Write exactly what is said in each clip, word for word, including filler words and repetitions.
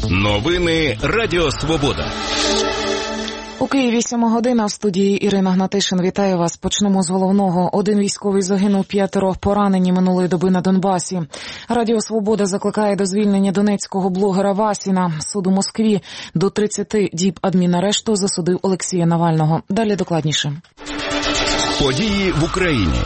Новини Радіо Свобода. У Києві сьома година, в студії Ірина Гнатишин. Вітаю вас. Почнемо з головного. Один військовий загинув, п'ятеро поранені минулої доби на Донбасі. Радіо Свобода закликає до звільнення донецького блогера Васіна. Суд у Москві до тридцяти діб адмінарешту засудив Олексія Навального. Далі докладніше. Події в Україні.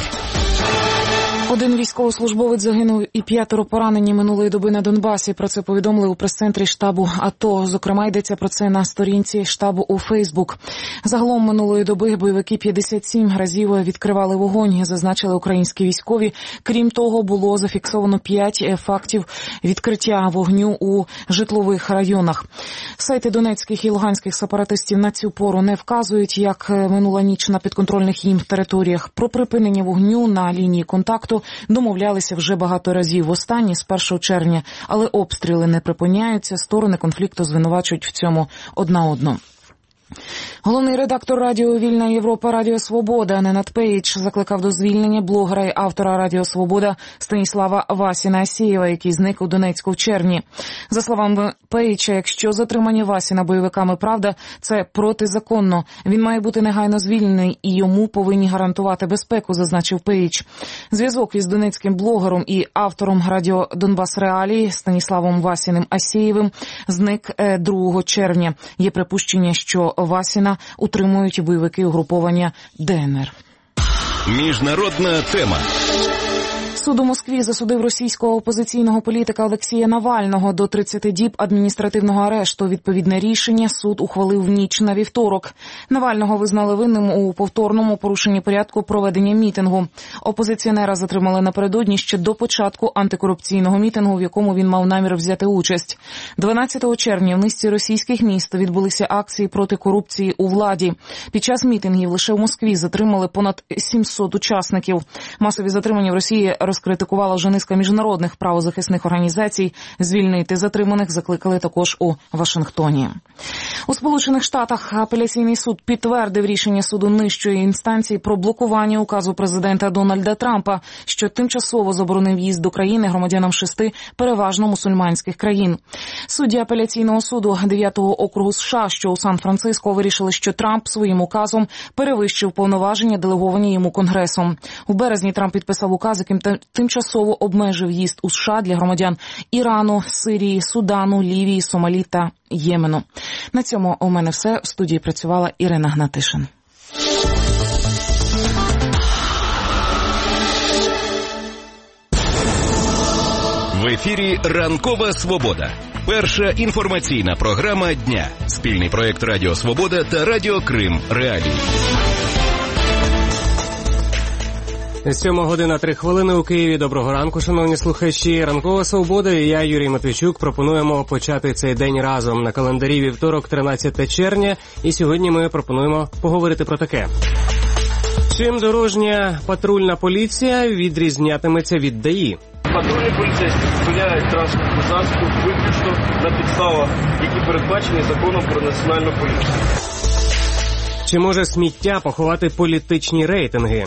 Один військовослужбовець загинув і п'ятеро поранені минулої доби на Донбасі. Про це повідомили у прес-центрі штабу АТО. Зокрема, йдеться про це на сторінці штабу у Фейсбук. Загалом минулої доби бойовики п'ятдесят сім разів відкривали вогонь, зазначили українські військові. Крім того, було зафіксовано п'ять фактів відкриття вогню у житлових районах. Сайти донецьких і луганських сепаратистів на цю пору не вказують, як минула ніч на підконтрольних їм територіях. Про припинення вогню на лінії контакту домовлялися вже багато разів, останні з першого червня, але обстріли не припиняються, сторони конфлікту звинувачують в цьому одна одну. Головний редактор радіо «Вільна Європа» Радіо Свобода Ненад Пейдж закликав до звільнення блогера і автора Радіо Свобода Станіслава Васіна Асєєва, який зник у Донецьку в червні. За словами Пейджа, якщо затримання Васіна бойовиками правда, це протизаконно. Він має бути негайно звільнений і йому повинні гарантувати безпеку, зазначив Пейдж. Зв'язок із донецьким блогером і автором радіо «Донбас Реалії» Станіславом Васіним Асєєвим зник другого червня. Є припущення, що Васіна утримують бойовики угруповання ДНР. Міжнародна тема. Суд у Москві засудив російського опозиційного політика Олексія Навального до тридцяти діб адміністративного арешту. Відповідне рішення суд ухвалив в ніч на вівторок. Навального визнали винним у повторному порушенні порядку проведення мітингу. Опозиціонера затримали напередодні ще до початку антикорупційного мітингу, в якому він мав намір взяти участь. дванадцятого червня в низці російських міст відбулися акції проти корупції у владі. Під час мітингів лише в Москві затримали понад сімсот учасників. Масові затримання в Росії розкритикувала вже низка міжнародних правозахисних організацій. Звільнити затриманих закликали також у Вашингтоні. У Сполучених Штатах апеляційний суд підтвердив рішення суду нижчої інстанції про блокування указу президента Дональда Трампа, що тимчасово заборонив в'їзд до країни громадянам шести переважно мусульманських країн. Судді апеляційного суду дев'ятого округу США, що у Сан-Франциско, вирішили, що Трамп своїм указом перевищив повноваження, делеговані йому Конгресом. У березні Трамп підписав указ, яким тимчасово обмежив в'їзд у США для громадян Ірану, Сирії, Судану, Лівії, Сомалі та Ємену. На цьому у мене все. В студії працювала Ірина Гнатишин. В ефірі «Ранкова Свобода». Перша інформаційна програма дня. Спільний проєкт Радіо Свобода та Радіо Крим Реалії. Сьома година, три хвилини у Києві. Доброго ранку, шановні слухачі. Ранкова Свобода і я, Юрій Матвійчук, пропонуємо почати цей день разом. На календарі вівторок, тринадцяте червня, і сьогодні ми пропонуємо поговорити про таке. Чим дорожня патрульна поліція відрізнятиметься від ДАІ? Патрульні поліцейські зупиняють транспортний засіб виключно на підставах, які передбачені законом про національну поліцію. Чи може сміття поховати політичні рейтинги?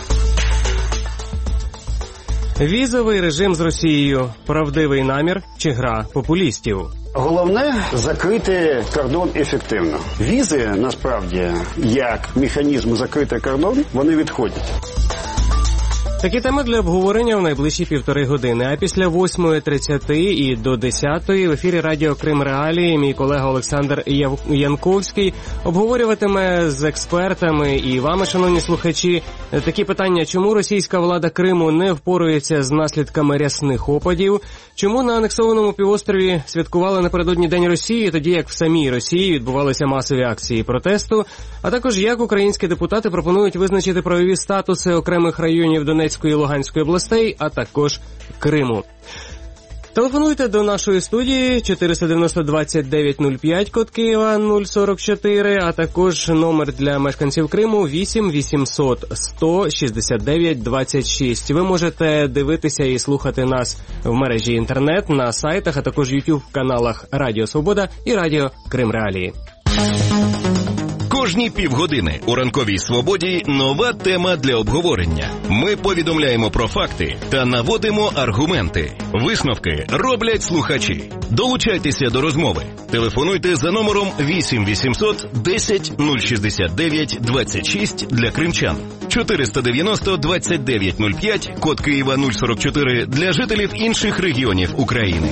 Візовий режим з Росією – правдивий намір чи гра популістів? Головне – закрити кордон ефективно. Візи, насправді, як механізм закрити кордон, вони відходять. Такі теми для обговорення в найближчі півтори години. А після восьмої тридцяти і до десятої в ефірі Радіо Крим Реалії мій колега Олександр Янковський обговорюватиме з експертами і вами, шановні слухачі, такі питання: чому російська влада Криму не впорується з наслідками рясних опадів, чому на анексованому півострові святкували напередодні День Росії, тоді як в самій Росії відбувалися масові акції протесту, а також як українські депутати пропонують визначити правові статуси окремих районів Донецької і Луганської областей, а також Криму. Телефонуйте до нашої студії чотириста дев'яносто двадцять дев'ять нуль п'ять, код Києва нуль сорок чотири, а також номер для мешканців Криму вісім вісімсот сто шістдесят дев'ять двадцять шість. Ви можете дивитися і слухати нас в мережі інтернет, на сайтах, а також ютуб каналах Радіо Свобода і Радіо Крим Реалії. Кожні півгодини у ранковій свободі нова тема для обговорення. Ми повідомляємо про факти та наводимо аргументи. Висновки роблять слухачі. Долучайтеся до розмови. Телефонуйте за номером вісім вісімсот десять нуль шістдесят дев'ять двадцять шість для кримчан, чотириста дев'яносто двадцять дев'ять нуль п'ять, код Києва нуль сорок чотири для жителів інших регіонів України.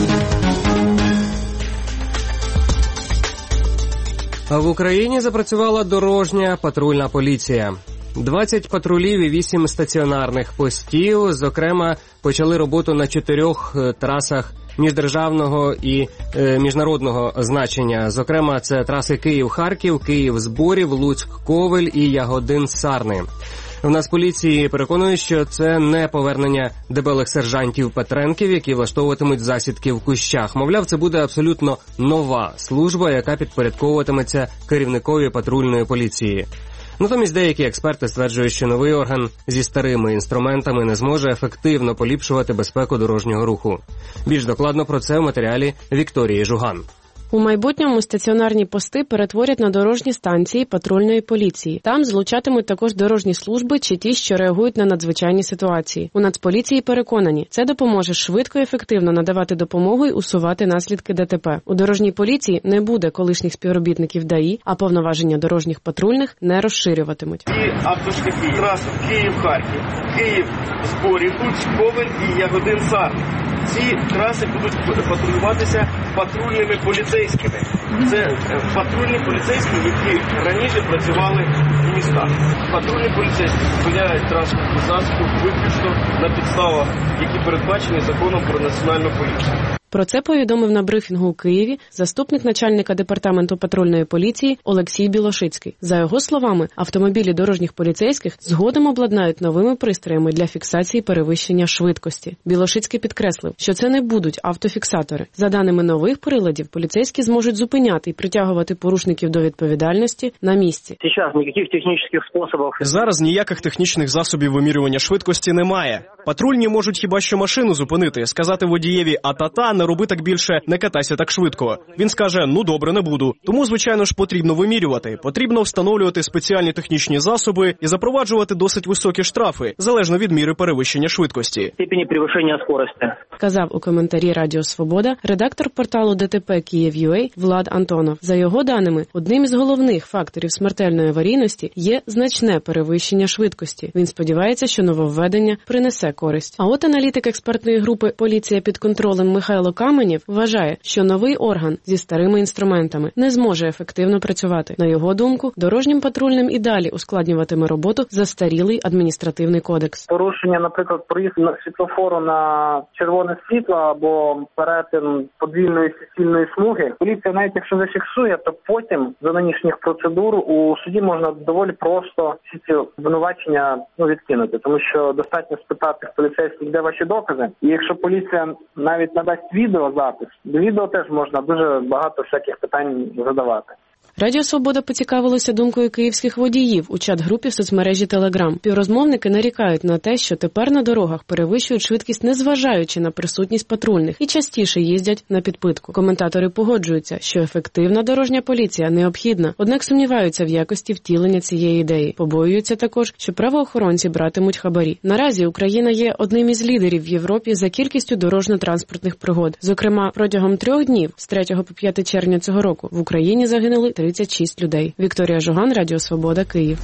А в Україні запрацювала дорожня патрульна поліція. двадцять патрулів і вісім стаціонарних постів, зокрема, почали роботу на чотирьох трасах міждержавного і е, міжнародного значення. Зокрема, це траси Київ-Харків, Київ-Зборів, Луцьк-Ковель і Ягодин-Сарни. В Нацполіції переконують, що це не повернення дебелих сержантів-петренків, які влаштовуватимуть засідки в кущах. Мовляв, це буде абсолютно нова служба, яка підпорядковуватиметься керівникові патрульної поліції. Натомість деякі експерти стверджують, що новий орган зі старими інструментами не зможе ефективно поліпшувати безпеку дорожнього руху. Більш докладно про це в матеріалі Вікторії Жуган. У майбутньому стаціонарні пости перетворять на дорожні станції патрульної поліції. Там злучатимуть також дорожні служби чи ті, що реагують на надзвичайні ситуації. У Нацполіції переконані, це допоможе швидко і ефективно надавати допомогу і усувати наслідки ДТП. У дорожній поліції не буде колишніх співробітників ДАІ, а повноваження дорожніх патрульних не розширюватимуть. І автошляхи, трасу Київ-Харків, Київ-Зборів, Луцьк-Ковель і Ягодин-Сарни. Ці траси будуть патрулюватися патрульними поліцейськими. Це патрульні поліцейські, які раніше працювали в містах. Патрульні поліцейські зупиняють транспортні засоби виключно на підставах, які передбачені законом про національну поліцію. Про це повідомив на брифінгу у Києві заступник начальника департаменту патрульної поліції Олексій Білошицький. За його словами, автомобілі дорожніх поліцейських згодом обладнають новими пристроями для фіксації перевищення швидкості. Білошицький підкреслив, що це не будуть автофіксатори. За даними нових приладів, поліцейські зможуть зупиняти і притягувати порушників до відповідальності на місці. Зараз ніяких технічних способів. Зараз ніяких технічних засобів вимірювання швидкості немає. Патрульні можуть хіба що машину зупинити, сказати водієві «а-та-та», не роби так більше, не катайся так швидко. Він скаже, ну добре, не буду. Тому, звичайно ж, потрібно вимірювати. Потрібно встановлювати спеціальні технічні засоби і запроваджувати досить високі штрафи, залежно від міри перевищення швидкості. Степені перевищення швидкості. Сказав у коментарі Радіо Свобода редактор порталу ДТП Київ.ua Влад Антонов. За його даними, одним із головних факторів смертельної аварійності є значне перевищення швидкості. Він сподівається, що нововведення принесе користь. А от аналітик експертної групи «Поліція під контролем» Михайло Каменєв вважає, що новий орган зі старими інструментами не зможе ефективно працювати. На його думку, дорожнім патрульним і далі ускладнюватиме роботу застарілий адміністративний кодекс. Порушення, наприклад, проїзд на світлофору на червоне світло або перетин подвійної суцільної смуги. Поліція, навіть якщо зафіксує, то потім за нинішніх процедур у суді можна доволі просто всі ці обвинувачення ну, відкинути, тому що достатньо спитати поліцейських, де ваші докази. І якщо поліція навіть надасть відеозапис, до відео теж можна дуже багато всяких питань задавати. Радіо Свобода поцікавилося думкою київських водіїв у чат-групі в соцмережі Телеграм. Співрозмовники нарікають на те, що тепер на дорогах перевищують швидкість, незважаючи на присутність патрульних, і частіше їздять на підпитку. Коментатори погоджуються, що ефективна дорожня поліція необхідна, однак сумніваються в якості втілення цієї ідеї. Побоюються також, що правоохоронці братимуть хабарі. Наразі Україна є одним із лідерів в Європі за кількістю дорожньо-транспортних пригод. Зокрема, протягом трьох днів з третього по п'яте червня цього року в Україні загинули тридцять шість людей. Вікторія Жуган, Радіо Свобода, Київ.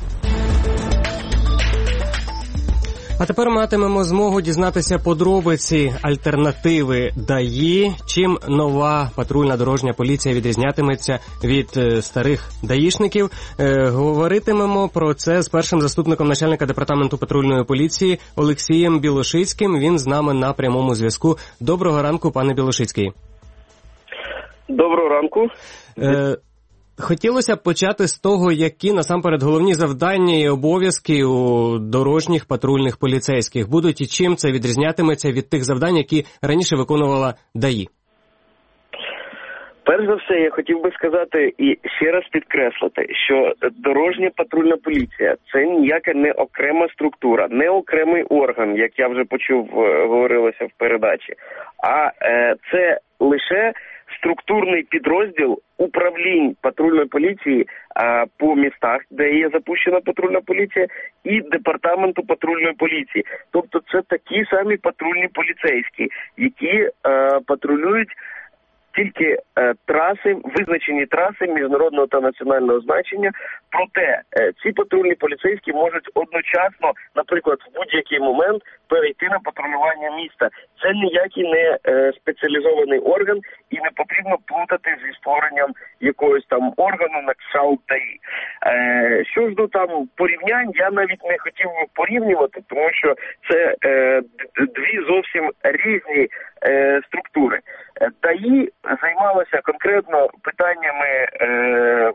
А тепер матимемо змогу дізнатися подробиці альтернативи ДАІ, чим нова патрульна дорожня поліція відрізнятиметься від е, старих даїшників. Е, говоритимемо про це з першим заступником начальника департаменту патрульної поліції Олексієм Білошицьким. Він з нами на прямому зв'язку. Доброго ранку, пане Білошицький. Доброго ранку. Е, Хотілося б почати з того, які насамперед головні завдання і обов'язки у дорожніх патрульних поліцейських будуть і чим це відрізнятиметься від тих завдань, які раніше виконувала ДАІ. Перш за все, я хотів би сказати і ще раз підкреслити, що дорожня патрульна поліція – це ніяка не окрема структура, не окремий орган, як я вже почув, говорилося в передачі, а е, це лише структурний підрозділ управлінь патрульної поліції а, по містах, де є запущена патрульна поліція, і департаменту патрульної поліції. Тобто це такі самі патрульні поліцейські, які а, патрулюють тільки е, траси, визначені траси міжнародного та національного значення. Проте е, ці патрульні поліцейські можуть одночасно, наприклад, в будь-який момент перейти на патрулювання міста. Це ніякий не е, спеціалізований орган і не потрібно плутати зі створенням якогось там органу на кшталт ДАІ. Е, що ж до там порівнянь, я навіть не хотів би порівнювати, тому що це е, дві зовсім різні е, структури. ДАІ займалося конкретно питаннями е,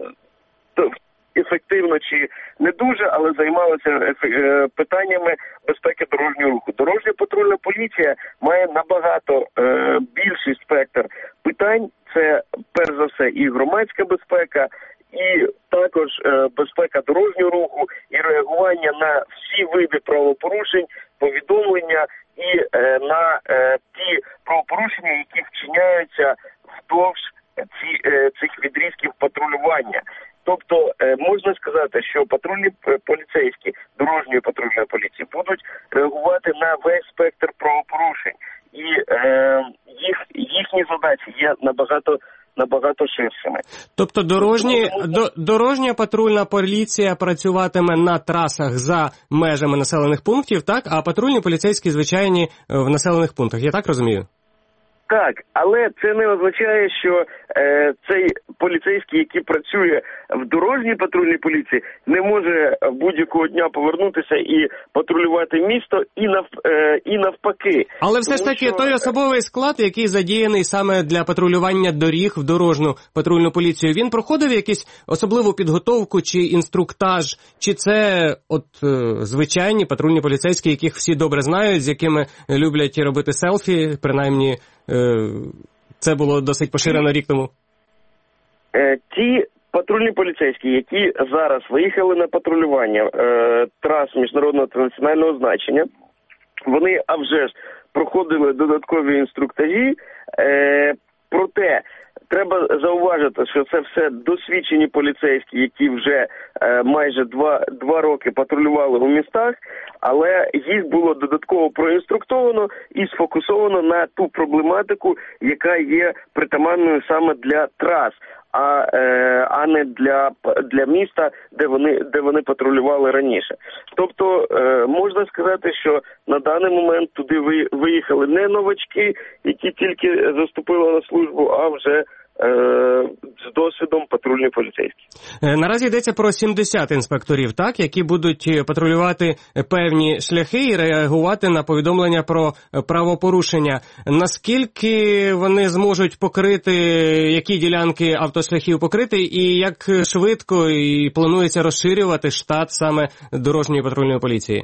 ефективно чи не дуже, але займалася е, питаннями безпеки дорожнього руху. Дорожня патрульна поліція має набагато е, більший спектр питань. Це, перш за все, і громадська безпека, і також е, безпека дорожнього руху, і реагування на всі види правопорушень, повідомлення і е, на е, ті правопорушення, які вчиняються вздовж ці, е, цих відрізків патрулювання. Тобто е, можна сказати, що патрульні поліцейські дорожньої патрульної поліції будуть реагувати на весь спектр правопорушень. І е, їх, їхні задачі є набагато набагато ширшими. Тобто дорожні, до, дорожня патрульна поліція працюватиме на трасах за межами населених пунктів, так? А патрульні поліцейські звичайні в населених пунктах. Я так розумію? Так, але це не означає, що е, цей поліцейський, який працює в дорожній патрульній поліції, не може будь-якого дня повернутися і патрулювати місто, і нав, е, і навпаки. Але все ж таки, що... той особовий склад, який задіяний саме для патрулювання доріг в дорожню патрульну поліцію, він проходив якусь особливу підготовку чи інструктаж, чи це от е, звичайні патрульні поліцейські, яких всі добре знають, з якими люблять робити селфі, принаймні це було досить поширено рік тому? Ті патрульні поліцейські, які зараз виїхали на патрулювання е, трас міжнародного та національного значення, вони, а вже ж, проходили додаткові інструктажі, е, проте треба зауважити, що це все досвідчені поліцейські, які вже е, майже два, два роки патрулювали у містах, але їх було додатково проінструктовано і сфокусовано на ту проблематику, яка є притаманною саме для трас, а, е, а не для, для міста, де вони, де вони патрулювали раніше. Тобто е, можна сказати, що на даний момент туди ви, виїхали не новачки, які тільки заступили на службу, а вже з досвідом патрульні поліцейські. Наразі йдеться про сімдесят інспекторів, так, які будуть патрулювати певні шляхи і реагувати на повідомлення про правопорушення. Наскільки вони зможуть покрити, які ділянки автошляхів покрити, і як швидко і планується розширювати штат саме дорожньої патрульної поліції?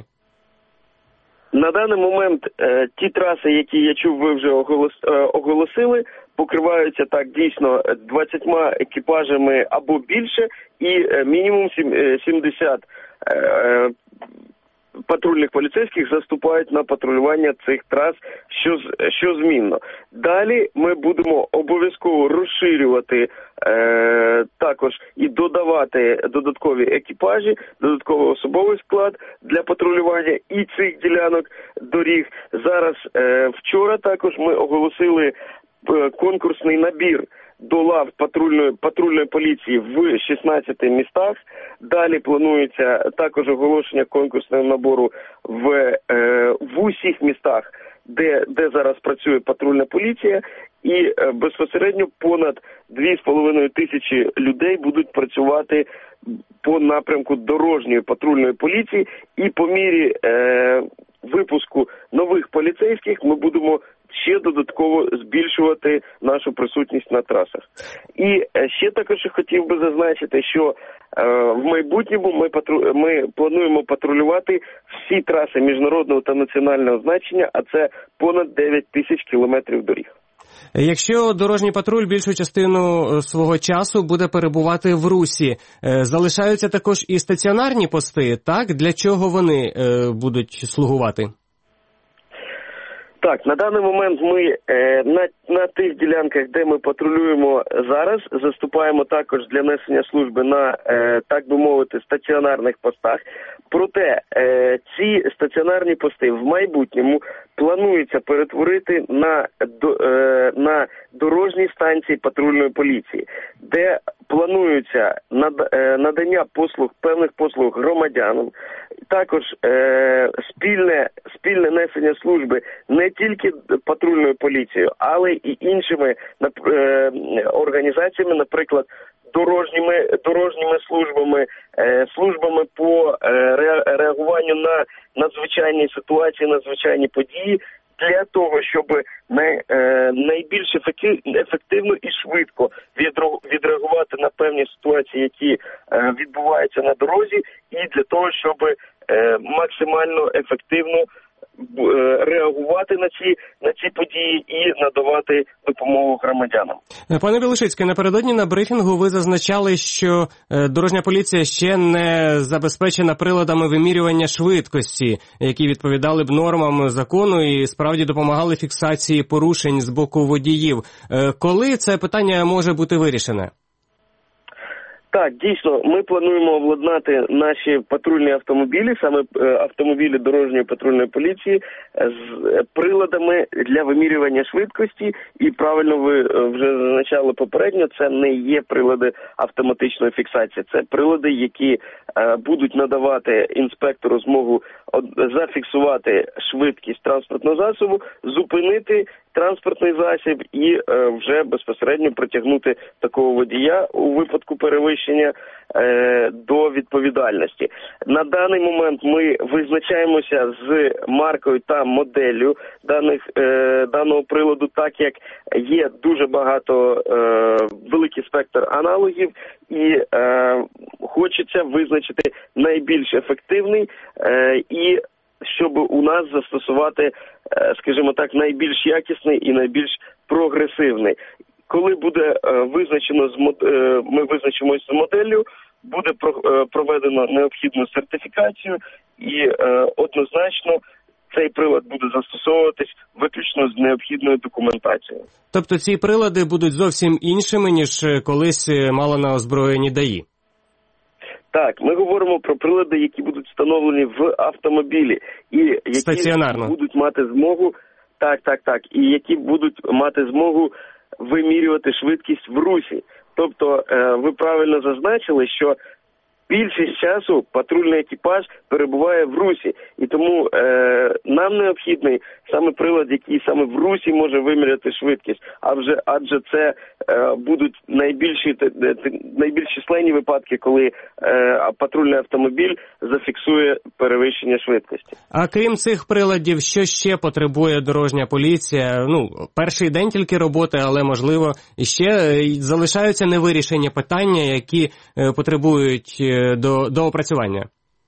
На даний момент е, ті траси, які я чув, ви вже оголос, е, оголосили, покриваються так дійсно двадцятьма екіпажами або більше, і е, мінімум сімдесят е, патрульних поліцейських заступають на патрулювання цих трас що, що змінно. Далі ми будемо обов'язково розширювати е, також і додавати додаткові екіпажі, додатковий особовий склад для патрулювання і цих ділянок доріг. Зараз е, вчора також ми оголосили е, конкурсний набір до лав патрульної, патрульної поліції в шістнадцяти містах. Далі планується також оголошення конкурсного набору в, е, в усіх містах, де, де зараз працює патрульна поліція. І е, безпосередньо понад дві з половиною тисячі людей будуть працювати по напрямку дорожньої патрульної поліції. І по мірі е, випуску нових поліцейських ми будемо ще додатково збільшувати нашу присутність на трасах. І ще також хотів би зазначити, що е, в майбутньому ми, патру... ми плануємо патрулювати всі траси міжнародного та національного значення, а це понад дев'ять тисяч кілометрів доріг. Якщо дорожній патруль більшу частину свого часу буде перебувати в русі, залишаються також і стаціонарні пости, так? Для чого вони е, будуть слугувати? Так, на даний момент ми е, на, на тих ділянках, де ми патрулюємо зараз, заступаємо також для несення служби на, е, так би мовити, стаціонарних постах. Проте е, ці стаціонарні пости в майбутньому планується перетворити на, до, е, на дорожні станції патрульної поліції, де планується над, е, надання послуг, певних послуг громадянам, також е, спільне, спільне несення служби не тільки патрульною поліцією, але і іншими е, організаціями, наприклад, дорожніми, дорожніми службами, е, службами по е, реагуванню на надзвичайні ситуації, надзвичайні події, для того, щоб най, е, найбільш ефективно і швидко відреагувати на певні ситуації, які е, відбуваються на дорозі, і для того, щоб е, максимально ефективно реагувати на ці, на ці події і надавати допомогу громадянам. Пане Білошицький, напередодні на брифінгу ви зазначали, що дорожня поліція ще не забезпечена приладами вимірювання швидкості, які відповідали б нормам закону і справді допомагали фіксації порушень з боку водіїв. Коли це питання може бути вирішене? Так, дійсно, ми плануємо обладнати наші патрульні автомобілі, саме автомобілі дорожньої патрульної поліції, з приладами для вимірювання швидкості. І правильно ви вже зазначали попередньо, це не є прилади автоматичної фіксації. Це прилади, які будуть надавати інспектору змогу зафіксувати швидкість транспортного засобу, зупинити транспортний засіб і е, вже безпосередньо притягнути такого водія у випадку перевищення е, до відповідальності. На даний момент ми визначаємося з маркою та моделлю даних, е, даного приладу, так як є дуже багато, е, великий спектр аналогів, і е, хочеться визначити найбільш ефективний е, і щоб у нас застосувати, скажімо так, найбільш якісний і найбільш прогресивний. Коли буде визначено, ми визначимося з моделлю, буде проведено необхідну сертифікацію і однозначно цей прилад буде застосовуватись виключно з необхідною документацією. Тобто ці прилади будуть зовсім іншими, ніж колись мало на озброєнні ДАІ? Так, ми говоримо про прилади, які будуть встановлені в автомобілі і які будуть мати змогу, так, так, так, і які будуть мати змогу вимірювати швидкість в русі. Тобто, ви правильно зазначили, що більшість часу патрульний екіпаж перебуває в русі, і тому е, нам необхідний саме прилад, який саме в русі може виміряти швидкість, адже, адже це е, будуть найбільші, найбільш численні випадки, коли е, патрульний автомобіль зафіксує перевищення швидкості. А крім цих приладів, що ще потребує дорожня поліція? Ну, перший день тільки роботи, але, можливо, ще залишаються невирішені питання, які е, потребують до, до опрацювання?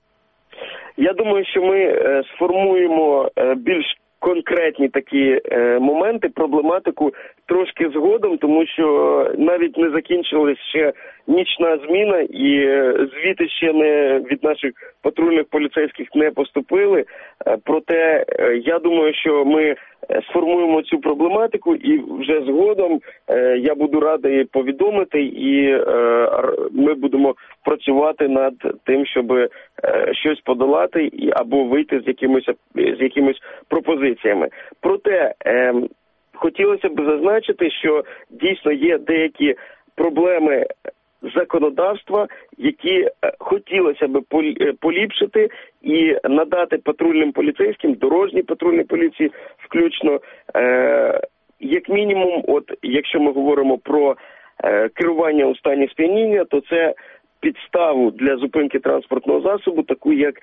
Я думаю, що ми е, сформуємо е, більш конкретні такі е, моменти, проблематику трошки згодом, тому що навіть не закінчилась ще нічна зміна і е, звіти ще не від наших патрульних поліцейських не поступили. Е, проте е, я думаю, що ми сформуємо цю проблематику і вже згодом е, я буду радий повідомити і е, ми будемо працювати над тим, щоб е, щось подолати і, або вийти з якимось, з якимось пропозиціями. Проте е, хотілося б зазначити, що дійсно є деякі проблеми законодавства, які хотілося б поліпшити і надати патрульним поліцейським, дорожній патрульній поліції включно, е, як мінімум, от якщо ми говоримо про е, керування у стані сп'яніння, то це підставу для зупинки транспортного засобу, таку як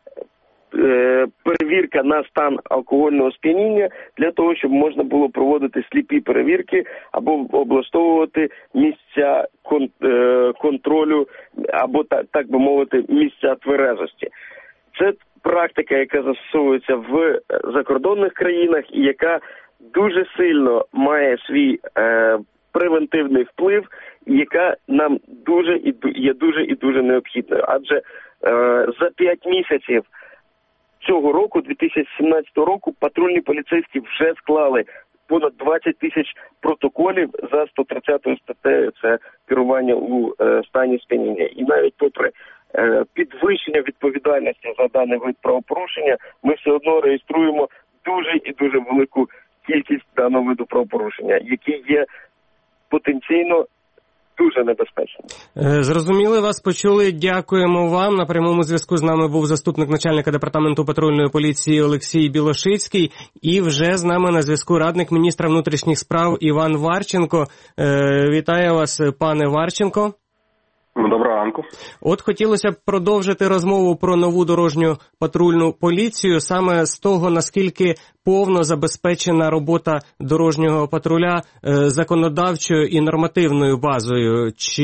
е, перевірка на стан алкогольного сп'яніння, для того, щоб можна було проводити сліпі перевірки або облаштовувати місця кон, е, контролю, або, так, так би мовити, місця тверезості. Це практика, яка застосовується в закордонних країнах і яка дуже сильно має свій е, превентивний вплив, і яка нам дуже і є дуже і дуже необхідною. Адже е, за п'ять місяців цього року, дві тисячі сімнадцятого року, патрульні поліцейські вже склали понад двадцять тисяч протоколів за сто тридцятою статтею, це керування у е, стані сп'яніння. І навіть попри е, підвищення відповідальності за даний вид правопорушення, ми все одно реєструємо дуже і дуже велику кількість даного виду правопорушення, які є потенційно дуже небезпечно. Зрозуміли, вас почули. Дякуємо вам. На прямому зв'язку з нами був заступник начальника департаменту патрульної поліції Олексій Білошицький. І вже з нами на зв'язку радник міністра внутрішніх справ Іван Варченко. Вітаю вас, пане Варченко. Доброго ранку. От хотілося б продовжити розмову про нову дорожню патрульну поліцію, саме з того, наскільки повно забезпечена робота дорожнього патруля е, законодавчою і нормативною базою. Чи,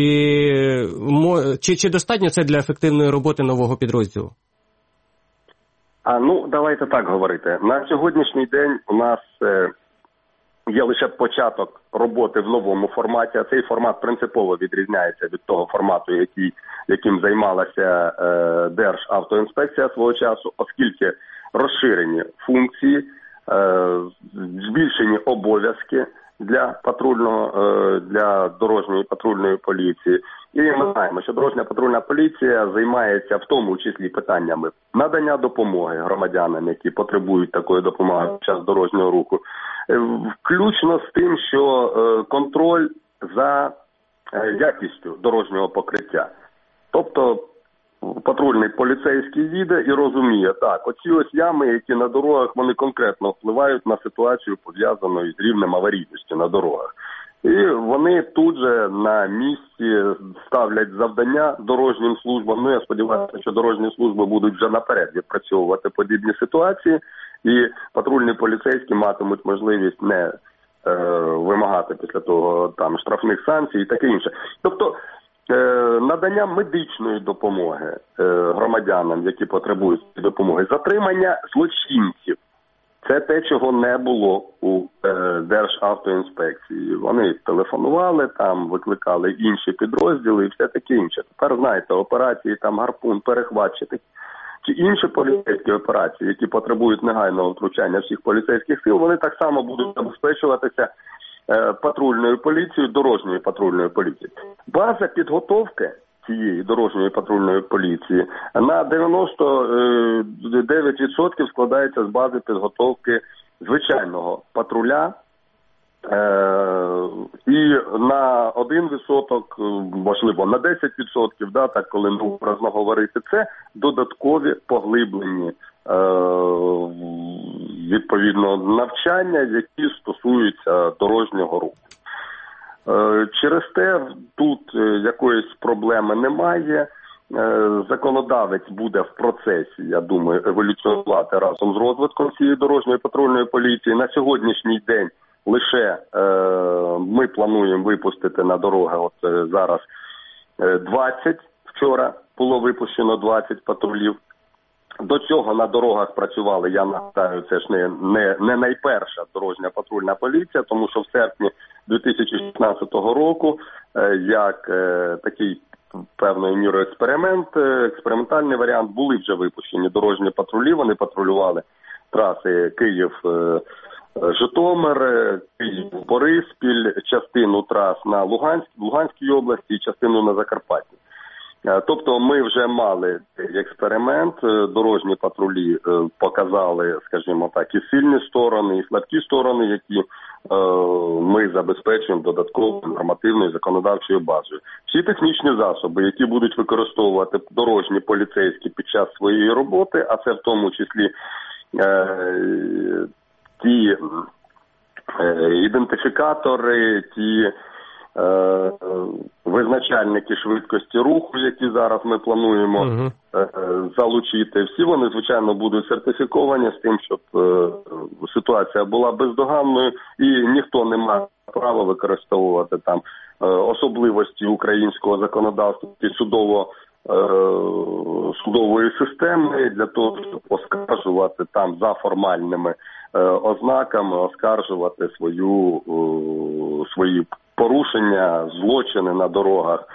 чи, чи достатньо це для ефективної роботи нового підрозділу? А, ну, давайте так говорити. На сьогоднішній день у нас е, є лише початок роботи в новому форматі, а цей формат принципово відрізняється від того формату, який, яким займалася е, Державтоінспекція свого часу, оскільки розширені функції, е, збільшені обов'язки для патрульного, е, для дорожньої патрульної поліції. І ми знаємо, що дорожня патрульна поліція займається в тому числі питаннями надання допомоги громадянам, які потребують такої допомоги під час дорожнього руху, включно з тим, що контроль за якістю дорожнього покриття. Тобто патрульний поліцейський їде і розуміє, так, оці ось ями, які на дорогах, вони конкретно впливають на ситуацію, пов'язану з рівнем аварійності на дорогах. І вони тут же на місці ставлять завдання дорожнім службам. Ну, я сподіваюся, що дорожні служби будуть вже наперед відпрацьовувати подібні ситуації, і патрульні поліцейські матимуть можливість не е, вимагати після того там штрафних санкцій і таке інше. Тобто е, надання медичної допомоги е, громадянам, які потребують допомоги, затримання злочинців. Це те, чого не було у е, Державтоінспекції. Вони телефонували, там викликали інші підрозділи і все таке інше. Тепер, знаєте, операції там «Гарпун», «Перехват» чи інші поліцейські операції, які потребують негайного втручання всіх поліцейських сил, вони так само будуть забезпечуватися е, патрульною поліцією, дорожньою патрульною поліцією. База підготовки цієї дорожньої патрульної поліції на дев'яносто дев'ять відсотків складається з бази підготовки звичайного патруля, е- і на один відсоток, можливо, на десять відсотків, да, так, коли ми образно говорити, це додаткові поглиблені е- відповідно навчання, які стосуються дорожнього руху. Через те тут якоїсь проблеми немає. Законодавець буде в процесі, я думаю, еволюціонувати разом з розвитком цієї дорожньої патрульної поліції. На сьогоднішній день лише е, ми плануємо випустити на дороги, от е, зараз е, двадцять, вчора було випущено двадцять патрулів. До цього на дорогах працювали, я нагадаю, це ж не, не, не найперша дорожня патрульна поліція, тому що в серпні дві тисячі шістнадцятого року, е, як е, такий певною мірою експеримент, е, експериментальний варіант, були вже випущені дорожні патрулі, вони патрулювали траси Київ-Житомир, Київ-Бориспіль, частину трас на Луганськ, Луганській області і частину на Закарпатті. Тобто ми вже мали експеримент, дорожні патрулі показали, скажімо так, і сильні сторони, і слабкі сторони, які ми забезпечуємо додатковою нормативною законодавчою базою. Всі технічні засоби, які будуть використовувати дорожні поліцейські під час своєї роботи, а це в тому числі ті ідентифікатори, ті Е, визначальники швидкості руху, які зараз ми плануємо uh-huh. е, залучити. Всі вони, звичайно, будуть сертифіковані з тим, щоб е, ситуація була бездоганною і ніхто не має права використовувати там е, особливості українського законодавства і судово, е, судової системи для того, щоб оскаржувати там за формальними е, ознаками, оскаржувати свою, е, свої порушення, злочини на дорогах.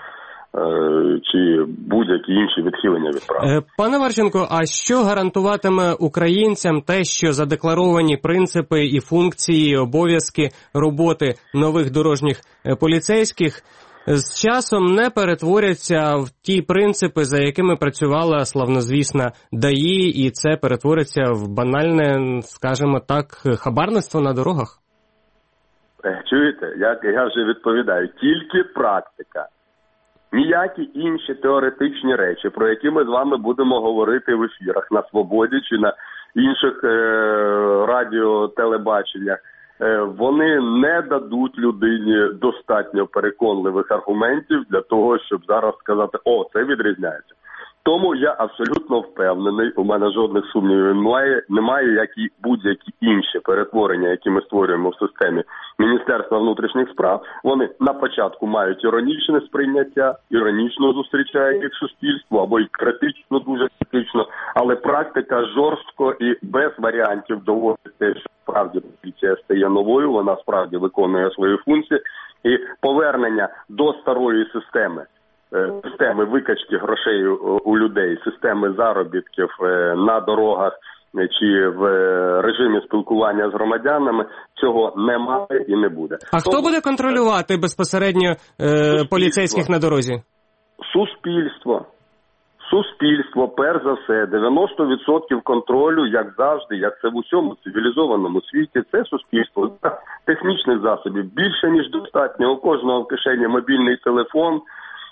чи будь-які інші відхилення від права. Пане Варченко, а що гарантуватиме українцям те, що задекларовані принципи і функції, і обов'язки роботи нових дорожніх поліцейських з часом не перетворяться в ті принципи, за якими працювала славнозвісна ДАІ, і це перетвориться в банальне, скажімо так, хабарництво на дорогах? Чуєте, я, я вже відповідаю, тільки практика. Ніякі інші теоретичні речі, про які ми з вами будемо говорити в ефірах на Свободі чи на інших е- радіо, телебаченнях, е- вони не дадуть людині достатньо переконливих аргументів для того, щоб зараз сказати, о, це відрізняється. Тому я абсолютно впевнений, у мене жодних сумнівів немає, немає, як і будь-які інші перетворення, які ми створюємо в системі Міністерства внутрішніх справ. Вони на початку мають іронічне сприйняття, іронічно зустрічають їх суспільство, або й критично, дуже критично, але практика жорстко і без варіантів доводить те, що справді поліція стає новою, вона справді виконує свої функції, і повернення до старої системи, системи викачки грошей у людей, системи заробітків на дорогах чи в режимі спілкування з громадянами, цього немає і не буде. А Тому... хто буде контролювати безпосередньо е, поліцейських на дорозі? Суспільство. Суспільство, перш за все, дев'яносто відсотків контролю, як завжди, як це в усьому цивілізованому світі, це суспільство. Технічних засобів більше, ніж достатньо. У кожного в кишені мобільний телефон,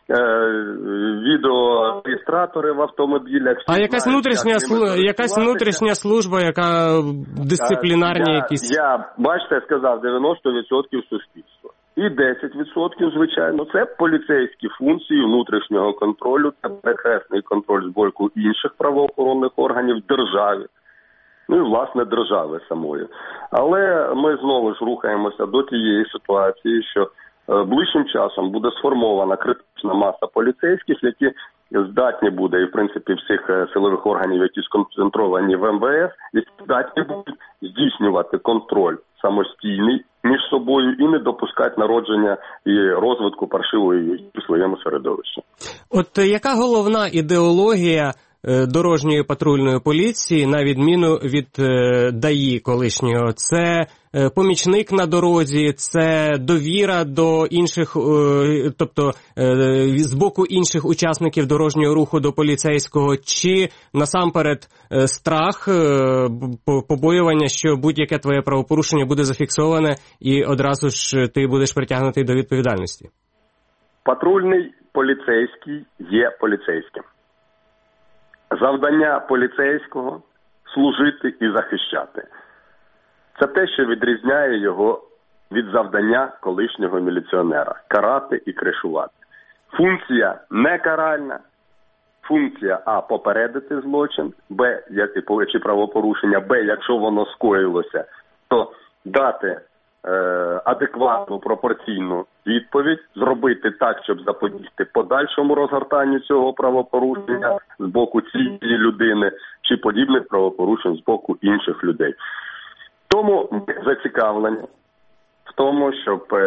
відеореєстратори в автомобілях. А якась внутрішня слу... якась внутрішня служба, яка дисциплінарні я, якісь? Я, бачите, сказав, дев'яносто відсотків суспільства. І десять відсотків, звичайно, це поліцейські функції внутрішнього контролю, це перехресний контроль з боку інших правоохоронних органів в державі. Ну і, власне, держави самої. Але ми знову ж рухаємося до тієї ситуації, що ближчим часом буде сформована критична маса поліцейських, які здатні буде, і в принципі всіх силових органів, які сконцентровані в ем ве ес, і здатні будуть здійснювати контроль самостійний між собою і не допускати народження і розвитку паршивої в своєму середовищі. От яка головна ідеологія дорожньої патрульної поліції, на відміну від ДАІ колишнього? Це помічник на дорозі, це довіра до інших, тобто з боку інших учасників дорожнього руху до поліцейського, чи насамперед страх, побоювання, що будь-яке твоє правопорушення буде зафіксоване і одразу ж ти будеш притягнутий до відповідальності? Патрульний поліцейський є поліцейським. Завдання поліцейського – служити і захищати. Це те, що відрізняє його від завдання колишнього міліціонера – карати і кришувати. Функція не каральна, функція А – попередити злочин, Б – чи правопорушення, Б – якщо воно скоїлося, то дати е, адекватну, пропорційну відповідь, зробити так, щоб запобігти подальшому розгортанню цього правопорушення з боку цієї людини чи подібних правопорушень з боку інших людей. Тому ми зацікавлені в тому, щоб е,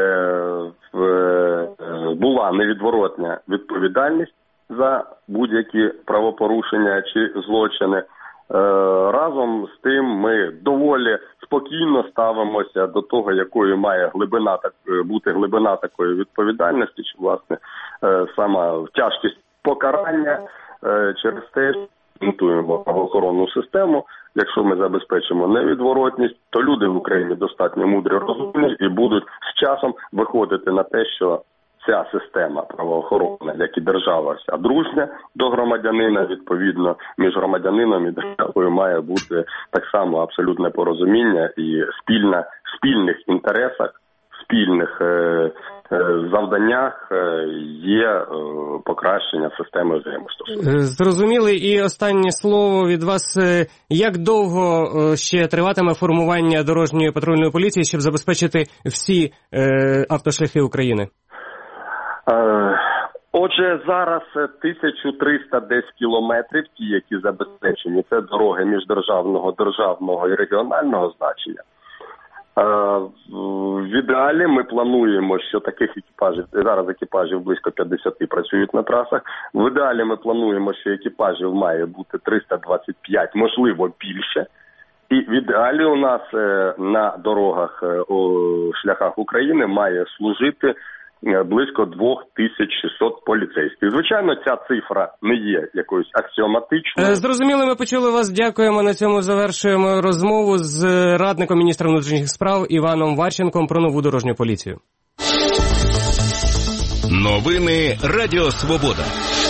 е, була невідворотна відповідальність за будь-які правопорушення чи злочини. Е, разом з тим ми доволі спокійно ставимося до того, якою має глибина так, бути глибина такої відповідальності, чи, власне, е, сама тяжкість покарання е, через те, що монтуємо правоохоронну систему. Якщо ми забезпечимо невідворотність, то люди в Україні достатньо мудрі, розумні і будуть з часом виходити на те, що ця система правоохоронна, як і держава, вся дружня до громадянина, відповідно, між громадянином і державою має бути так само абсолютне порозуміння і спільна, спільних інтересах, спільних е, е, завданнях е, є е, покращення системи взаємостосунків. Зрозуміли. І останнє слово від вас. Як довго ще триватиме формування дорожньої патрульної поліції, щоб забезпечити всі е, автошляхи України? Е, отже, зараз тисяча триста десь кілометрів, ті, які забезпечені, це дороги міждержавного, державного і регіонального значення. В ідеалі ми плануємо, що таких екіпажів, зараз екіпажів близько п'ятдесят працюють на трасах. В ідеалі ми плануємо, що екіпажів має бути триста двадцять п'ять, можливо більше. І в ідеалі у нас на дорогах, у шляхах України має служити близько дві тисячі шістсот поліцейських. Звичайно, ця цифра не є якоюсь аксіоматичною. Зрозуміло, ми почули вас. Дякуємо. На цьому завершуємо розмову з радником міністра внутрішніх справ Іваном Варченком про нову дорожню поліцію. Новини Радіо Свобода.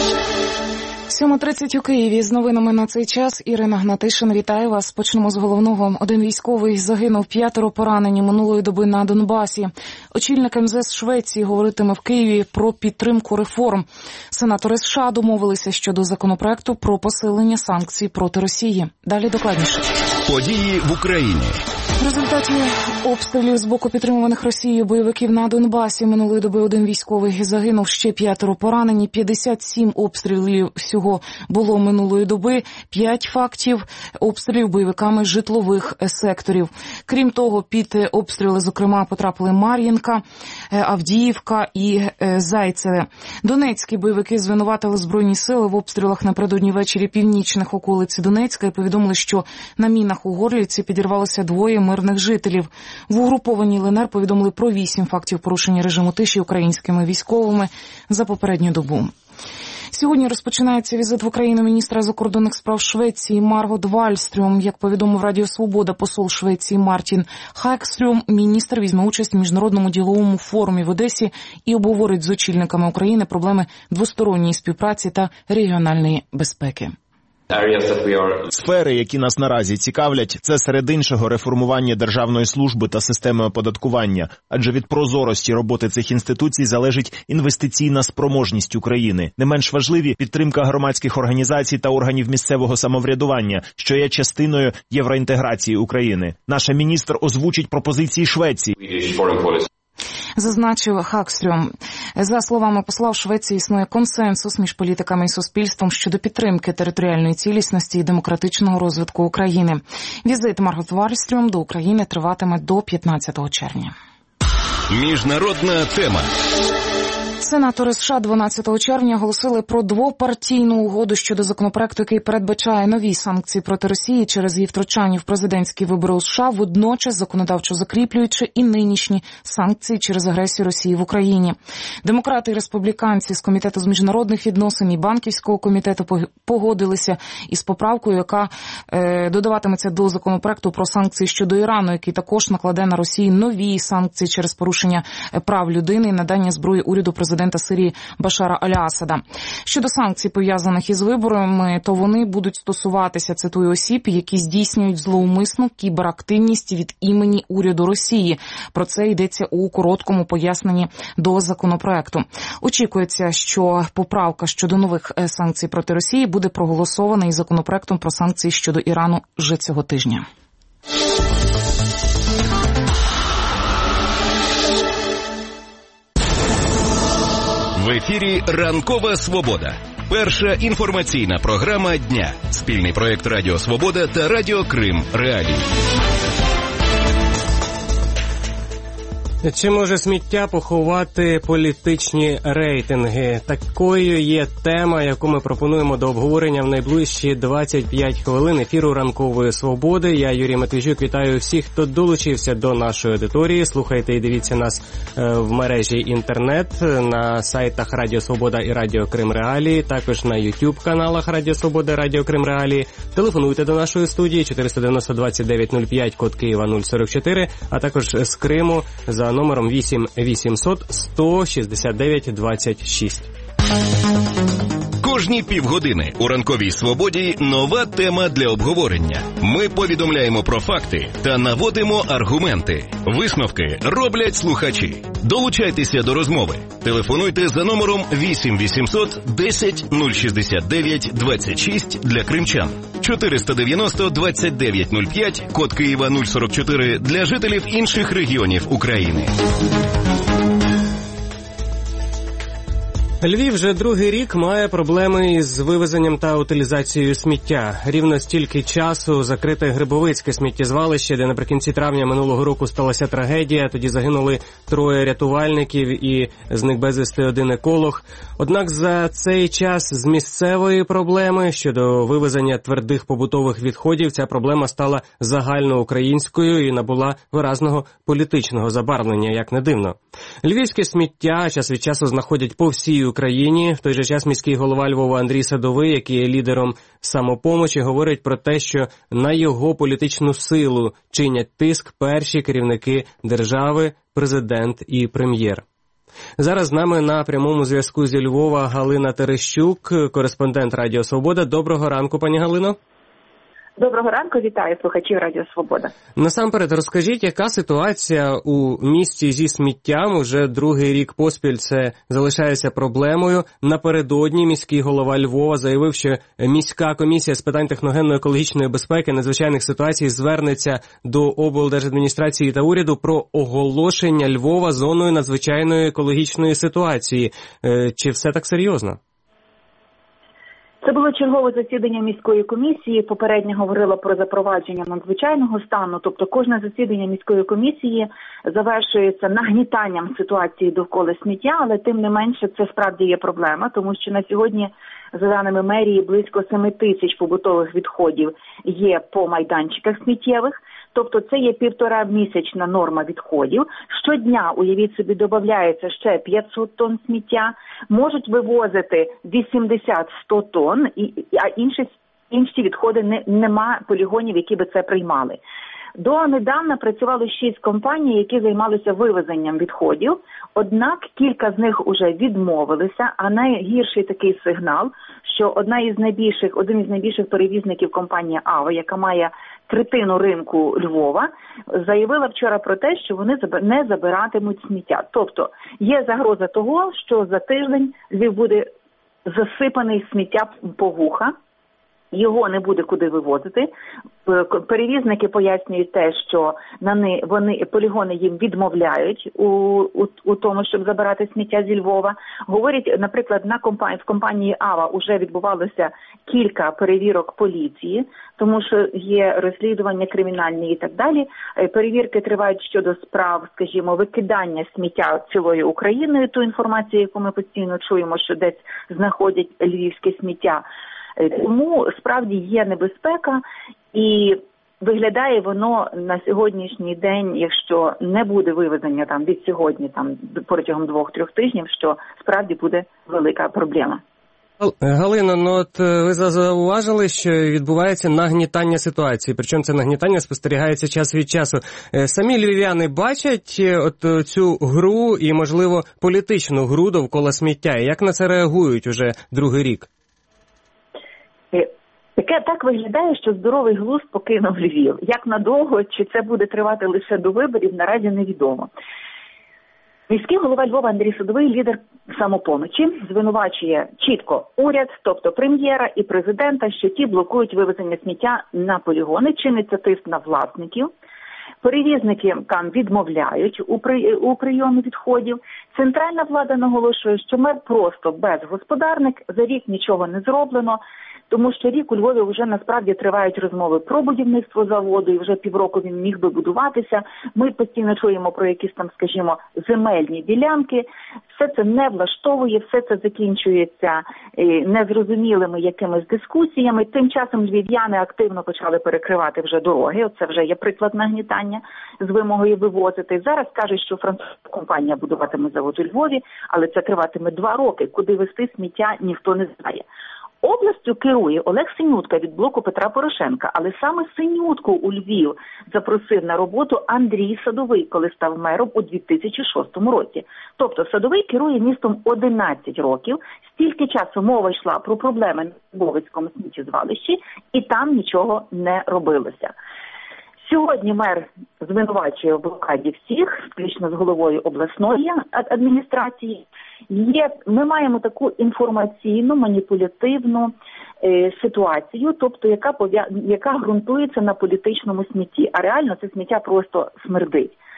сьома тридцять у Києві. З новинами на цей час Ірина Гнатишин. Вітаю вас. Почнемо з головного. Один військовий загинув, п'ятеро поранені минулої доби на Донбасі. Очільник ем зе ес Швеції говоритиме в Києві про підтримку реформ. Сенатори США домовилися щодо законопроекту про посилення санкцій проти Росії. Далі докладніше. Події в Україні. В результаті обстрілів з боку підтримуваних Росією бойовиків на Донбасі минулої доби один військовий загинув, ще п'ятеро поранені, п'ятдесят сім обстрілів всього було минулої доби, п'ять фактів обстрілів бойовиками житлових секторів. Крім того, під обстріли, зокрема, потрапили Мар'їнка, Авдіївка і Зайцеве. Донецькі бойовики звинуватили Збройні сили в обстрілах напередодні ввечері північних околиць Донецька і повідомили, що на мінах у Горлівці підірвалося двоє мирних жителів. В угрупованій ел ен ер повідомили про вісім фактів порушення режиму тиші українськими військовими за попередню добу. Сьогодні розпочинається візит в Україну міністра закордонних справ Швеції Маргот Вальстрюм. Як повідомив Радіо Свобода посол Швеції Мартін Хакстрюм, міністр візьме участь в міжнародному діловому форумі в Одесі і обговорить з очільниками України проблеми двосторонньої співпраці та регіональної безпеки. Сфери, які нас наразі цікавлять, це серед іншого реформування державної служби та системи оподаткування, адже від прозорості роботи цих інституцій залежить інвестиційна спроможність України. Не менш важливі підтримка громадських організацій та органів місцевого самоврядування, що є частиною євроінтеграції України. Наш міністр озвучить пропозиції Швеції. Зазначив Хакстрюм. За словами посла, в Швеції існує консенсус між політиками і суспільством щодо підтримки територіальної цілісності і демократичного розвитку України. Візит Маргот Вальстрюм до України триватиме до п'ятнадцятого червня. Міжнародна тема. Сенатори США дванадцятого червня оголосили про двопартійну угоду щодо законопроекту, який передбачає нові санкції проти Росії через її втручання в президентські вибори у США, водночас законодавчо закріплюючи і нинішні санкції через агресію Росії в Україні. Демократи і республіканці з Комітету з міжнародних відносин і Банківського комітету погодилися із поправкою, яка е, додаватиметься до законопроекту про санкції щодо Ірану, який також накладе на Росію нові санкції через порушення прав людини і надання зброї уряду президента президента Сирії Башара Аль-Асада. Щодо санкцій, пов'язаних із виборами, то вони будуть стосуватися, цитую, осіб, які здійснюють зловмисну кіберактивність від імені уряду Росії. Про це йдеться у короткому поясненні до законопроекту. Очікується, що поправка щодо нових санкцій проти Росії буде проголосована із законопроектом про санкції щодо Ірану вже цього тижня. В ефірі «Ранкова Свобода». Перша інформаційна програма дня. Спільний проєкт Радіо Свобода та Радіо Крим Реалії. Чи може сміття поховати політичні рейтинги? Такою є тема, яку ми пропонуємо до обговорення в найближчі двадцять п'ять хвилин ефіру «Ранкової Свободи». Я, Юрій Матвійчук, вітаю всіх, хто долучився до нашої аудиторії. Слухайте і дивіться нас в мережі інтернет, на сайтах Радіо Свобода і Радіо Крим Реалії, також на ютуб-каналах Радіо Свобода і Радіо Крим Реалії. Телефонуйте до нашої студії чотириста дев'яносто двадцять дев'ять нуль п'ять, код Києва нуль сорок чотири, а також з Криму за номером вісім вісімсот сто шістдесят дев'ять двадцять шість. Кожні півгодини у «Ранковій Свободі» нова тема для обговорення. Ми повідомляємо про факти та наводимо аргументи. Висновки роблять слухачі. Долучайтеся до розмови. Телефонуйте за номером вісім вісімсот десять нуль шістдесят дев'ять двадцять шість для кримчан. чотириста дев'яносто двадцять дев'ять нуль п'ять, код Києва нуль сорок чотири для жителів інших регіонів України. Львів вже другий рік має проблеми із вивезенням та утилізацією сміття. Рівно стільки часу закрите Грибовицьке сміттєзвалище, де наприкінці травня минулого року сталася трагедія. Тоді загинули троє рятувальників і зник безвісти один еколог. Однак за цей час з місцевої проблеми щодо вивезення твердих побутових відходів ця проблема стала загальноукраїнською і набула виразного політичного забарвлення, як не дивно. Львівське сміття час від часу знаходять по всій Україні. В той же час міський голова Львова Андрій Садовий, який є лідером «Самопомочі», говорить про те, що на його політичну силу чинять тиск перші керівники держави, президент і прем'єр. Зараз з нами на прямому зв'язку зі Львова Галина Терещук, кореспондент Радіо Свобода. Доброго ранку, пані Галино. Доброго ранку, вітаю слухачів Радіо Свобода. Насамперед, розкажіть, яка ситуація у місті зі сміттям? Уже другий рік поспіль це залишається проблемою. Напередодні міський голова Львова заявив, що міська комісія з питань техногенно-екологічної безпеки, надзвичайних ситуацій звернеться до облдержадміністрації та уряду про оголошення Львова зоною надзвичайної екологічної ситуації. Чи все так серйозно? Це було чергове засідання міської комісії. Попередньо говорило про запровадження надзвичайного стану. Тобто кожне засідання міської комісії завершується нагнітанням ситуації довкола сміття, але тим не менше це справді є проблема, тому що на сьогодні, за даними мерії, близько семи тисяч побутових відходів є по майданчиках сміттєвих. Тобто це є півтора місячна норма відходів. Щодня, уявіть собі, додається ще п'ятсот тонн сміття. Можуть вивозити вісімдесят-сто тонн, а інші, інші відходи не, нема полігонів, які би це приймали. До недавна працювало шість компаній, які займалися вивезенням відходів, однак кілька з них уже відмовилися, а найгірший такий сигнал, що одна із найбільших, один із найбільших перевізників компанія «Ава», яка має третину ринку Львова, заявила вчора про те, що вони не забиратимуть сміття. Тобто є загроза того, що за тиждень Львів буде засипаний сміття по вуха, його не буде куди вивозити. Перевізники пояснюють те, що на не, вони, полігони їм відмовляють у, у, у тому, щоб забирати сміття зі Львова. Говорять, наприклад, на компанії, в компанії «Ава» вже відбувалося кілька перевірок поліції, тому що є розслідування кримінальні і так далі. Перевірки тривають щодо справ, скажімо, викидання сміття цілою Україною, ту інформацію, яку ми постійно чуємо, що десь знаходять львівське сміття. Тому справді є небезпека, і виглядає воно на сьогоднішній день, якщо не буде вивезення там від сьогодні, там протягом двох-трьох тижнів, що справді буде велика проблема. Галино, ну от ви зауважили, що відбувається нагнітання ситуації, причому це нагнітання спостерігається час від часу. Самі львів'яни бачать от цю гру і, можливо, політичну гру довкола сміття. Як на це реагують уже другий рік? Таке так виглядає, що здоровий глузд покинув Львів. Як надовго, чи це буде тривати лише до виборів, наразі невідомо. Міський голова Львова Андрій Садовий, лідер «Самопомочі», звинувачує чітко уряд, тобто прем'єра і президента, що ті блокують вивезення сміття на полігони, чиниться тиск на власників. Перевізники там відмовляють у, при, у прийомі відходів. Центральна влада наголошує, що мер просто безгосподарник, за рік нічого не зроблено, тому що рік у Львові вже насправді тривають розмови про будівництво заводу, і вже півроку він міг би будуватися. Ми постійно чуємо про якісь там, скажімо, земельні ділянки. Все це не влаштовує, все це закінчується незрозумілими якимись дискусіями. Тим часом львів'яни активно почали перекривати вже дороги. Оце вже є приклад нагнітання з вимогою вивозити. Зараз кажуть, що французька компанія будуватиме завод у Львові, але це триватиме два роки. Куди везти сміття, ніхто не знає. Областю керує Олег Синютка від блоку Петра Порошенка, але саме Синютку у Львів запросив на роботу Андрій Садовий, коли став мером у дві тисячі шостому році. Тобто Садовий керує містом одинадцять років, стільки часу мова йшла про проблеми на Львовицькому сміттєзвалищі, і там нічого не робилося. Сьогодні мер звинувачує в блокаді всіх, включно з головою обласної адміністрації. Є, ми маємо таку інформаційну, маніпулятивну е, ситуацію, тобто яка, яка ґрунтується на політичному смітті, а реально це сміття просто смердить.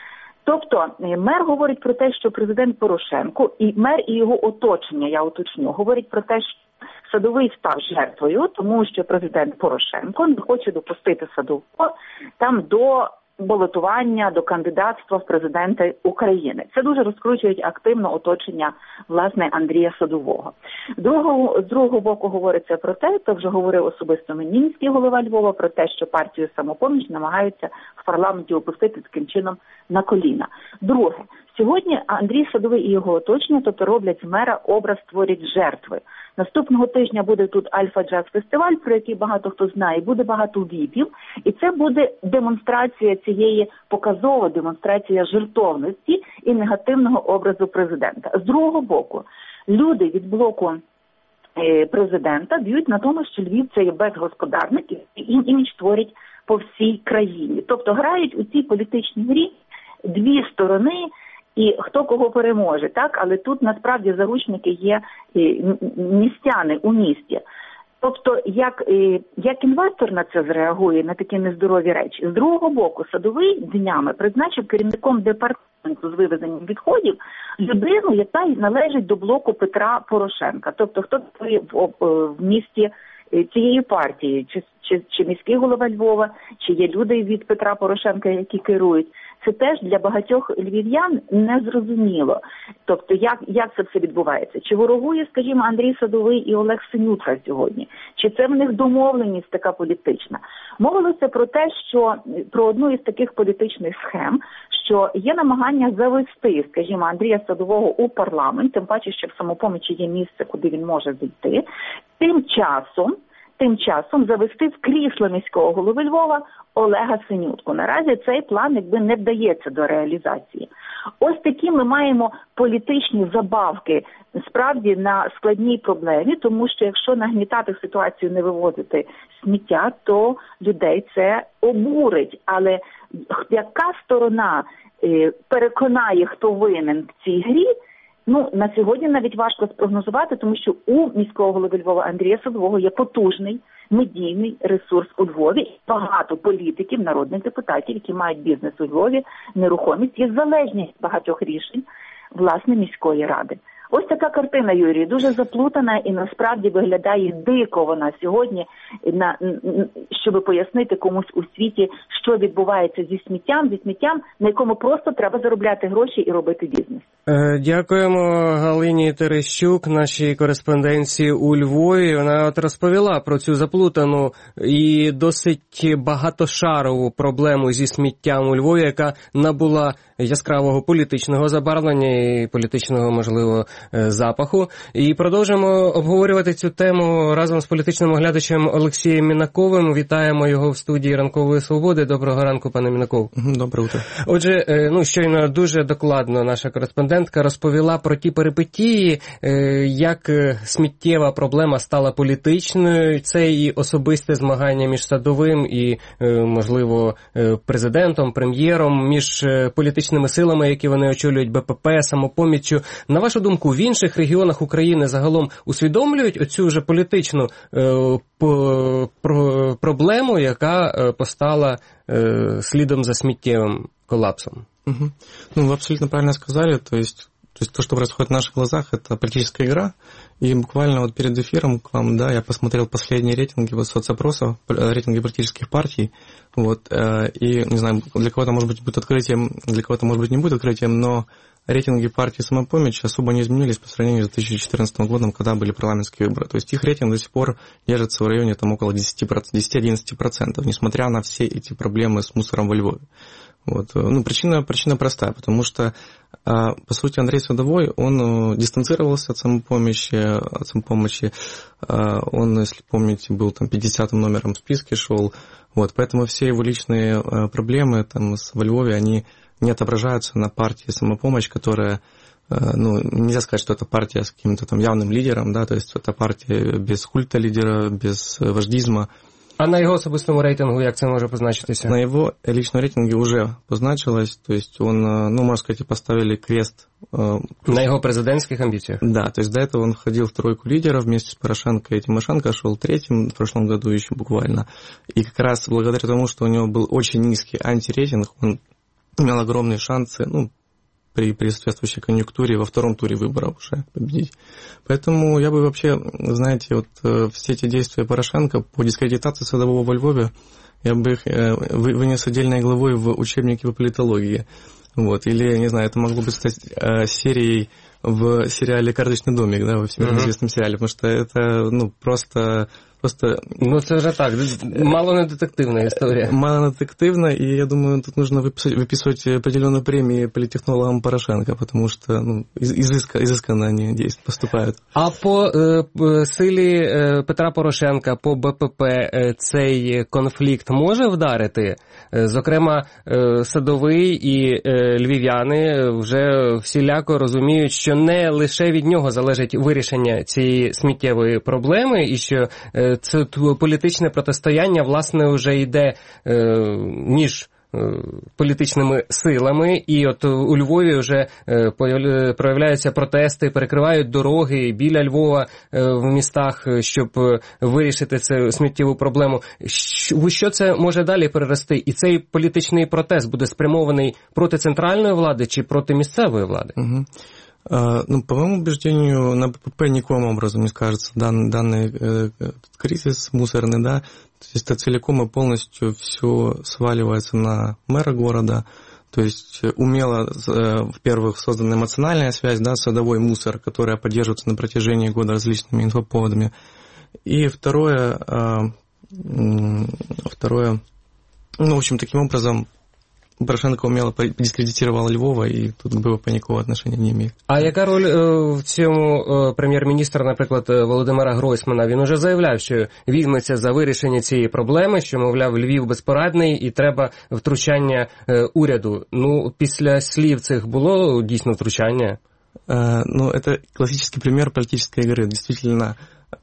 Тобто мер говорить про те, що президент Порошенко, і мер і його оточення, я уточню, говорить про те, що Садовий став жертвою, тому що президент Порошенко не хоче допустити Садового там до балотування, до кандидатства в президенти України. Це дуже розкручують активно оточення, власне, Андрія Садового. Другого, з другого боку говориться про те, то вже говорив особисто мені міський голова Львова, про те, що партію «Самопоміч» намагаються в парламенті опустити таким чином на коліна. Друге, сьогодні Андрій Садовий і його оточення, тобто роблять з мера образ, створять жертви. Наступного тижня буде тут Альфа-Джаз-фестиваль, про який багато хто знає, буде багато віпів, і це буде демонстрація цієї, показова демонстрація жертовності і негативного образу президента. З другого боку, люди від блоку президента б'ють на тому, що Львів – це є безгосподарник, і імідж творять по всій країні. Тобто грають у цій політичній грі дві сторони, і хто кого переможе, так? Але тут насправді заручники є містяни у місті. Тобто, як, як інвестор на це зреагує, на такі нездорові речі. З другого боку, Садовий днями призначив керівником департаменту з вивезенням відходів людину, яка належить до блоку Петра Порошенка. Тобто, хто в, в місті цієї партії, чи, чи, чи міський голова Львова, чи є люди від Петра Порошенка, які керують. Це теж для багатьох львів'ян незрозуміло. Тобто, як, як це все відбувається? Чи ворогує, скажімо, Андрій Садовий і Олег Синютка сьогодні? Чи це в них домовленість така політична? Мовилося про те, що про одну із таких політичних схем, що є намагання завести, скажімо, Андрія Садового у парламент, тим паче, що в «Самопомічі» є місце, куди він може зайти. Тим часом, тим часом завести в крісло міського голови Львова Олега Синютку. Наразі цей план якби не вдається до реалізації. Ось такі ми маємо політичні забавки справді на складній проблемі, тому що якщо нагнітати ситуацію, не вивозити сміття, то людей це обурить. Але яка сторона е, переконає, хто винен в цій грі, ну, на сьогодні навіть важко спрогнозувати, тому що у міського голови Львова Андрія Садового є потужний медійний ресурс у Львові. І багато політиків, народних депутатів, які мають бізнес у Львові, нерухомість, є залежність багатьох рішень, власне, міської ради. Ось така картина, Юрій, дуже заплутана і насправді виглядає дико вона сьогодні, на, щоб пояснити комусь у світі, що відбувається зі сміттям, зі сміттям, на якому просто треба заробляти гроші і робити бізнес. Дякуємо Галині Терещук, нашій кореспонденції у Львові. Вона от розповіла про цю заплутану і досить багатошарову проблему зі сміттям у Львові, яка набула яскравого політичного забарвлення і політичного, можливо, запаху. І продовжимо обговорювати цю тему разом з політичним оглядачем Олексієм Мінаковим. Вітаємо його в студії «Ранкової свободи». Доброго ранку, пане Мінаков. Доброе утро. Отже, ну, щойно дуже докладно наша кореспондентка розповіла про ті перипетії, як сміттєва проблема стала політичною. Це і особисте змагання між Садовим і, можливо, президентом, прем'єром, між політичними силами, які вони очолюють, БПП, Самопоміччю. На вашу думку, в інших регіонах України загалом усвідомлюють оцю вже політичну е, по, про, проблему, яка е, постала е, слідом за сміттєвим коллапсом? Угу. Ну, вы абсолютно правильно сказали, то есть, то есть то, что происходит в наших глазах, это политическая игра, и буквально вот перед эфиром к вам, да, я посмотрел последние рейтинги вот, соцопросов, рейтинги политических партий, вот, э, и, не знаю, для кого-то, может быть, будет открытием, для кого-то, может быть, не будет открытием, но рейтинги партии «Самопомощь» особо не изменились по сравнению с две тысячи четырнадцатым годом, когда были парламентские выборы. То есть их рейтинг до сих пор держится в районе там, около десять-одиннадцать процентов, несмотря на все эти проблемы с мусором во Львове. Вот. Ну, причина, причина простая, потому что, по сути, Андрей Садовой, он дистанцировался от самопомощи, от самопомощи. Он, если помните, был там пятидесятым номером в списке шел. Вот. Поэтому все его личные проблемы там, во Львове, они не отображаются на партии «Самопомощь», которая, ну, нельзя сказать, что это партия с каким-то там явным лидером, да, то есть это партия без культа лидера, без вождизма. А на його особистому рейтингу як це може позначитися? На его личном рейтинге уже позначилось, то есть он, ну, можно сказать, поставили крест. На его президентских амбициях? Да, то есть до этого он входил в тройку лидеров вместе с Порошенко и Тимошенко, шел третьим в прошлом году еще буквально. И как раз благодаря тому, что у него был очень низкий антирейтинг, он имел огромные шансы, ну, при, при соответствующей конъюнктуре во втором туре выборов уже победить. Поэтому я бы вообще, знаете, вот все эти действия Порошенко по дискредитации Садового во Львове, я бы их вынес отдельной главой в учебнике по политологии. Вот. Или, не знаю, это могло бы стать серией в сериале «Карточный домик», да, во всемирно известном сериале, потому что это, ну, просто... Просто... Ну, це вже так, мало не детективна історія. Мало детективна, и я думаю, тут нужно выписывать, выписывать определенную премию политтехнологам Порошенко, потому что, ну, изыска, изысканно они действуют, поступают. А по е, силі е, Петра Порошенка, по БПП е, цей конфлікт може вдарити? Е, зокрема, е, Садовий і е, львів'яни вже всіляко розуміють, що не лише від нього залежить вирішення цієї сміттєвої проблеми, і що е, це політичне протистояння, власне, вже йде е, між е, політичними силами, і от у Львові вже е, проявляються протести, перекривають дороги біля Львова е, в містах, щоб вирішити цю сміттєву проблему. Що, що це може далі перерости? І цей політичний протест буде спрямований проти центральної влади чи проти місцевої влади? Угу. Ну, по моему убеждению, на БПП никоим образом не скажется дан, данный э, кризис мусорный, да, то есть это целиком и полностью все сваливается на мэра города, то есть умело, э, во-первых, создана эмоциональная связь, да, садовой мусор, которая поддерживается на протяжении года различными инфоповодами, и второе, э, второе, ну, в общем, таким образом, Порошенко умело дискредитував Львова, і тут БПП ніякого отношення не має. А яка роль в цьому прем'єр-міністра, наприклад, Володимира Гройсмана? Він уже заявляв, що візьметься за вирішення цієї проблеми, що, мовляв, Львів безпорадний і треба втручання уряду. Ну, після слів цих було дійсно втручання? Ну, это классический пример политической игры. Действительно,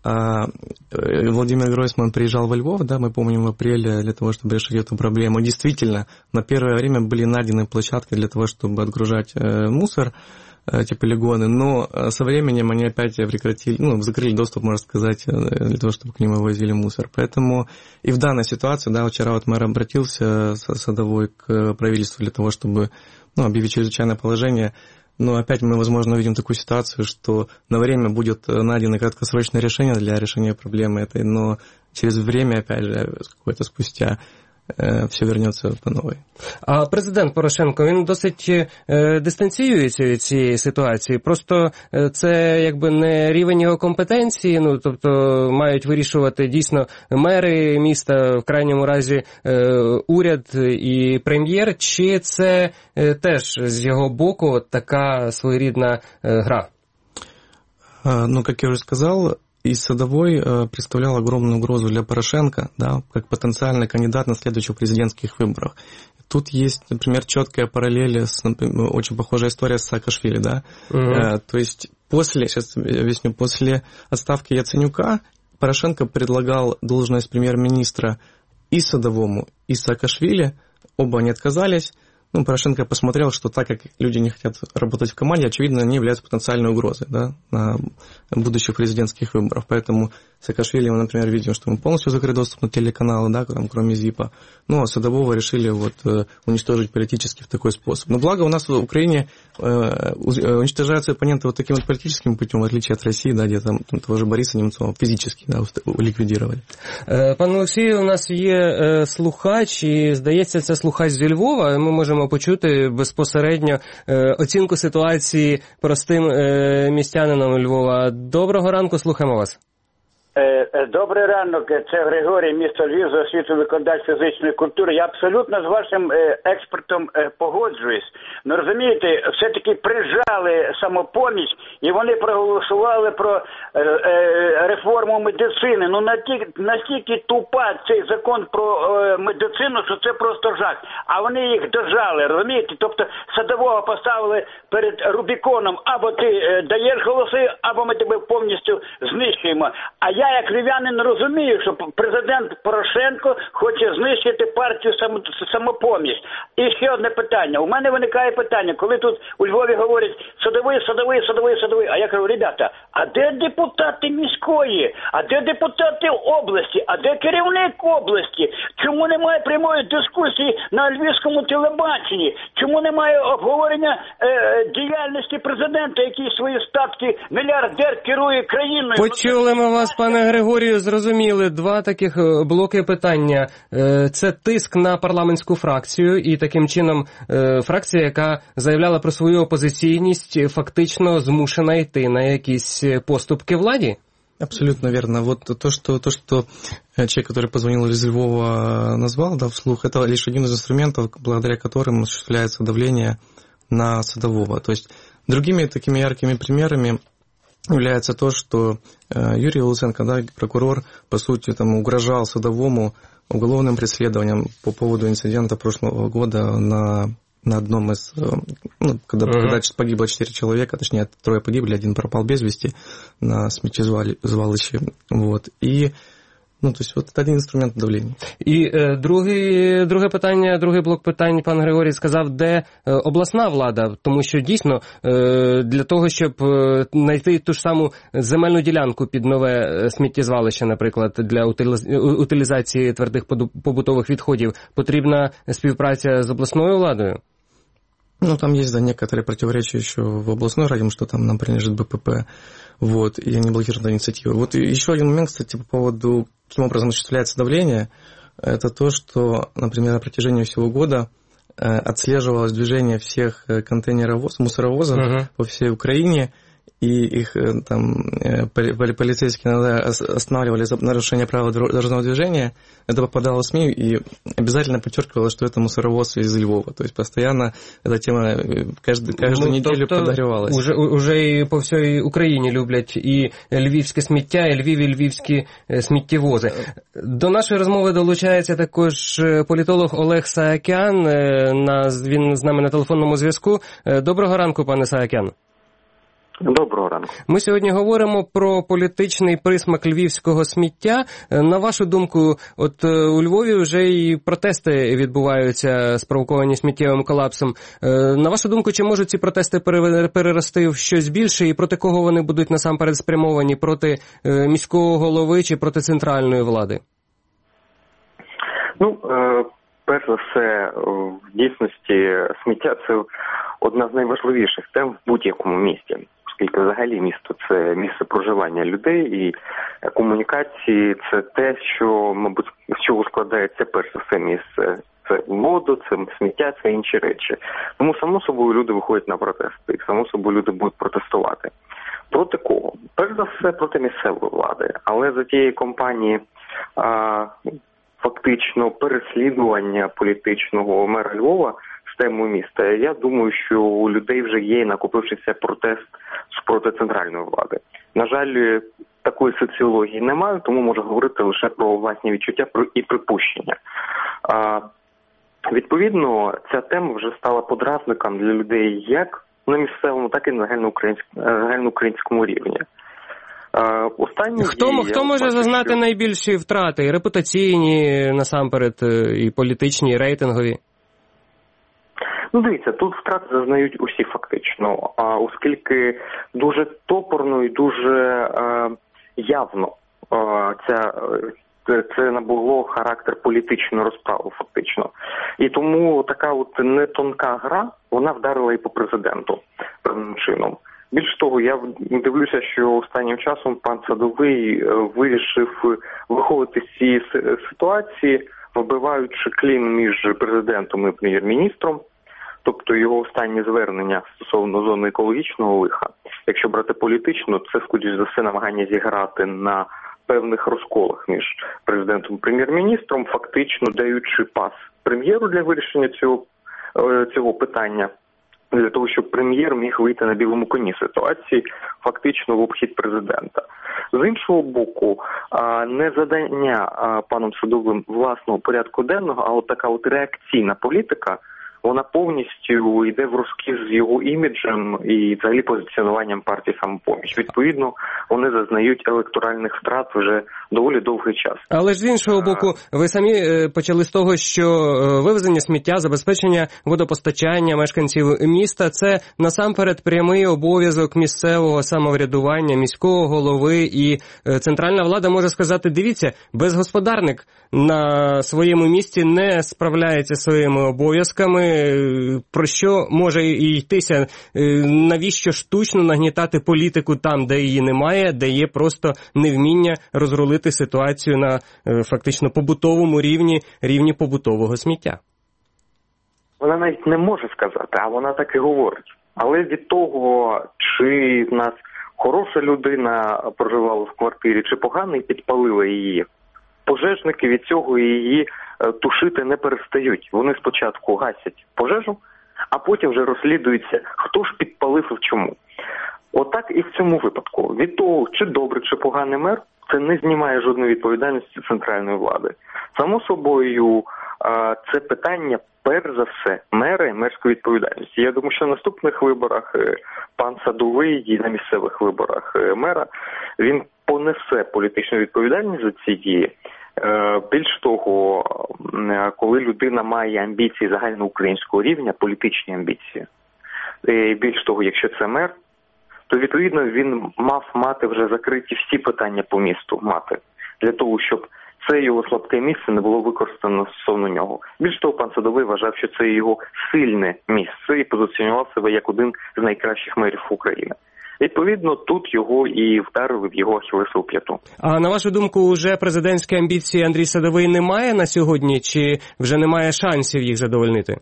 Владимир Гройсман приезжал во Львов, да, мы помним, в апреле, для того, чтобы решить эту проблему. Действительно, на первое время были найдены площадки для того, чтобы отгружать мусор, эти полигоны, но со временем они опять прекратили, ну, закрыли доступ, можно сказать, для того, чтобы к ним вывозили мусор. Поэтому и в данной ситуации, да, вчера вот мэр обратился Садовой к правительству для того, чтобы, ну, объявить чрезвычайное положение. Но опять мы, возможно, увидим такую ситуацию, что на время будет найдено краткосрочное решение для решения проблемы этой, но через время, опять же, какое-то спустя, все вернеться по новій. А президент Порошенко, він досить е, дистанціюється від цієї ситуації. Просто е, це якби не рівень його компетенції, ну, тобто мають вирішувати дійсно мери міста, в крайньому разі е, уряд і прем'єр, чи це е, теж з його боку така своєрідна е, гра? А, ну, як я вже сказав, и Садовой представлял огромную угрозу для Порошенко, да, как потенциальный кандидат на следующих президентских выборах. Тут есть, например, четкая параллель, с, например, очень похожая история с Саакашвили, да. Mm-hmm. То есть после, сейчас объясню, после отставки Яценюка Порошенко предлагал должность премьер-министра и Садовому, и Саакашвили, оба они отказались. Ну, Порошенко посмотрел, что так как люди не хотят работать в команде, очевидно, они являются потенциальной угрозой, да, на будущих президентских выборах. Поэтому Саакашвили, мы, например, видим, что ему полностью закрыт доступ на телеканалы, да, там, кроме ЗИПа. Ну, а Садового решили вот уничтожить политически в такой способ. Но благо у нас в Украине э, уничтожаются оппоненты вот таким вот политическим путем, в отличие от России, да, где там, там того же Бориса Немцова физически, да, ликвидировали. Пане Олексію, у нас є слухач, і, здається, це слухач зі Львова. Ми можемо почути безпосередньо оцінку ситуації простим містянином Львова. Доброго ранку, слухаємо вас. Добрий ранок, це Григорій, місто Львів, за освіту викладач фізичної культури. Я абсолютно з вашим експертом погоджуюсь. Ну, розумієте, все-таки прижали Самопоміч, і вони проголосували про реформу медицини. Ну, настільки тупа цей закон про медицину, що це просто жах. А вони їх дожали, розумієте? Тобто Садового поставили перед Рубіконом, або ти даєш голоси, або ми тебе повністю знищуємо. А я як львів'янин, розумію, що президент Порошенко хоче знищити партію «Самопоміч». І ще одне питання. У мене виникає питання, коли тут у Львові говорять «садовий, садовий, садовий, садовий». А я кажу, ребята, а де депутати міської? А де депутати області? А де керівник області? Чому немає прямої дискусії на львівському телебаченні? Чому немає обговорення е, діяльності президента, який свої статки мільярдер керує країною? Почули ми вас, пане Григорію, зрозуміли. Два таких блоки питання. Це тиск на парламентську фракцію, і таким чином фракція, яка заявляла про свою опозиційність, фактично змушена йти на якісь поступки владі? Абсолютно верно. Вот то, что, то, что человек, который позвонил из Львова, назвал, да, вслух, это лишь один из инструментов, благодаря которым осуществляется давление на Садового. То есть другими такими яркими примерами является то, что Юрий Луценко, да, прокурор, по сути, там, угрожал Садовому уголовным преследованием по поводу инцидента прошлого года на, на одном из... Ну, когда, uh-huh. когда погибло четыре человека, точнее, трое погибли, один пропал без вести на сміттєзвалищі. Вот. И Ну, тобто, от один інструмент давлення. І е, другий, друге питання, другий блок питань, пан Григорій сказав, де е, обласна влада, тому що дійсно е, для того, щоб е, знайти ту ж саму земельну ділянку під нове сміттєзвалище, наприклад, для утилізації твердих побутових відходів, потрібна співпраця з обласною владою? Ну, там есть, да, некоторые противоречия еще в областной раде, что там нам принадлежит БПП, вот, и они блокируют инициативу. Вот и еще один момент, кстати, по поводу, каким образом осуществляется давление, это то, что, например, на протяжении всего года э, отслеживалось движение всех контейнеровоз, мусоровозов uh-huh. по всей Украине, и их там полицейские иногда останавливали за нарушение правил дорожного движения, это попадало в СМИ и обязательно подчеркивалось, что это мусоровоз из Львова. То есть постоянно эта тема каждую, каждую ну, неделю тобто подогревалась. Уже, уже і по всій Україні люблять і львівське сміття, і Львів, і львівські сміттєвози. До нашої розмови долучається також політолог Олег Саакян. Він з нами на телефонному зв'язку. Доброго ранку, пане Саакян. Доброго ранку. Ми сьогодні говоримо про політичний присмак львівського сміття. На вашу думку, от у Львові вже і протести відбуваються, спровоковані сміттєвим колапсом. На вашу думку, чи можуть ці протести перерости в щось більше і проти кого вони будуть насамперед спрямовані? Проти міського голови чи проти центральної влади? Ну, перш за все, в дійсності сміття – це одна з найважливіших тем в будь-якому місті. Оскільки взагалі місто – це місце проживання людей, і комунікації – це те, що, мабуть, з чого складається перш за все місце. Це воду, це сміття, це інші речі. Тому, само собою, люди виходять на протести, і само собою люди будуть протестувати. Проти кого? Перш за все, проти місцевої влади. Але за тієї кампанії а, фактично переслідування політичного мера Львова з темою міста, я думаю, що у людей вже є накопившися протест проти центральної влади. На жаль, такої соціології немає, тому можу говорити лише про власні відчуття і припущення. А, відповідно, ця тема вже стала подразником для людей як на місцевому, так і на загальноукраїнському рівні. А, останні хто дії, хто може бачу, зазнати що... найбільші втрати? І репутаційні, насамперед, і політичні, і рейтингові? Ну, дивіться, тут втрати зазнають усі фактично, а оскільки дуже топорно і дуже е, явно е, ця, це набуло характер політичної розправи фактично. І тому така от нетонка гра, вона вдарила і по президенту певним чином. Більш того, я дивлюся, що останнім часом пан Садовий вирішив виходити з цієї ситуації, вибиваючи клін між президентом і прем'єр-міністром. Тобто його останні звернення стосовно зони екологічного лиха, якщо брати політично, це, скоріш за все, намагання зіграти на певних розколах між президентом і прем'єр-міністром, фактично даючи пас прем'єру для вирішення цього, цього питання, для того, щоб прем'єр міг вийти на білому коні ситуації, фактично в обхід президента. З іншого боку, не задання паном Садовим власного порядку денного, а от така от реакційна політика, вона повністю йде в розкіз з його іміджем і взагалі позиціонуванням партії «Самопоміч». Відповідно, вони зазнають електоральних втрат вже доволі довгий час. Але ж з іншого боку, ви самі почали з того, що вивезення сміття, забезпечення водопостачання мешканців міста – це насамперед прямий обов'язок місцевого самоврядування, міського голови, і центральна влада може сказати, дивіться, безгосподарник на своєму місці не справляється своїми обов'язками, про що може і йтися, навіщо штучно нагнітати політику там, де її немає, де є просто невміння розрулити ситуацію на фактично побутовому рівні, рівні побутового сміття. Вона навіть не може сказати, а вона так і говорить. Але від того, чи в нас хороша людина проживала в квартирі, чи погана і підпалила її, пожежники від цього її тушити не перестають. Вони спочатку гасять пожежу, а потім вже розслідується, хто ж підпалив і в чому. Отак і в цьому випадку. Від того, чи добрий, чи поганий мер, це не знімає жодної відповідальності центральної влади. Само собою, це питання, перш за все, мера і мерської відповідальності. Я думаю, що на наступних виборах пан Садовий і на місцевих виборах мера, він понесе політичну відповідальність за ці дії. Більш того, коли людина має амбіції загальноукраїнського рівня, політичні амбіції, і більш того, якщо це мер, то, відповідно, він мав мати вже закриті всі питання по місту, мати, для того, щоб це його слабке місце не було використано стосовно нього. Більш того, пан Садовий вважав, що це його сильне місце і позиціонував себе як один з найкращих мерів України. Відповідно, тут його і вдарили в його ахілесову п'яту. А на вашу думку, уже президентські амбіції Андрій Садовий не має на сьогодні, чи вже немає шансів їх задовольнити?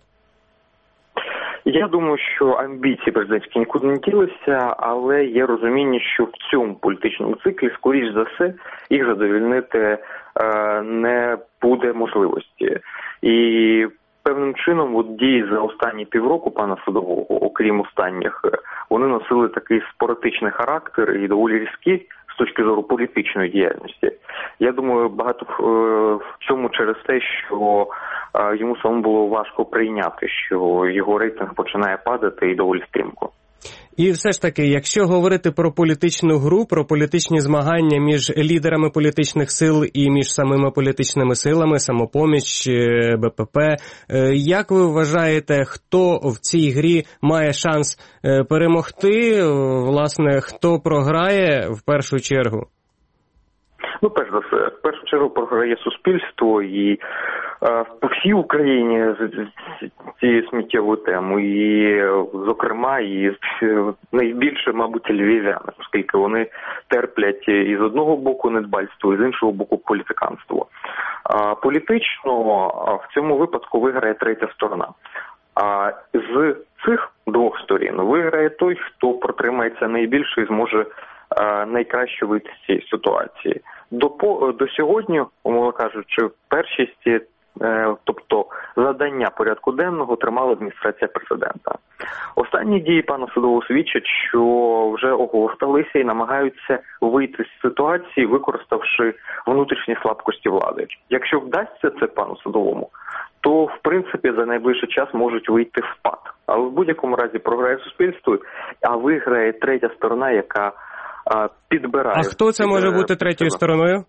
Я думаю, що амбіції президентські нікуди не ділися, але є розуміння, що в цьому політичному циклі, скоріш за все, їх задовольнити е, не буде можливості. І певним чином от дії за останні півроку пана Садового, окрім останніх, вони носили такий спорадичний характер і доволі різкі з точки зору політичної діяльності. Я думаю, багато в цьому через те, що йому самому було важко прийняти, що його рейтинг починає падати і доволі стрімко. І все ж таки, якщо говорити про політичну гру, про політичні змагання між лідерами політичних сил і між самими політичними силами, Самопоміч, БПП, як ви вважаєте, хто в цій грі має шанс перемогти, власне, хто програє в першу чергу? Ну, перш за все, в першу чергу програє суспільство і по всій Україні цією сміттєвою темою, і, зокрема, і найбільше, мабуть, львів'яни, оскільки вони терплять і з одного боку недбальство, і з іншого боку політиканство. Політично в цьому випадку виграє третя сторона. А з цих двох сторін виграє той, хто протримається найбільше і зможе найкраще вийти з цієї ситуації. До, до сьогодні, умовно кажучи, першість, тобто завдання порядку денного тримала адміністрація президента. Останні дії пана Садового свідчать, що вже оговталися і намагаються вийти з ситуації, використавши внутрішні слабкості влади. Якщо вдасться це пану Садовому, то, в принципі, за найближчий час можуть вийти в спад. Але в будь-якому разі програє суспільство, а виграє третя сторона, яка а, підбирає... А хто це може бути третьою стороною?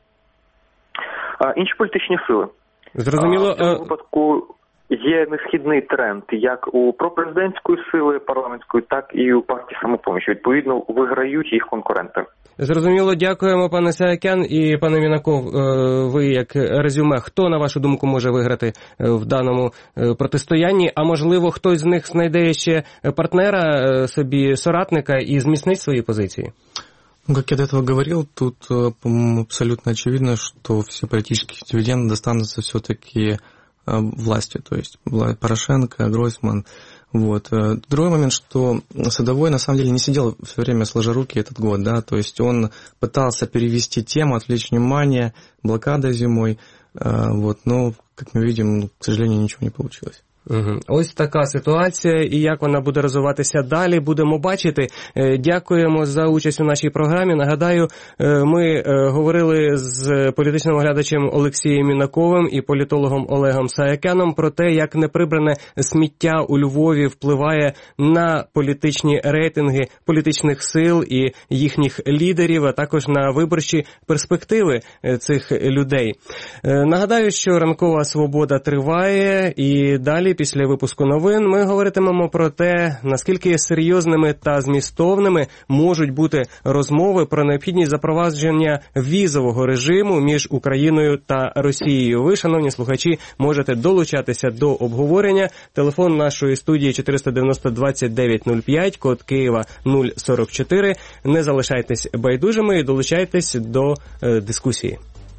А, інші політичні сили. Зрозуміло. В цьому випадку є несхідний тренд як у пропрезидентської сили парламентської, так і у партії «Самопоміч». Відповідно, виграють їх конкуренти. Зрозуміло, дякуємо, пане Саакян і пане Мінаков. Ви як резюме, хто, на вашу думку, може виграти в даному протистоянні? А можливо, хтось з них знайде ще партнера, собі соратника і зміцнить свої позиції? Ну, как я до этого говорил, тут, по-моему, абсолютно очевидно, что все политические дивиденды достанутся все-таки власти, то есть Порошенко, Гройсман. Вот. Другой момент, что Садовой на самом деле не сидел все время сложа руки этот год, да, то есть он пытался перевести тему, отвлечь внимание, блокада зимой, вот, но, как мы видим, к сожалению, ничего не получилось. Угу. Ось така ситуація, і як вона буде розвиватися далі, будемо бачити. Дякуємо за участь у нашій програмі. Нагадаю, ми говорили з політичним оглядачем Олексієм Мінаковим і політологом Олегом Саакяном про те, як неприбране сміття у Львові впливає на політичні рейтинги політичних сил і їхніх лідерів, а також на виборчі перспективи цих людей. Нагадаю, що ранкова свобода триває, і далі, після випуску новин, ми говоритимемо про те, наскільки серйозними та змістовними можуть бути розмови про необхідність запровадження візового режиму між Україною та Росією. Ви, шановні слухачі, можете долучатися до обговорення. Телефон нашої студії чотириста дев'яносто двадцять дев'ять нуль п'ять, код Києва нуль сорок чотири. Не залишайтесь байдужими і долучайтесь до е, дискусії.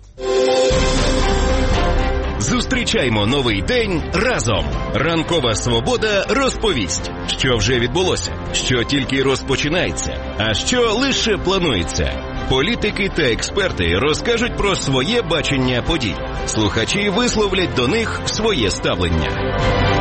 Зустрічаймо новий день разом. Ранкова свобода розповість, що вже відбулося, що тільки розпочинається, а що лише планується. Політики та експерти розкажуть про своє бачення подій. Слухачі висловлять до них своє ставлення.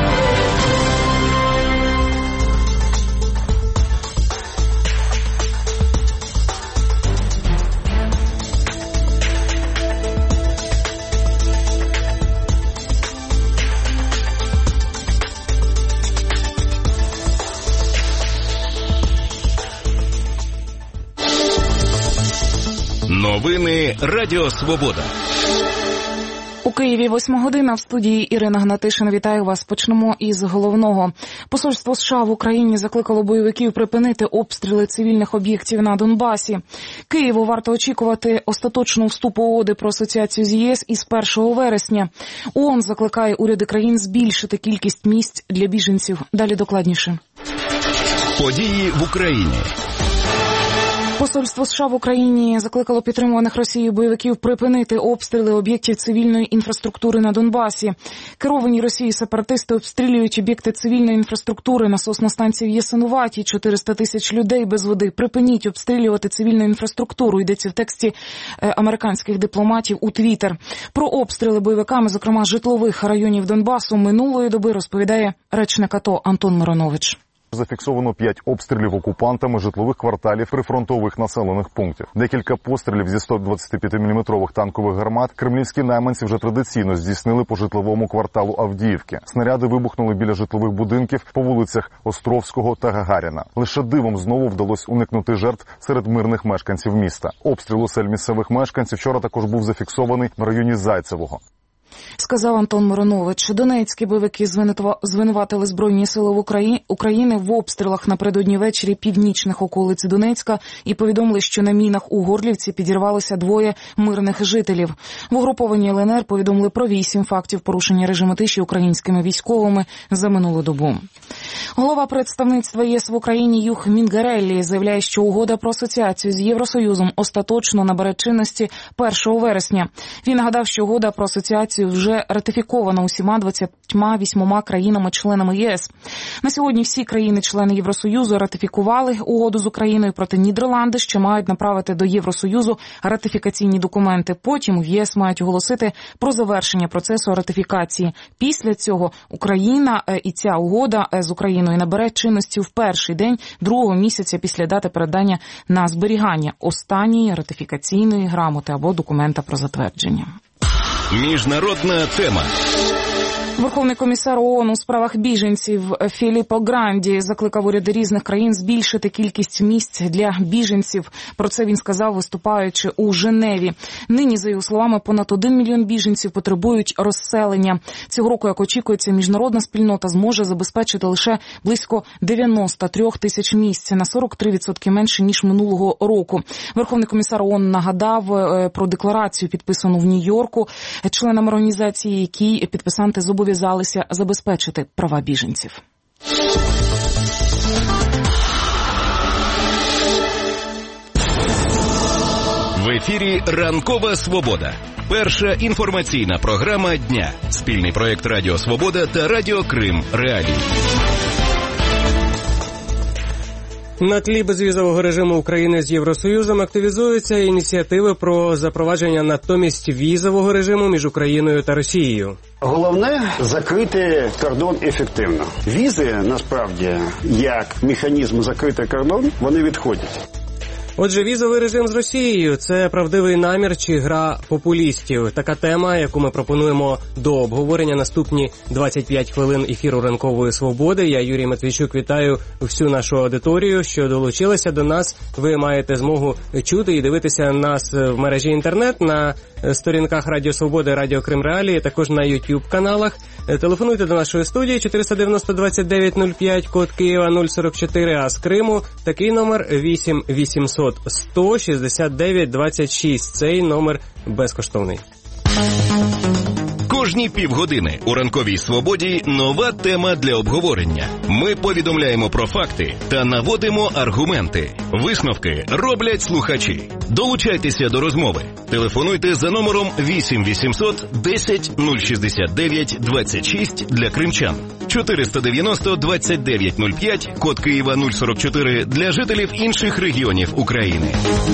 Новини Радіо Свобода. У Києві восьма година, в студії Ірина Гнатишин. Вітаю вас. Почнемо із головного. Посольство США в Україні закликало бойовиків припинити обстріли цивільних об'єктів на Донбасі. Києву варто очікувати остаточного вступу угоди про асоціацію з ЄС із першого вересня. ООН закликає уряди країн збільшити кількість місць для біженців. Далі докладніше. Події в Україні. Посольство США в Україні закликало підтримуваних Росією бойовиків припинити обстріли об'єктів цивільної інфраструктури на Донбасі. Керовані Росією сепаратисти обстрілюють об'єкти цивільної інфраструктури, насосна станція в Ясинуваті, чотириста тисяч людей без води. Припиніть обстрілювати цивільну інфраструктуру, йдеться в тексті американських дипломатів у Твіттер. Про обстріли бойовиками, зокрема житлових районів Донбасу, минулої доби розповідає речник АТО Антон Миронович. Зафіксовано п'ять обстрілів окупантами житлових кварталів прифронтових населених пунктів. Декілька пострілів зі сто двадцятип'ятиміліметрових танкових гармат кремлівські найманці вже традиційно здійснили по житловому кварталу Авдіївки. Снаряди вибухнули біля житлових будинків по вулицях Островського та Гагаріна. Лише дивом знову вдалося уникнути жертв серед мирних мешканців міста. Обстріл осель місцевих мешканців вчора також був зафіксований в районі Зайцевого. Сказав Антон Миронович. Донецькі бойовики звинуватили Збройні сили України в обстрілах напередодні ввечері північних околиць Донецька і повідомили, що на мінах у Горлівці підірвалося двоє мирних жителів. В угрупованій Л Н Р повідомили про вісім фактів порушення режиму тиші українськими військовими за минулу добу. Голова представництва ЄС в Україні Юх Мінгареллі заявляє, що угода про асоціацію з Євросоюзом остаточно набере чинності першого вересня. Він нагадав, що угода про асоціацію вже ратифікована усіма двадцятьма вісьмома країнами-членами ЄС. На сьогодні всі країни-члени Євросоюзу ратифікували угоду з Україною, проте Нідерланди ще мають направити до Євросоюзу ратифікаційні документи. Потім в ЄС мають оголосити про завершення процесу ратифікації. Після цього Україна і ця угода з Україною набере чинності в перший день другого місяця після дати передання на зберігання останньої ратифікаційної грамоти або документа про затвердження. Міжнародна тема. Верховний комісар ООН у справах біженців Філіппо Гранді закликав уряди різних країн збільшити кількість місць для біженців. Про це він сказав, виступаючи у Женеві. Нині, за його словами, понад один мільйон біженців потребують розселення. Цього року, як очікується, міжнародна спільнота зможе забезпечити лише близько дев'яносто три тисяч місць, на сорок три відсотки менше, ніж минулого року. Верховний комісар ООН нагадав про декларацію, підписану в Нью-Йорку членами організації, які підписанти зобов'язали зобов'язалися забезпечити права біженців. В ефірі «Ранкова свобода». Перша інформаційна програма дня. Спільний проєкт Радіо Свобода та Радіо Крим Реалії. На тлі безвізового режиму України з Євросоюзом активізуються ініціативи про запровадження натомість візового режиму між Україною та Росією. Головне – закрити кордон ефективно. Візи, насправді, як механізм закрити кордон, вони відходять. Отже, візовий режим з Росією – це правдивий намір чи гра популістів. Така тема, яку ми пропонуємо до обговорення наступні двадцять п'ять хвилин ефіру «Ранкової свободи». Я, Юрій Матвійчук, вітаю всю нашу аудиторію, що долучилася до нас. Ви маєте змогу чути і дивитися нас в мережі інтернет, на сторінках Радіо Свободи, Радіо Крим Реалії, також на ютуб-каналах. Телефонуйте до нашої студії чотириста дев'яносто двадцять дев'ять нуль п'ять, код Києва нуль сорок чотири, а з Криму такий номер вісім вісімсот сто шістдесят дев'ять двадцять шість. Цей номер безкоштовний. Кожні півгодини у «Ранковій свободі» нова тема для обговорення. Ми повідомляємо про факти та наводимо аргументи. Висновки роблять слухачі. Долучайтеся до розмови. Телефонуйте за номером вісім вісімсот десять нуль шістдесят дев'ять двадцять шість для кримчан. чотириста дев'яносто двадцять дев'ять нуль п'ять, код Києва нуль сорок чотири для жителів інших регіонів України.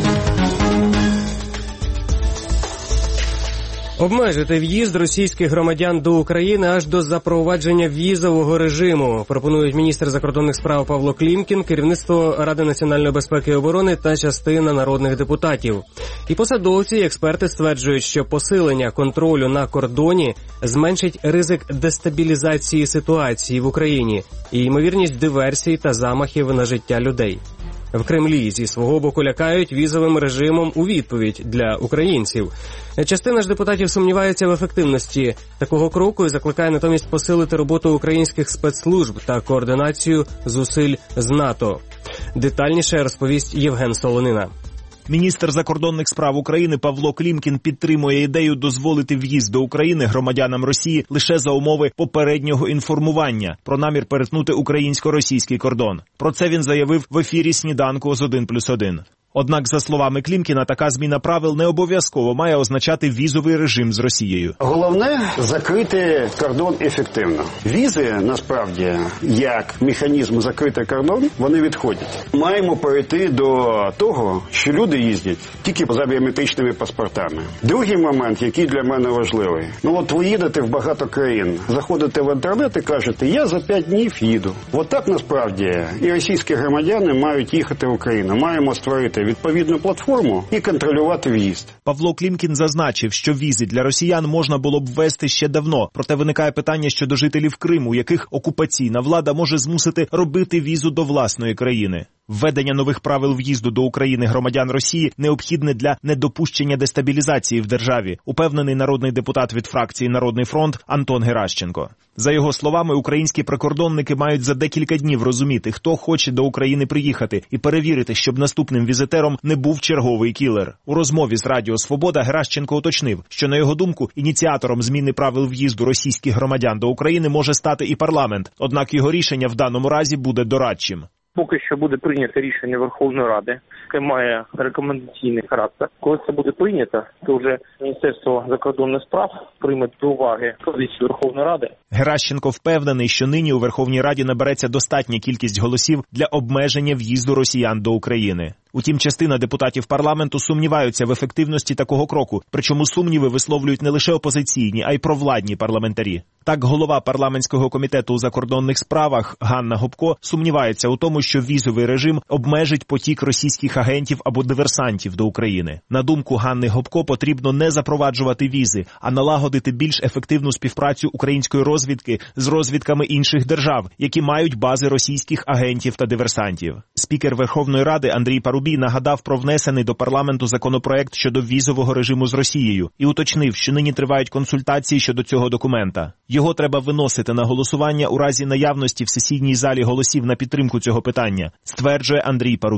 Обмежити в'їзд російських громадян до України аж до запровадження візового режиму, пропонують міністр закордонних справ Павло Клімкін, керівництво Ради національної безпеки і оборони та частина народних депутатів. І посадовці, і експерти стверджують, що посилення контролю на кордоні зменшить ризик дестабілізації ситуації в Україні і ймовірність диверсій та замахів на життя людей. В Кремлі зі свого боку лякають візовим режимом у відповідь для українців. Частина ж депутатів сумнівається в ефективності такого кроку і закликає натомість посилити роботу українських спецслужб та координацію зусиль з НАТО. Детальніше розповість Євген Солонина. Міністр закордонних справ України Павло Клімкін підтримує ідею дозволити в'їзд до України громадянам Росії лише за умови попереднього інформування про намір перетнути українсько-російський кордон. Про це він заявив в ефірі «Сніданку» з один плюс один. Однак, за словами Клімкіна, така зміна правил не обов'язково має означати візовий режим з Росією. Головне – закрити кордон ефективно. Візи, насправді, як механізм закрити кордон, вони відходять. Маємо перейти до того, що люди їздять тільки за біометричними паспортами. Другий момент, який для мене важливий. Ну от ви їдете в багато країн, заходите в інтернет і кажете, я за п'ять днів їду. От так, насправді, і російські громадяни мають їхати в Україну. Маємо створити відповідну платформу і контролювати в'їзд. Павло Клімкін зазначив, що візи для росіян можна було б ввести ще давно. Проте виникає питання щодо жителів Криму, яких окупаційна влада може змусити робити візу до власної країни. Введення нових правил в'їзду до України громадян Росії необхідне для недопущення дестабілізації в державі, упевнений народний депутат від фракції «Народний фронт» Антон Геращенко. За його словами, українські прикордонники мають за декілька днів розуміти, хто хоче до України приїхати, і перевірити, щоб наступним візитером не був черговий кілер. У розмові з Радіо Свобода Геращенко уточнив, що, на його думку, ініціатором зміни правил в'їзду російських громадян до України може стати і парламент, однак його рішення в даному разі буде дорадчим. Поки що буде прийнято рішення Верховної Ради, яке має рекомендаційний характер. Коли це буде прийнято, то вже Міністерство закордонних справ прийме до уваги позицію Верховної Ради. Геращенко впевнений, що нині у Верховній Раді набереться достатня кількість голосів для обмеження в'їзду росіян до України. Утім, частина депутатів парламенту сумніваються в ефективності такого кроку, причому сумніви висловлюють не лише опозиційні, а й провладні парламентарі. Так, голова парламентського комітету у закордонних справах Ганна Гопко сумнівається у тому, що візовий режим обмежить потік російських агентів або диверсантів до України. На думку Ганни Гопко, потрібно не запроваджувати візи, а налагодити більш ефективну співпрацю української розвідки з розвідками інших держав, які мають бази російських агентів та диверсантів. Спікер Верховної Ради Андрій Парубій нагадав про внесений до парламенту законопроект щодо візового режиму з Росією і уточнив, що нині тривають консультації щодо цього документа. Його треба виносити на голосування у разі наявності в сесійній залі голосів на підтримку цього питання, стверджує Андрій Парубій.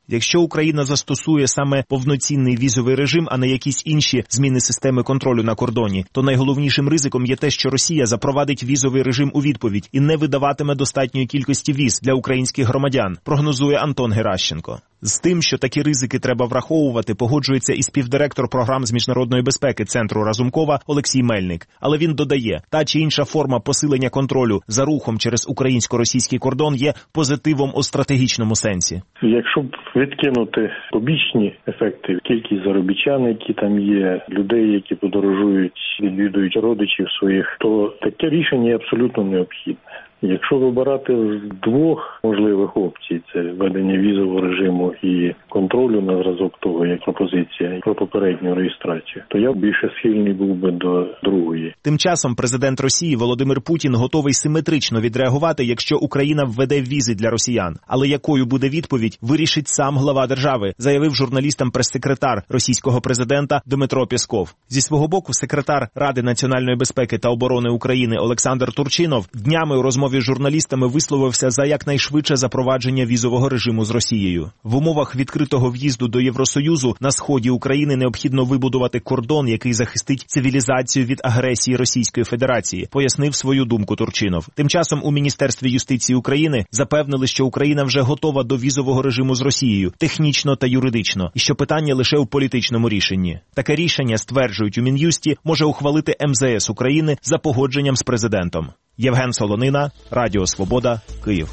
Якщо Україна застосує саме повноцінний візовий режим, а не якісь інші зміни системи контролю на кордоні, то найголовнішим ризиком є те, що Росія запровадить візовий режим у відповідь і не видаватиме достатньої кількості віз для українських громадян, прогнозує Антон Геращенко. З тим, що такі ризики треба враховувати, погоджується і співдиректор програм з міжнародної безпеки Центру Разумкова Олексій Мельник. Але він додає, та чи інша форма посилення контролю за рухом через українсько-російський кордон є позитивом у стратегічному сенсі. Якщо б відкинути побічні ефекти, кількість заробітчан, які там є, людей, які подорожують, відвідують родичів своїх, то таке рішення є абсолютно необхідне. Якщо вибирати з двох можливих опцій, це введення візового режиму і контролю на зразок того, як пропозиція про попередню реєстрацію, то я більше схильний був би до другої. Тим часом президент Росії Володимир Путін готовий симетрично відреагувати, якщо Україна введе візи для росіян. Але якою буде відповідь, вирішить сам глава держави, заявив журналістам прес-секретар російського президента Дмитро Пєсков. Зі свого боку, секретар Ради національної безпеки та оборони України Олександр Турчинов днями у розмові з журналістами висловився за якнайшвидше запровадження візового режиму з Росією. В умовах відкритого в'їзду до Євросоюзу на сході України необхідно вибудувати кордон, який захистить цивілізацію від агресії Російської Федерації, пояснив свою думку Турчинов. Тим часом у Міністерстві юстиції України запевнили, що Україна вже готова до візового режиму з Росією, технічно та юридично, і що питання лише у політичному рішенні. Таке рішення, стверджують у Мін'юсті, може ухвалити ем зе ес України за погодженням з президентом. Євген Солонина, Радіо Свобода, Київ.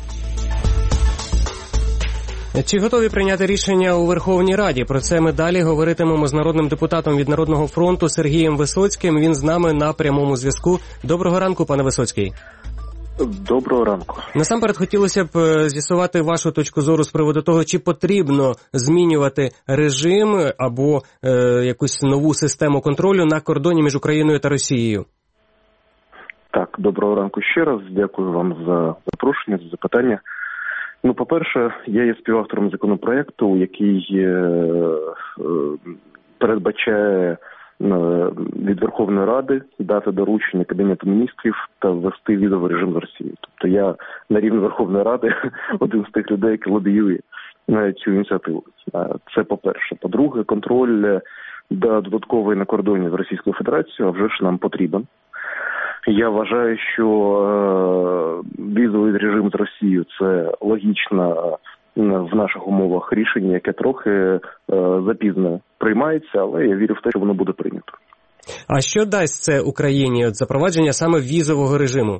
Чи готові прийняти рішення у Верховній Раді? Про це ми далі говоритимемо з народним депутатом від Народного фронту Сергієм Висоцьким. Він з нами на прямому зв'язку. Доброго ранку, пане Висоцький. Доброго ранку. Насамперед хотілося б з'ясувати вашу точку зору з приводу того, чи потрібно змінювати режим або е, якусь нову систему контролю на кордоні між Україною та Росією. Так, доброго ранку ще раз. Дякую вам за запрошення, за запитання. Ну, по-перше, я є співавтором законопроекту, який е, е, передбачає е, від Верховної Ради дати доручення Кабінету міністрів та ввести візовий режим з Росією. Тобто я на рівні Верховної Ради один з тих людей, які лобіює цю ініціативу. Це по-перше. По-друге, контроль додатковий на кордоні з Російською Федерацією, а вже ж нам потрібен. Я вважаю, що е, візовий режим з Росією – це логічно в наших умовах рішення, яке трохи е, запізно приймається, але я вірю в те, що воно буде прийнято. А що дасть це Україні, от запровадження саме візового режиму?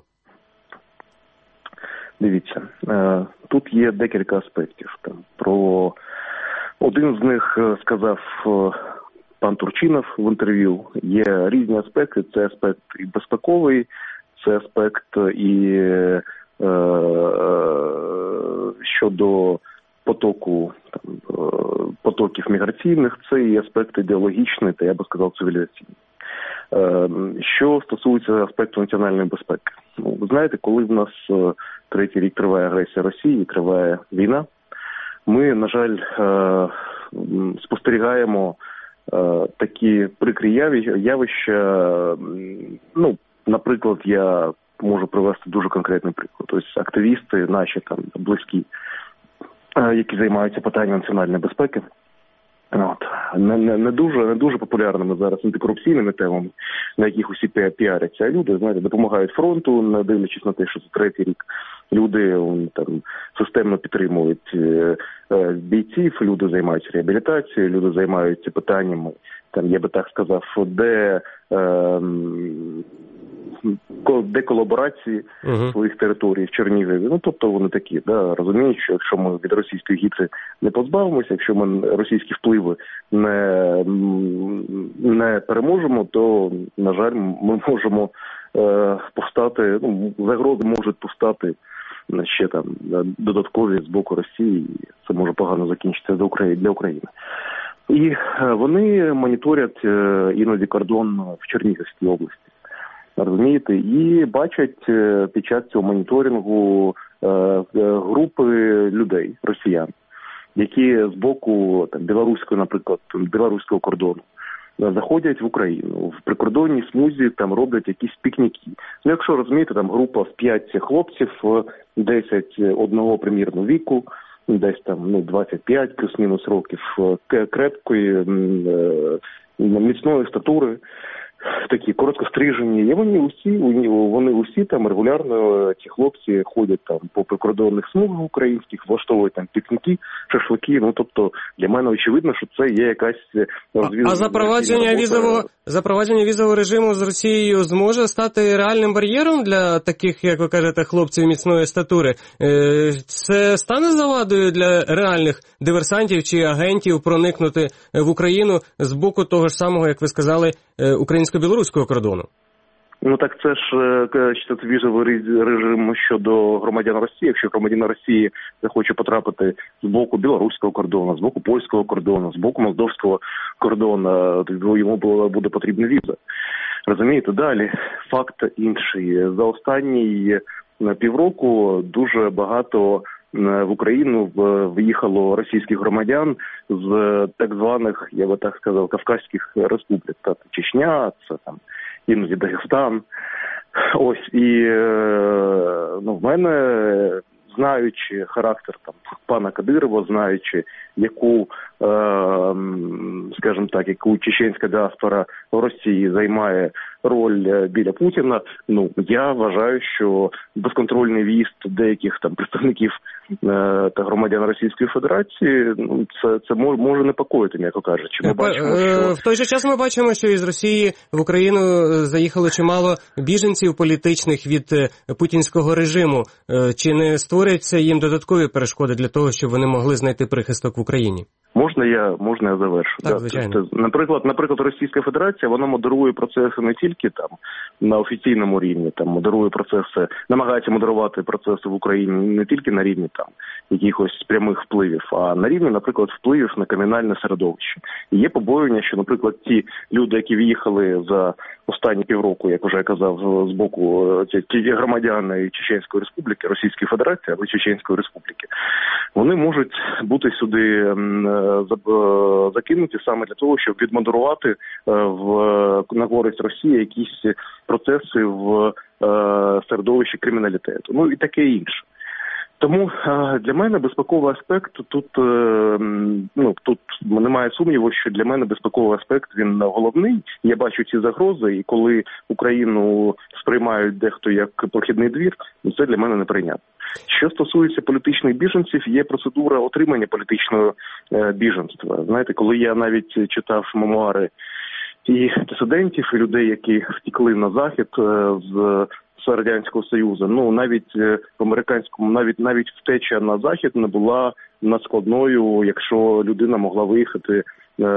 Дивіться, е, тут є декілька аспектів. Там, про один з них сказав пан Турчинов в інтерв'ю. Є різні аспекти. Це аспект і безпековий, це аспект і е, е, щодо потоку там, потоків міграційних, це і аспект ідеологічний, та я би сказав цивілізаційний. Е, що стосується аспекту національної безпеки. Ну, ви знаєте, коли в нас третій рік триває агресія Росії, триває війна, ми, на жаль, е, спостерігаємо такі прикрі явища. Ну, наприклад, я можу привести дуже конкретний приклад. Тобто активісти наші там близькі, які займаються питанням національної безпеки, от, не, не, не дуже не дуже популярними зараз антикорупційними темами, на яких усі піаряться. А люди, знаєте, допомагають фронту, не дивлячись на те, що це третій рік. Люди там системно підтримують е, е, бійців, люди займаються реабілітацією, люди займаються питаннями, там, я би так сказав, де, е, де колаборації uh-huh. своїх територій в Чернігові. Ну, тобто вони такі, да, розуміють, що якщо ми від російської гідри не позбавимося, якщо ми російські впливи не, не переможемо, то, на жаль, ми можемо е, повстати, ну, загрози можуть повстати ще там додаткові з боку Росії, і це може погано закінчитися для України. І вони моніторять іноді кордон в Чернігівській області, розумієте, і бачать під час цього моніторингу групи людей, росіян, які з боку там, білоруського, наприклад, білоруського кордону заходять в Україну. В прикордонній смузі там роблять якісь пікніки. Ну, якщо розумієте, там група з п'ять хлопців, десять одного примірно віку, десь там ну двадцять п'ять плюс-мінус років, крепкої, міцної статури, такі короткострижені. І вони усі, вони усі там регулярно, ці хлопці ходять там по прикордонних смугах українських, влаштовують там пікніки, шашлики. Ну, тобто, для мене очевидно, що це є якась розвідувальна. А запровадження візового, запровадження візового режиму з Росією зможе стати реальним бар'єром для таких, як ви кажете, хлопців міцної статури? Це стане завадою для реальних диверсантів чи агентів проникнути в Україну з боку того ж самого, як ви сказали, українсько-білоруського кордону? Ну так це ж це візовий режим щодо громадян Росії. Якщо громадянин Росії захоче потрапити з боку білоруського кордону, з боку польського кордону, з боку молдовського кордону, то йому буде потрібна віза. Розумієте? Далі факт інший. За останні півроку дуже багато в Україну виїхало російських громадян з так званих, я би так сказав, Кавказьких республік. Це Чечня, це там іноді Дагестан. Ось, і ну, в мене, знаючи характер там пана Кадирова, знаючи, яку, е, скажімо так, яку чеченська діаспора в Росії займає роль біля Путіна, ну, я вважаю, що безконтрольний в'їзд деяких там представників е, та громадян Російської Федерації, ну, це, це може, може непокоїти, м'яко кажучи. Ми бачимо, що... В той же час ми бачимо, що із Росії в Україну заїхало чимало біженців політичних від путінського режиму. Чи не створюються їм додаткові перешкоди для того, щоб вони могли знайти прихисток в Україні? Можна я, можна я завершу? Так, звичайно. Тобто, наприклад, наприклад, Російська Федерація, вона модерує процеси не тільки там на офіційному рівні, там модерує процеси, намагається модерувати процеси в Україні не тільки на рівні там якихось прямих впливів, а на рівні, наприклад, впливів на кримінальне середовище. І є побоювання, що, наприклад, ті люди, які виїхали за останні півроку, як вже я казав, з боку ті громадяни Чеченської Республіки, Російської Федерації, або Чеченської Республіки, вони можуть бути сюди закинуті саме для того, щоб відмодерувати в на користь Росії якісь процеси в середовищі криміналітету. Ну і таке інше. Тому для мене безпековий аспект тут, ну, тут немає сумніву, що для мене безпековий аспект він головний. Я бачу ці загрози, і коли Україну сприймають дехто як прохідний двір, це для мене неприйнятно. Що стосується політичних біженців, є процедура отримання політичного біженства. Знаєте, коли я навіть читав мемуари і дисидентів, і людей, які втекли на Захід з Радянського Союзу, ну навіть в американському, навіть навіть втеча на Захід не була надскладною, якщо людина могла виїхати, е,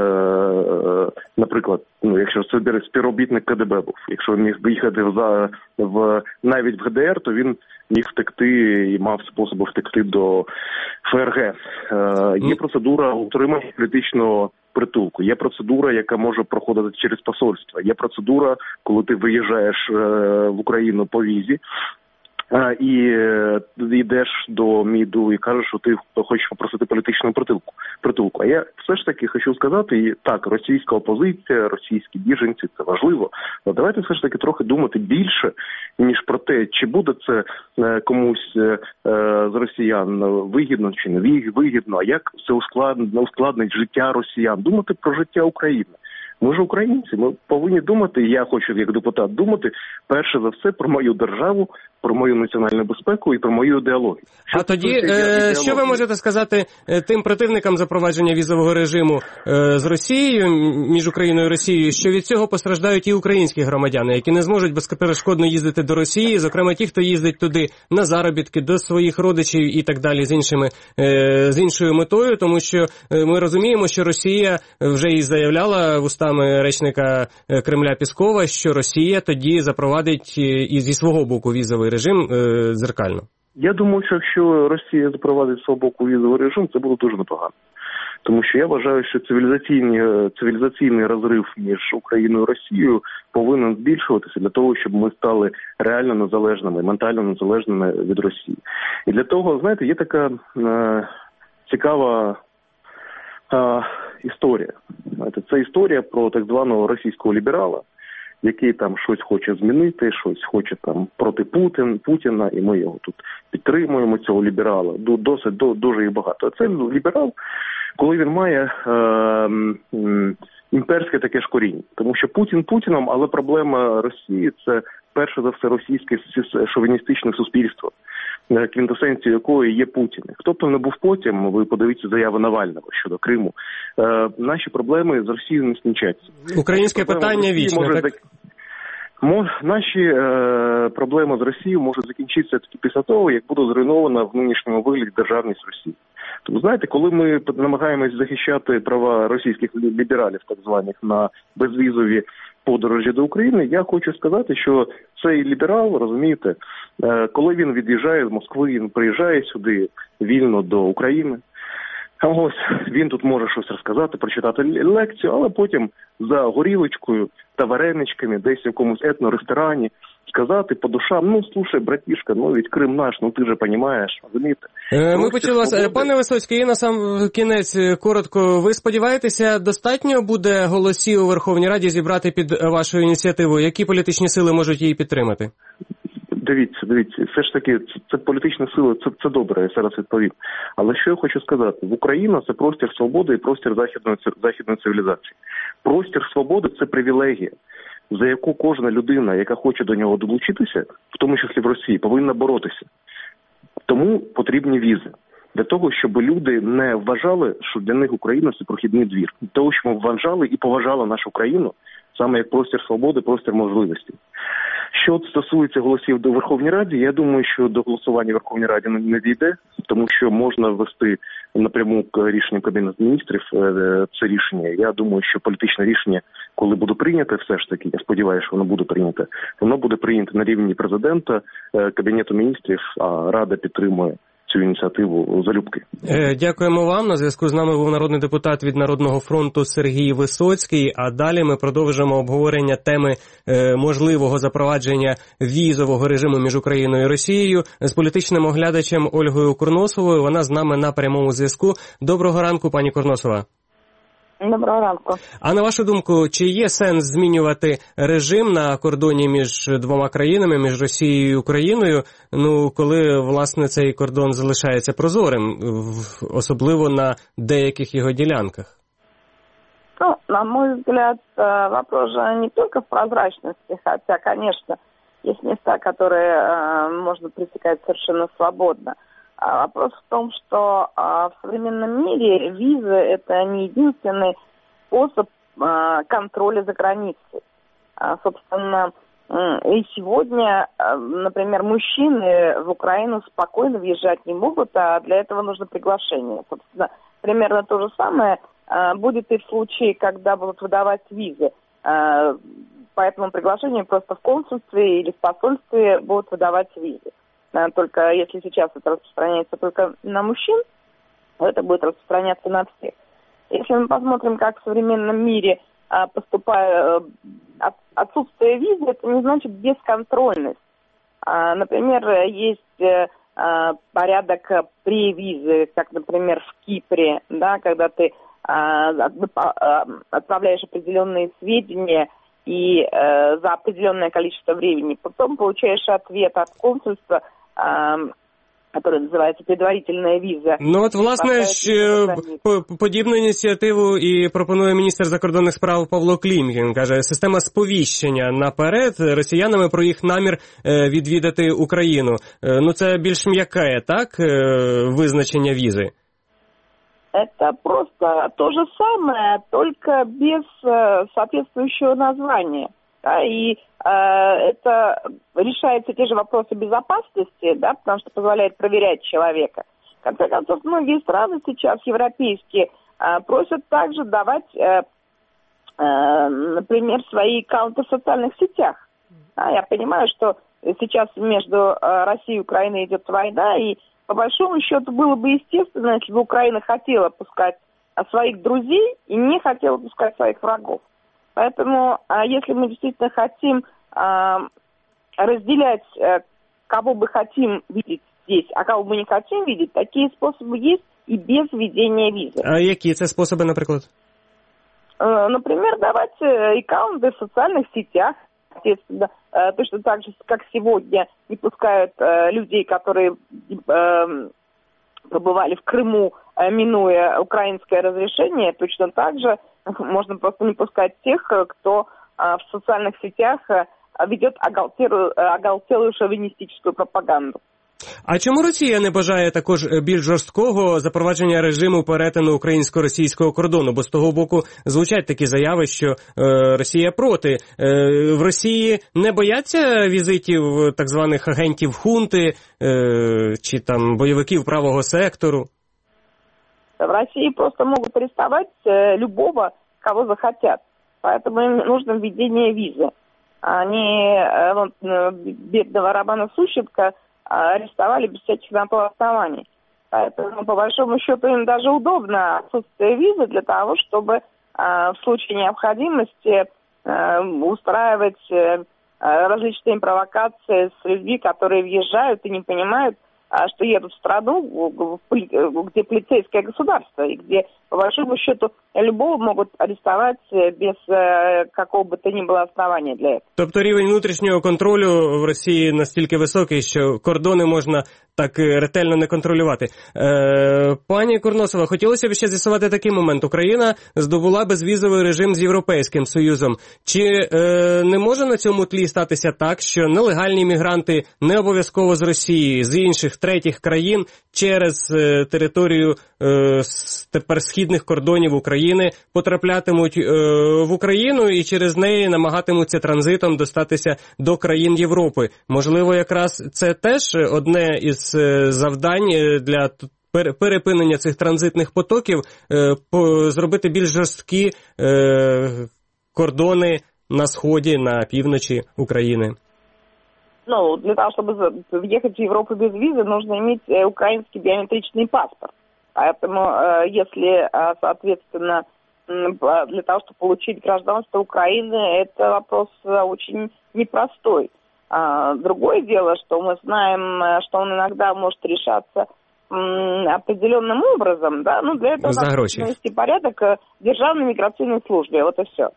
наприклад, ну якщо це співробітник КДБ був, якщо він міг виїхати в, в навіть в ГДР, то він міг втекти і мав способи втекти до ФРГ. Е, є процедура утримання політичного притулку. Є процедура, яка може проходити через посольство. Є процедура, коли ти виїжджаєш е, в Україну по візі е, і е, йдеш до МІДу і кажеш, що ти хочеш попросити політичну притулку. притулку. А я все ж таки хочу сказати, і так, російська опозиція, російські біженці, це важливо. Але давайте все ж таки трохи думати більше, ніж про те, чи буде це е, комусь е, з росіян вигідно чи не вигідно, а як це ускладнить, ускладнить життя росіян. Думати про життя України. Ми ж українці, ми повинні думати, і я хочу як депутат думати, перше за все про мою державу, про мою національну безпеку і про мою ідеологію. Що а тоді, е, що ви можете сказати тим противникам запровадження візового режиму е, з Росією, між Україною і Росією, що від цього постраждають і українські громадяни, які не зможуть безперешкодно їздити до Росії, зокрема ті, хто їздить туди на заробітки, до своїх родичів і так далі, з іншими, е, з іншою метою, тому що ми розуміємо, що Росія вже і заявляла вустами речника Кремля Піскова, що Росія тоді запровадить і зі свого боку візовий режим е, дзеркально. Я думаю, що якщо Росія запровадить з свого боку візовий режим, це буде дуже непогано. Тому що я вважаю, що цивілізаційний, цивілізаційний розрив між Україною і Росією повинен збільшуватися для того, щоб ми стали реально незалежними, ментально незалежними від Росії. І для того, знаєте, є така е, цікава е, історія. Знаєте, це історія про так званого російського ліберала, який там щось хоче змінити, щось хоче там проти Путін, Путіна, і ми його тут підтримуємо, цього ліберала. Досить, дуже їх багато. А це ліберал, коли він має е, е, імперське таке ж коріння. Тому що Путін Путіном, але проблема Росії – це перше за все російське шовіністичне суспільство, квінтесенцією якої є Путін. Хто б там не був потім, ви подивіться заяви Навального щодо Криму. Е, наші проблеми з Росією не скінчаться. Українське питання вічне, так? так? Наші е, проблеми з Росією можуть закінчитися тільки після того, як буде зруйнована в нинішньому вигляді державність Росії. Тому, знаєте, коли ми намагаємось захищати права російських лібералів, так званих, на безвізові подорожі до України, я хочу сказати, що цей ліберал, розумієте, е, коли він від'їжджає з Москви, він приїжджає сюди вільно до України, а ось він тут може щось розказати, прочитати лекцію, але потім за горілочкою та вареничками десь в якомусь етно-ресторані сказати по душам: ну, слушай, братішка, ну ведь Крим наш, ну ти же розумієш, розумієте? Е, ми почали вас. Пане Висоцький, і на сам кінець коротко, ви сподіваєтеся, достатньо буде голосів у Верховній Раді зібрати під вашою ініціативою? Які політичні сили можуть її підтримати? Дивіться, дивіться, все ж таки, це, це політична сила, це, це добре, я зараз відповім. Але що я хочу сказати? В Україна – це простір свободи і простір західної, західної цивілізації. Простір свободи – це привілегія, за яку кожна людина, яка хоче до нього долучитися, в тому числі в Росії, повинна боротися. Тому потрібні візи. Для того, щоб люди не вважали, що для них Україна – це прохідний двір. Для того, щоб вважали і поважали нашу країну саме як простір свободи, простір можливості. Що стосується голосів до Верховній Раді, я думаю, що до голосування в Верховній Раді не дійде, тому що можна ввести напряму рішенням Кабінету міністрів це рішення. Я думаю, що політичне рішення, коли буде прийнято, все ж таки, я сподіваюся, що воно буде прийнято, воно буде прийнято на рівні президента, Кабінету міністрів, а Рада підтримує цю ініціативу залюбки. Дякуємо вам. На зв'язку з нами був народний депутат від Народного фронту Сергій Висоцький. А далі ми продовжимо обговорення теми можливого запровадження візового режиму між Україною і Росією з політичним оглядачем Ольгою Курносовою. Вона з нами на прямому зв'язку. Доброго ранку, пані Курносова. Доброго ранку. А на вашу думку, чи є сенс змінювати режим на кордоні між двома країнами, між Росією і Україною, ну, коли, власне, цей кордон залишається прозорим, особливо на деяких його ділянках? Ну, на мой взгляд, вопрос же не только в прозрачности, хотя, конечно, есть места, которые можно пересекать совершенно свободно. А вопрос в том, что а, в современном мире визы – это не единственный способ а, контроля за границей. А, собственно, и сегодня, а, например, мужчины в Украину спокойно въезжать не могут, а для этого нужно приглашение. Собственно, примерно то же самое а, будет и в случае, когда будут выдавать визы. А, по этому приглашению просто в консульстве или в посольстве будут выдавать визы. Только если сейчас это распространяется только на мужчин, то это будет распространяться на всех. Если мы посмотрим, как в современном мире а, поступает а, отсутствие визы, это не значит бесконтрольность. А, например, есть а, порядок превизы, как, например, в Кипре, да, когда ты а, отправляешь определенные сведения и а, за определенное количество времени, потом получаешь ответ от консульства, который називається предварительна віза. Ну от, власне, ж, подібну ініціативу і пропонує міністр закордонних справ Павло Клімкін. Каже, система сповіщення наперед росіянами про їх намір відвідати Україну. Ну це більш м'яке, так, визначення візи? Это просто то же самое, только без соответствующего названия. Да, и э, это решаются те же вопросы безопасности, да, потому что позволяет проверять человека. В конце концов, многие страны сейчас европейские э, просят также давать, э, э, например, свои аккаунты в социальных сетях. Да, я понимаю, что сейчас между э, Россией и Украиной идет война, и по большому счету было бы естественно, если бы Украина хотела пускать своих друзей и не хотела пускать своих врагов. Поэтому, если мы действительно хотим разделять, кого бы хотим видеть здесь, а кого бы не хотим видеть, такие способы есть и без введения визы. А які це способи, наприклад? Например, давать аккаунты в социальных сетях, Соответственно, точно так же, как сегодня не пускают людей, которые побывали в Крыму, минуя украинское разрешение, точно так же можно просто не пускать тех, кто в социальных сетях ведет оголтелую, оголтелую шовіністичну пропаганду. А чому Росія не бажає також більш жорсткого запровадження режиму перетину українсько-російського кордону? Бо з того боку звучать такі заяви, що е, Росія проти. Е, в Росії не бояться візитів так званих агентів хунти е, чи там бойовиків правого сектору? В России просто могут арестовать любого, кого захотят. Поэтому им нужно введение визы. Они вот, бедного Романа Сущенко арестовали без всяких на то оснований. Поэтому, по большому счету, им даже удобно отсутствие визы для того, чтобы в случае необходимости устраивать различные провокации с людьми, которые въезжают и не понимают, что едут в страну, где полицейское государство, и где, по большому счету, любого могут арестовать без какого бы то ни было основания для этого. Тобто рівень внутрішнього контролю в Росії настільки високий, що кордони можна так ретельно не контролювати. Е, пані Курносова, хотілося б ще з'ясувати такий момент. Україна здобула безвізовий режим з Європейським Союзом. Чи е, не може на цьому тлі статися так, що нелегальні мігранти не обов'язково з Росії, з інших третіх країн через е, територію е, тепер східних кордонів України потраплятимуть е, в Україну і через неї намагатимуться транзитом достатися до країн Європи? Можливо, якраз це теж одне із завдань для перепинення цих транзитних потоків, зробити більш жорсткі кордони на сході, на півночі України? Ну, для того, чтобы въехать в Европу без визы, нужно иметь украинский биометричный паспорт. Поэтому, если, соответственно, для того, чтобы получить гражданство Украины, это вопрос очень непростой. А, другое дело, что мы знаем, что он иногда может решаться м, определенным образом, да, ну для этого надо навести порядок в Державной миграционной службе, вот и все.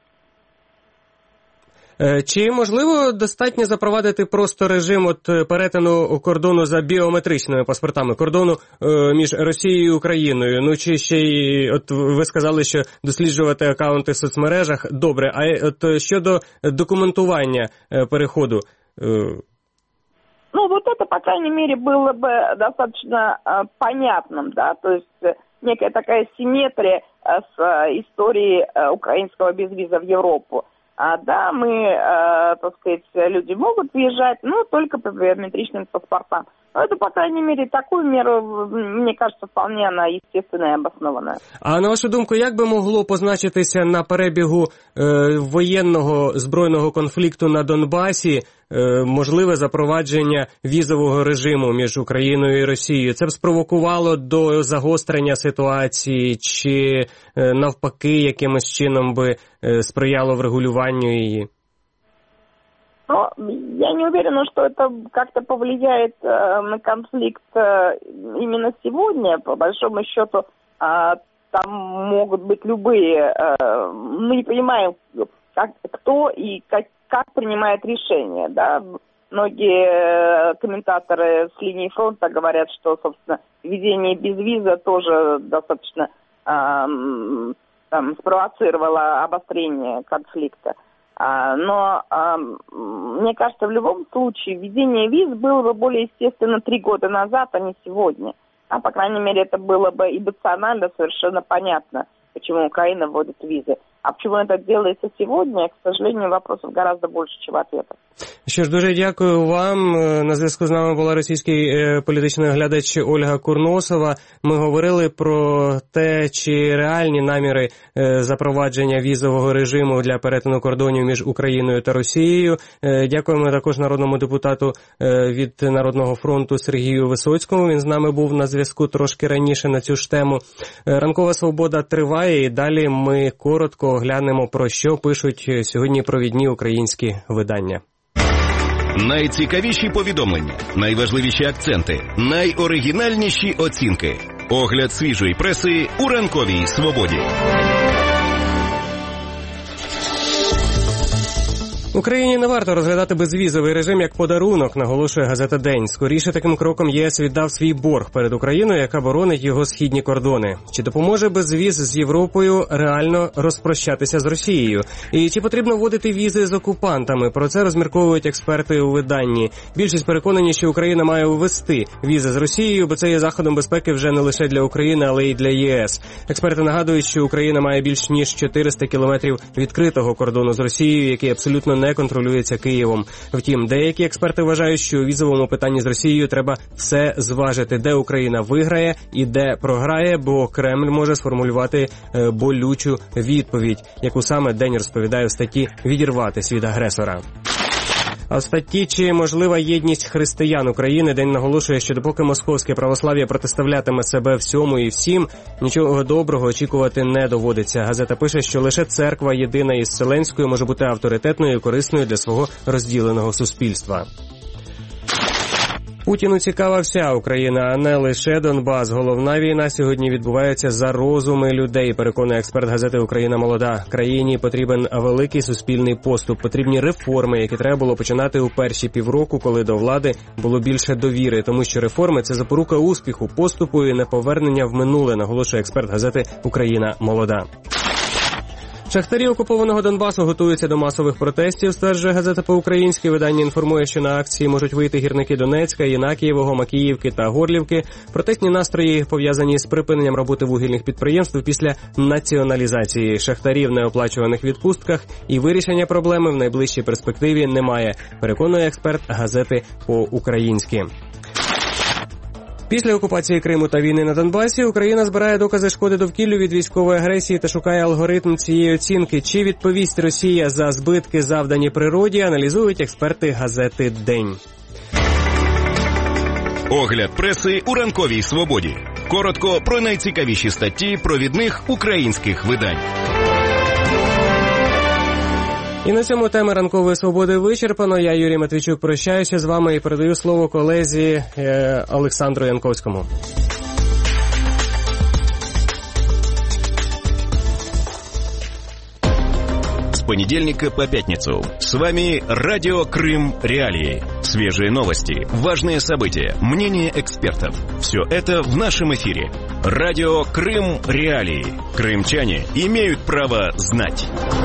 Чи можливо достатньо запровадити просто режим от перетину кордону за біометричними паспортами, кордону е, між Росією і Україною? Ну чи ще й, от ви сказали, що досліджувати акаунти в соцмережах, добре, а от щодо документування е, переходу? Ну, вот это, по крайней мере, было бы достаточно э, понятным, да, то есть э, некая такая симметрия э, с э, историей э, украинского безвиза в Европу. А, да, мы, э, так сказать, люди могут въезжать, но только по биометричным паспортам. Но это, по крайней мере, такую меру, мне кажется, вполне она естественная и обоснованная. А на вашу думку, як би могло позначитися на перебігу е, воєнного збройного конфлікту на Донбасі е, можливе запровадження візового режиму між Україною і Росією? Це б спровокувало до загострення ситуації чи е, навпаки якимось чином би е, сприяло врегулюванню її? Но я не уверена, что это как-то повлияет э, на конфликт э, именно сегодня. По большому счету, э, там могут быть любые... Э, мы не понимаем, как, кто и как, как принимает решения. Да? Многие комментаторы с линии фронта говорят, что, собственно, введение безвиза тоже достаточно э, там, спровоцировало обострение конфликта. Но, мне кажется, в любом случае введение виз было бы более естественно три года назад, а не сегодня. А, по крайней мере, это было бы эмоционально совершенно понятно, почему Украина вводит визы. А почему это делается сегодня, к сожалению, вопросов гораздо больше, чем ответов. Що ж, дуже дякую вам. На зв'язку з нами була російський політичний оглядач Ольга Курносова. Ми говорили про те, чи реальні наміри запровадження візового режиму для перетину кордонів між Україною та Росією. Дякуємо також народному депутату від Народного фронту Сергію Висоцькому. Він з нами був на зв'язку трошки раніше на цю ж тему. Ранкова свобода триває і далі ми коротко оглянемо, про що пишуть сьогодні провідні українські видання. Найцікавіші повідомлення, найважливіші акценти, найоригінальніші оцінки. Огляд свіжої преси у Ранковій свободі. Україні не варто розглядати безвізовий режим як подарунок, наголошує газета «День». Скоріше таким кроком ЄС віддав свій борг перед Україною, яка боронить його східні кордони. Чи допоможе безвіз з Європою реально розпрощатися з Росією? І чи потрібно вводити візи з окупантами? Про це розмірковують експерти у виданні. Більшість переконані, що Україна має ввести візи з Росією, бо це є заходом безпеки вже не лише для України, але й для ЄС. Експерти нагадують, що Україна має більш ніж чотириста кілометрів відкритого кордону з Росією, який абсолютно не контролюється Києвом. Втім, деякі експерти вважають, що у візовому питанні з Росією треба все зважити, де Україна виграє і де програє, бо Кремль може сформулювати е, болючу відповідь, яку саме День розповідає в статті «Відірватись від агресора». А в статті «Чи можлива єдність християн України» День наголошує, що допоки московське православ'я протиставлятиме себе всьому і всім, нічого доброго очікувати не доводиться. Газета пише, що лише церква єдина із Вселенською може бути авторитетною і корисною для свого розділеного суспільства. Путіну цікава вся Україна, а не лише Донбас. Головна війна сьогодні відбувається за розуми людей, переконує експерт газети «Україна молода». Країні потрібен великий суспільний поступ, потрібні реформи, які треба було починати у перші півроку, коли до влади було більше довіри, тому що реформи – це запорука успіху, поступу і неповернення в минуле, наголошує експерт газети «Україна молода». Шахтарі окупованого Донбасу готуються до масових протестів, стверджує газета по-українськи. Видання інформує, що на акції можуть вийти гірники Донецька, Єнакієвого, Макіївки та Горлівки. Протестні настрої пов'язані з припиненням роботи вугільних підприємств після націоналізації. Шахтарів в неоплачуваних відпустках і вирішення проблеми в найближчій перспективі немає, переконує експерт газети по-українськи. Після окупації Криму та війни на Донбасі Україна збирає докази шкоди довкіллю від військової агресії та шукає алгоритм цієї оцінки. Чи відповість Росія за збитки, завдані природі, аналізують експерти газети «День». Огляд преси у ранковій свободі. Коротко про найцікавіші статті провідних українських видань. І на цьому теми ранкової свободи вичерпано. Я, Юрій Матвійчук, прощаюся з вами і передаю слово колезі е, Олександру Янковському. С понедельника по пятницу. С вами Радио Крым Реалии. Свежие новости, важные события, мнения экспертов. Все это в нашем эфире. Радио Крым Реалии. Крымчане имеют право знать.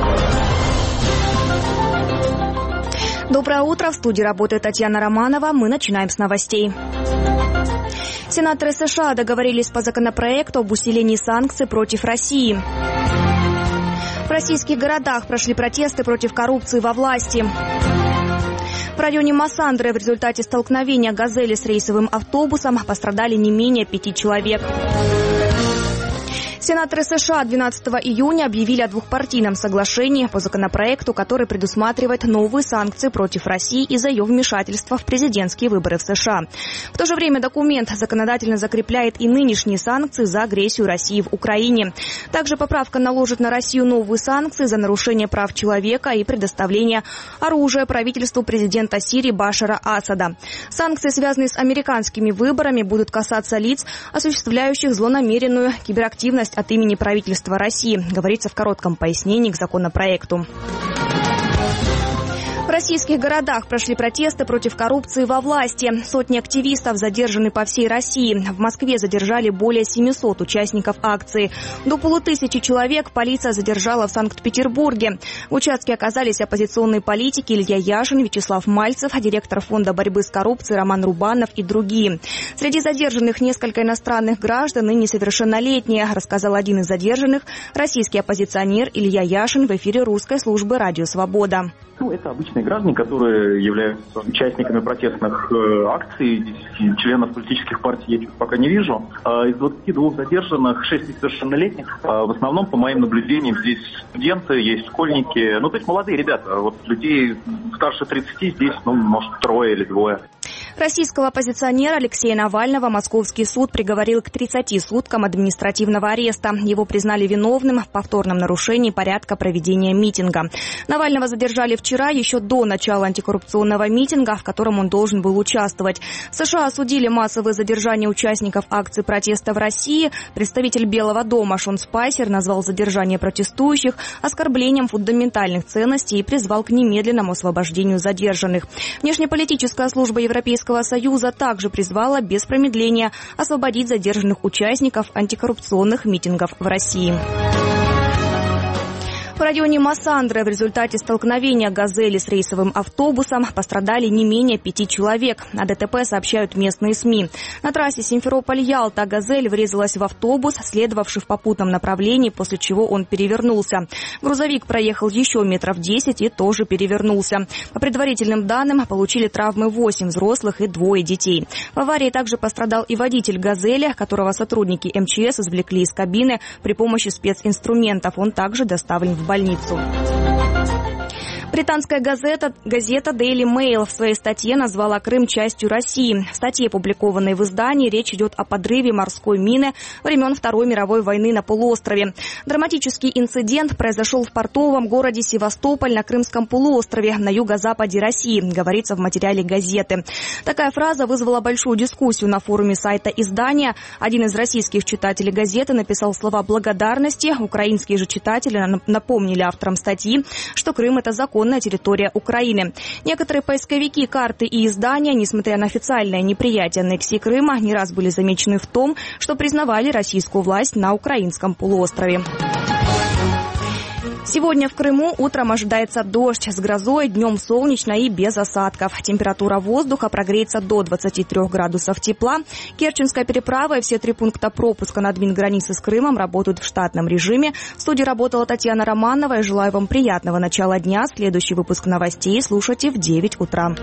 Доброе утро. В студии работает Татьяна Романова. Мы начинаем с новостей. Сенаторы США договорились по законопроекту об усилении санкций против России. В российских городах прошли протесты против коррупции во власти. В районе Массандры в результате столкновения «Газели» с рейсовым автобусом пострадали не менее пяти человек. Сенаторы США двенадцатого июня объявили о двухпартийном соглашении по законопроекту, который предусматривает новые санкции против России из-за ее вмешательства в президентские выборы в США. В то же время документ законодательно закрепляет и нынешние санкции за агрессию России в Украине. Также поправка наложит на Россию новые санкции за нарушение прав человека и предоставление оружия правительству президента Сирии Башара Асада. Санкции, связанные с американскими выборами, будут касаться лиц, осуществляющих злонамеренную киберактивность от имени правительства России, говорится в коротком пояснении к законопроекту. В российских городах прошли протесты против коррупции во власти. Сотни активистов задержаны по всей России. В Москве задержали более семисот участников акции. До полутысячи человек полиция задержала в Санкт-Петербурге. В участке оказались оппозиционные политики Илья Яшин, Вячеслав Мальцев, директор Фонда борьбы с коррупцией Роман Рубанов и другие. Среди задержанных несколько иностранных граждан и несовершеннолетние, рассказал один из задержанных, российский оппозиционер Илья Яшин в эфире русской службы «Радио Свобода». Ну, это обычные граждане, которые являются участниками протестных э, акций. Членов политических партий я пока не вижу. Э, из двадцати двух задержанных шесть несовершеннолетних. Э, в основном, по моим наблюдениям, здесь студенты, есть школьники. Ну, то есть молодые ребята. Вот людей старше тридцати здесь, ну, может, трое или двое. Российского оппозиционера Алексея Навального московский суд приговорил к тридцати суткам административного ареста. Его признали виновным в повторном нарушении порядка проведения митинга. Навального задержали вчера, еще до начала антикоррупционного митинга, в котором он должен был участвовать. В США осудили массовые задержания участников акций протеста в России. Представитель Белого дома Шон Спайсер назвал задержание протестующих оскорблением фундаментальных ценностей и призвал к немедленному освобождению задержанных. Внешнеполитическая служба Европейского Союза также призвала без промедления освободить задержанных участников антикоррупционных митингов в России. В районе Массандры в результате столкновения «Газели» с рейсовым автобусом пострадали не менее пяти человек. О ДТП сообщают местные СМИ. На трассе Симферополь-Ялта «Газель» врезалась в автобус, следовавший в попутном направлении, после чего он перевернулся. Грузовик проехал еще метров десять и тоже перевернулся. По предварительным данным, получили травмы восемь взрослых и двое детей. В аварии также пострадал и водитель «Газели», которого сотрудники эм че эс извлекли из кабины при помощи специнструментов. Он также доставлен в больницу. Британская газета, газета Daily Mail в своей статье назвала Крым частью России. В статье, опубликованной в издании, речь идет о подрыве морской мины времен Второй мировой войны на полуострове. Драматический инцидент произошел в портовом городе Севастополь на Крымском полуострове на юго-западе России, говорится в материале газеты. Такая фраза вызвала большую дискуссию на форуме сайта издания. Один из российских читателей газеты написал слова благодарности. Украинские же читатели напомнили авторам статьи, что Крым – это закон территория Украины. Некоторые поисковики, карты и издания, несмотря на официальное неприятие аннексии Крыма, не раз были замечены в том, что признавали российскую власть на украинском полуострове. Сегодня в Крыму утром ожидается дождь с грозой, днем солнечно и без осадков. Температура воздуха прогреется до двадцати трёх градусов тепла. Керченская переправа и все три пункта пропуска на админ-границы с Крымом работают в штатном режиме. В студии работала Татьяна Романова. Я желаю вам приятного начала дня. Следующий выпуск новостей слушайте в девять утра.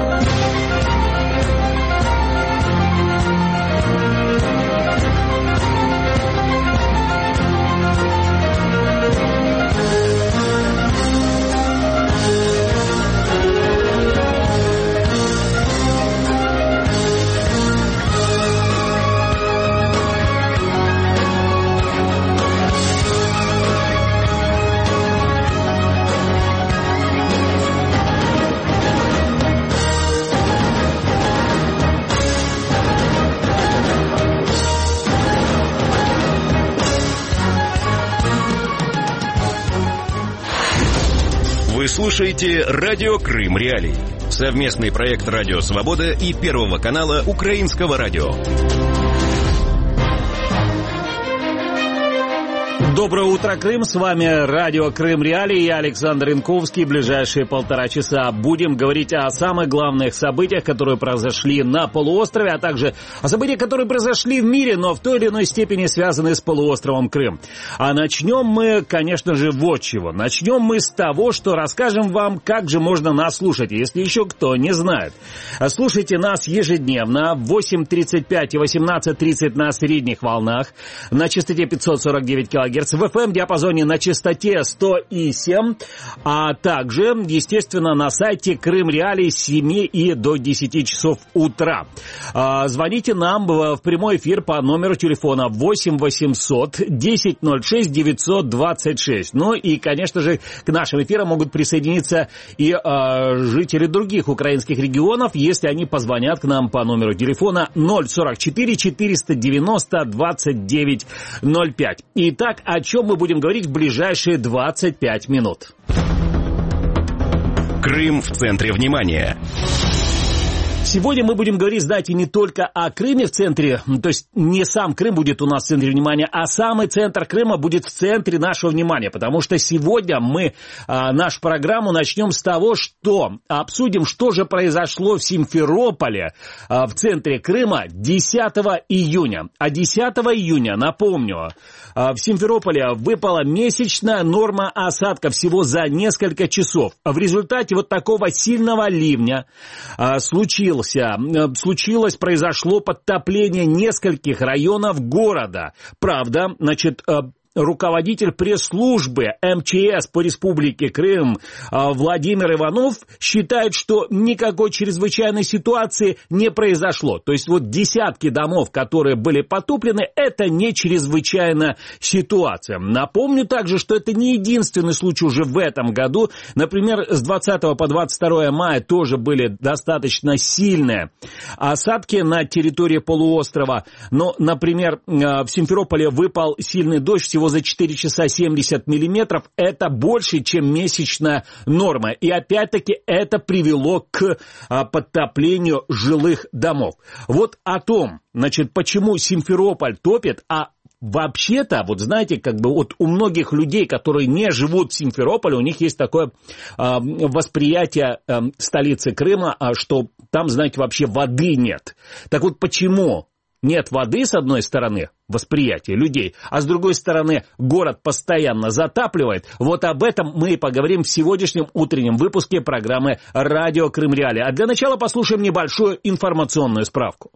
Вы слушаете «Радио Крым Реалии». Совместный проект «Радио Свобода» и Первого канала Украинского радио. Доброе утро, Крым. С вами радио Крым Реалии. Я Александр Янковский. В ближайшие полтора часа будем говорить о самых главных событиях, которые произошли на полуострове, а также о событиях, которые произошли в мире, но в той или иной степени связаны с полуостровом Крым. А начнем мы, конечно же, вот чего. Начнем мы с того, что расскажем вам, как же можно нас слушать, если еще кто не знает. Слушайте нас ежедневно в восемь тридцать пять и восемнадцать тридцать на средних волнах, на частоте пятьсот сорок девять килогерц, в эф эм-диапазоне на частоте сто семь, а также, естественно, на сайте Крым Реалии с семи и до десяти часов утра. Звоните нам в прямой эфир по номеру телефона восемь восемьсот десять ноль шесть девятьсот двадцать шесть. Ну и, конечно же, к нашим эфирам могут присоединиться и э, жители других украинских регионов, если они позвонят к нам по номеру телефона ноль сорок четыре четыреста девяносто двадцать девять ноль пять. Итак, о чем мы будем говорить в ближайшие двадцать пять минут. Крым в центре внимания. Сегодня мы будем говорить, знаете, не только о Крыме в центре, то есть не сам Крым будет у нас в центре внимания, а самый центр Крыма будет в центре нашего внимания, потому что сегодня мы а, нашу программу начнем с того, что обсудим, что же произошло в Симферополе, а, в центре Крыма десятого июня. А десятого июня, напомню, а, в Симферополе выпала месячная норма осадка всего за несколько часов. В результате вот такого сильного ливня а, случилось Случилось, произошло подтопление нескольких районов города. Правда, значит, руководитель пресс-службы эм че эс по Республике Крым Владимир Иванов считает, что никакой чрезвычайной ситуации не произошло. То есть вот десятки домов, которые были потоплены, это не чрезвычайная ситуация. Напомню также, что это не единственный случай уже в этом году. Например, с двадцатого по двадцать второе мая тоже были достаточно сильные осадки на территории полуострова. Но, например, в Симферополе выпал сильный дождь всего за четыре часа семьдесят миллиметров. Это больше, чем месячная норма. И опять-таки это привело к подтоплению жилых домов. Вот о том, значит, почему Симферополь топит, а вообще-то, вот знаете, как бы вот у многих людей, которые не живут в Симферополе, у них есть такое э, восприятие э, столицы Крыма, что там, знаете, вообще воды нет. Так вот, почему нет воды, с одной стороны, восприятие людей, а с другой стороны, город постоянно затапливает? Вот об этом мы и поговорим в сегодняшнем утреннем выпуске программы «Радио Крым Реалии». А для начала послушаем небольшую информационную справку.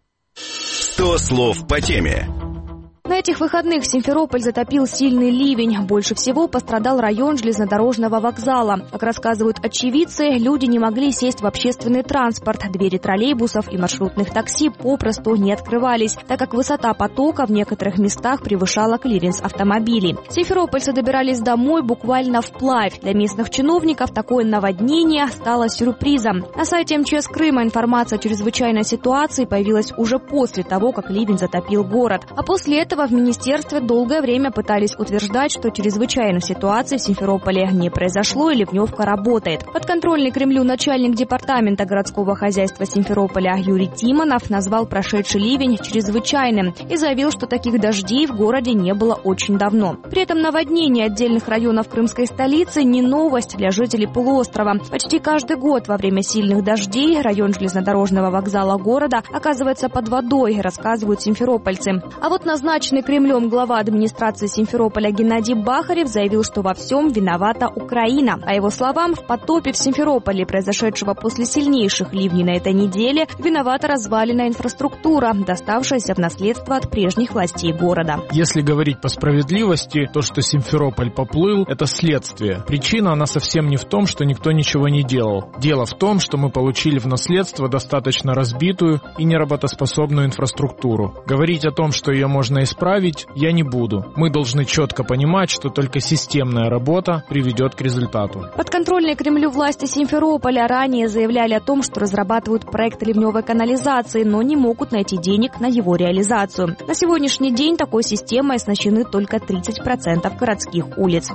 сто слов по теме. На этих выходных Симферополь затопил сильный ливень. Больше всего пострадал район железнодорожного вокзала. Как рассказывают очевидцы, люди не могли сесть в общественный транспорт. Двери троллейбусов и маршрутных такси попросту не открывались, так как высота потока в некоторых местах превышала клиренс автомобилей. Симферопольцы добирались домой буквально вплавь. Для местных чиновников такое наводнение стало сюрпризом. На сайте эм че эс Крыма информация о чрезвычайной ситуации появилась уже после того, как ливень затопил город. А после этого в министерстве долгое время пытались утверждать, что чрезвычайных ситуаций в Симферополе не произошло и ливневка работает. Подконтрольный Кремлю начальник департамента городского хозяйства Симферополя Юрий Тимонов назвал прошедший ливень чрезвычайным и заявил, что таких дождей в городе не было очень давно. При этом наводнение отдельных районов крымской столицы не новость для жителей полуострова. Почти каждый год во время сильных дождей район железнодорожного вокзала города оказывается под водой, рассказывают симферопольцы. А вот назначенный Кремлем глава администрации Симферополя Геннадий Бахарев заявил, что во всем виновата Украина. По его словам, в потопе в Симферополе, произошедшего после сильнейших ливней на этой неделе, виновата разваленная инфраструктура, доставшаяся в наследство от прежних властей города. Если говорить по справедливости, то, что Симферополь поплыл, это следствие. Причина, она совсем не в том, что никто ничего не делал. Дело в том, что мы получили в наследство достаточно разбитую и неработоспособную инфраструктуру. Говорить о том, что ее можно исправить, я не буду. Мы должны четко понимать, что только системная работа приведет к результату. Подконтрольные Кремлю власти Симферополя ранее заявляли о том, что разрабатывают проект ливневой канализации, но не могут найти денег на его реализацию. На сегодняшний день такой системой оснащены только тридцать процентов городских улиц.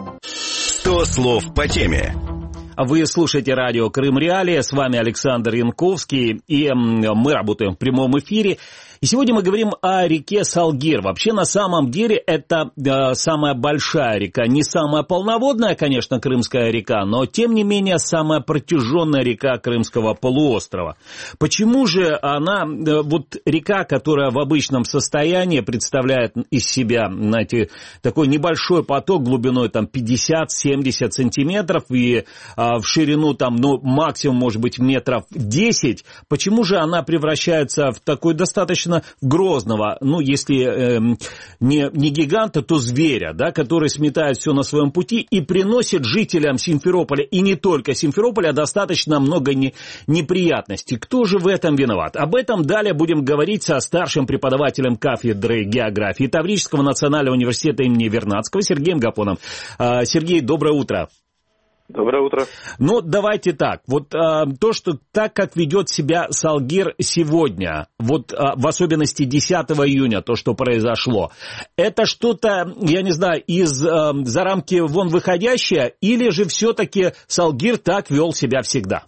сто слов по теме. Вы слушаете радио Крым Реалии, с вами Александр Янковский, и мы работаем в прямом эфире. И сегодня мы говорим о реке Салгир. Вообще, на самом деле, это э, самая большая река. Не самая полноводная, конечно, Крымская река, но, тем не менее, самая протяженная река Крымского полуострова. Почему же она, э, вот река, которая в обычном состоянии представляет из себя, знаете, такой небольшой поток глубиной там пятьдесят-семьдесят сантиметров и э, в ширину там, ну, максимум, может быть, метров десять, почему же она превращается в такой достаточно грозного, ну, если э, не, не гиганта, то зверя, да, который сметает все на своем пути и приносит жителям Симферополя, и не только Симферополя, достаточно много не, неприятностей. Кто же в этом виноват? Об этом далее будем говорить со старшим преподавателем кафедры географии Таврического национального университета имени Вернадского Сергеем Гапоном. Э, Сергей, доброе утро. Доброе утро. Ну, давайте так. Вот а, то, что так, как ведет себя Салгир сегодня, вот а, в особенности десятого июня, то, что произошло, это что-то, я не знаю, из а, за рамки вон выходящее, или же все-таки Салгир так вел себя всегда?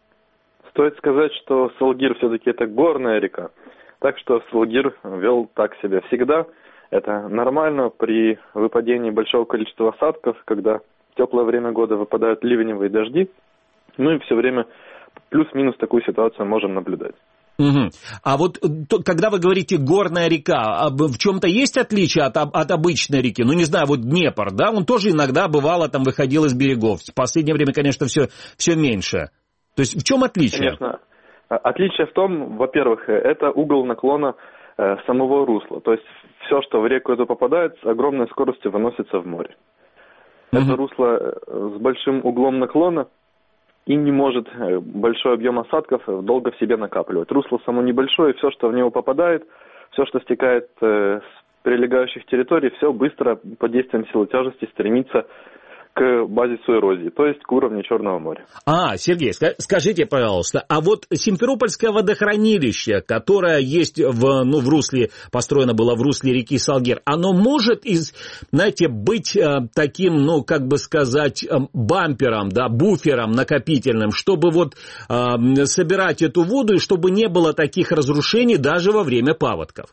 Стоит сказать, что Салгир все-таки это горная река, так что Салгир вел так себя всегда. Это нормально при выпадении большого количества осадков, когда в теплое время года выпадают ливневые дожди, ну и все время плюс-минус такую ситуацию можем наблюдать. Угу. А вот то, когда вы говорите горная река, в чем-то есть отличие от, от обычной реки? Ну, не знаю, вот Днепр, да, он тоже иногда бывало там выходил из берегов. В последнее время, конечно, все, все меньше. То есть в чем отличие? Конечно. Отличие в том, во-первых, это угол наклона э, самого русла. То есть все, что в реку эту попадает, с огромной скоростью выносится в море. Mm-hmm. Это русло с большим углом наклона и не может большой объем осадков долго в себе накапливать. Русло само небольшое, все, что в него попадает, все, что стекает э, с прилегающих территорий, все быстро под действием силы тяжести стремится к базису эрозии, то есть к уровню Черного моря. А, Сергей, скажите, пожалуйста, а вот Симферопольское водохранилище, которое есть в, ну, в русле, построено было в русле реки Салгер, оно может, из, знаете, быть э, таким, ну, как бы сказать, э, бампером, да, буфером накопительным, чтобы вот э, собирать эту воду и чтобы не было таких разрушений даже во время паводков?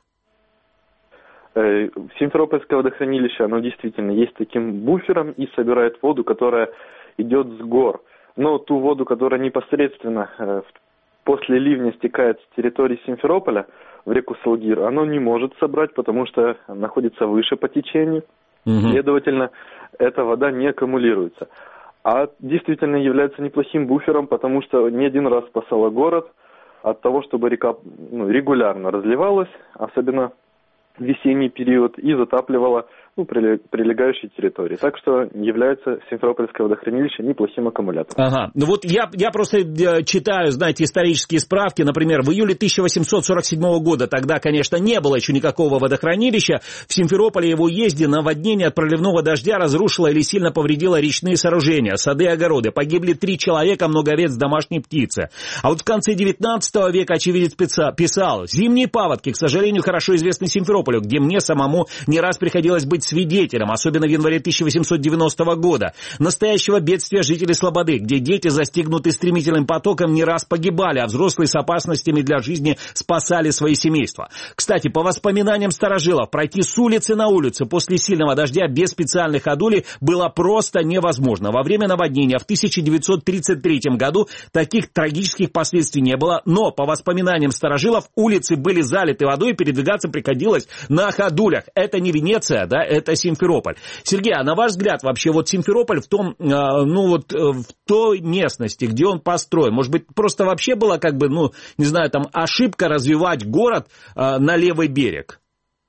Симферопольское водохранилище, оно действительно есть таким буфером и собирает воду, которая идет с гор. Но ту воду, которая непосредственно после ливня стекает с территории Симферополя в реку Салгир, оно не может собрать, потому что находится выше по течению. Угу. Следовательно, эта вода не аккумулируется. А действительно является неплохим буфером, потому что не один раз спасала город от того, чтобы река, ну, регулярно разливалась, особенно в весенний период, и затапливала, ну, прилегающие территории. Так что является Симферопольское водохранилище неплохим аккумулятором. Ага. Ну вот я, я просто читаю, знаете, исторические справки. Например, в июле тысяча восемьсот сорок седьмого года, тогда, конечно, не было еще никакого водохранилища, в Симферополе и его уезде наводнение от проливного дождя разрушило или сильно повредило речные сооружения, сады и огороды. Погибли три человека, много овец, домашние птицы. А вот в конце девятнадцатого века очевидец писал: зимние паводки, к сожалению, хорошо известны Симферополю, где мне самому не раз приходилось быть свидетелем, особенно в январе тысяча восемьсот девяностого года, настоящего бедствия жителей Слободы, где дети, застигнутые стремительным потоком, не раз погибали, а взрослые с опасностями для жизни спасали свои семейства. Кстати, по воспоминаниям старожилов, пройти с улицы на улицу после сильного дождя без специальных ходулей было просто невозможно. Во время наводнения в тысяча девятьсот тридцать третьем году таких трагических последствий не было, но, по воспоминаниям старожилов, улицы были залиты водой и передвигаться приходилось на ходулях. Это не Венеция, да, это Симферополь. Сергей, а на ваш взгляд, вообще вот Симферополь в том, ну вот в той местности, где он построен, может быть, просто вообще была как бы, ну, не знаю, там ошибка развивать город на левый берег?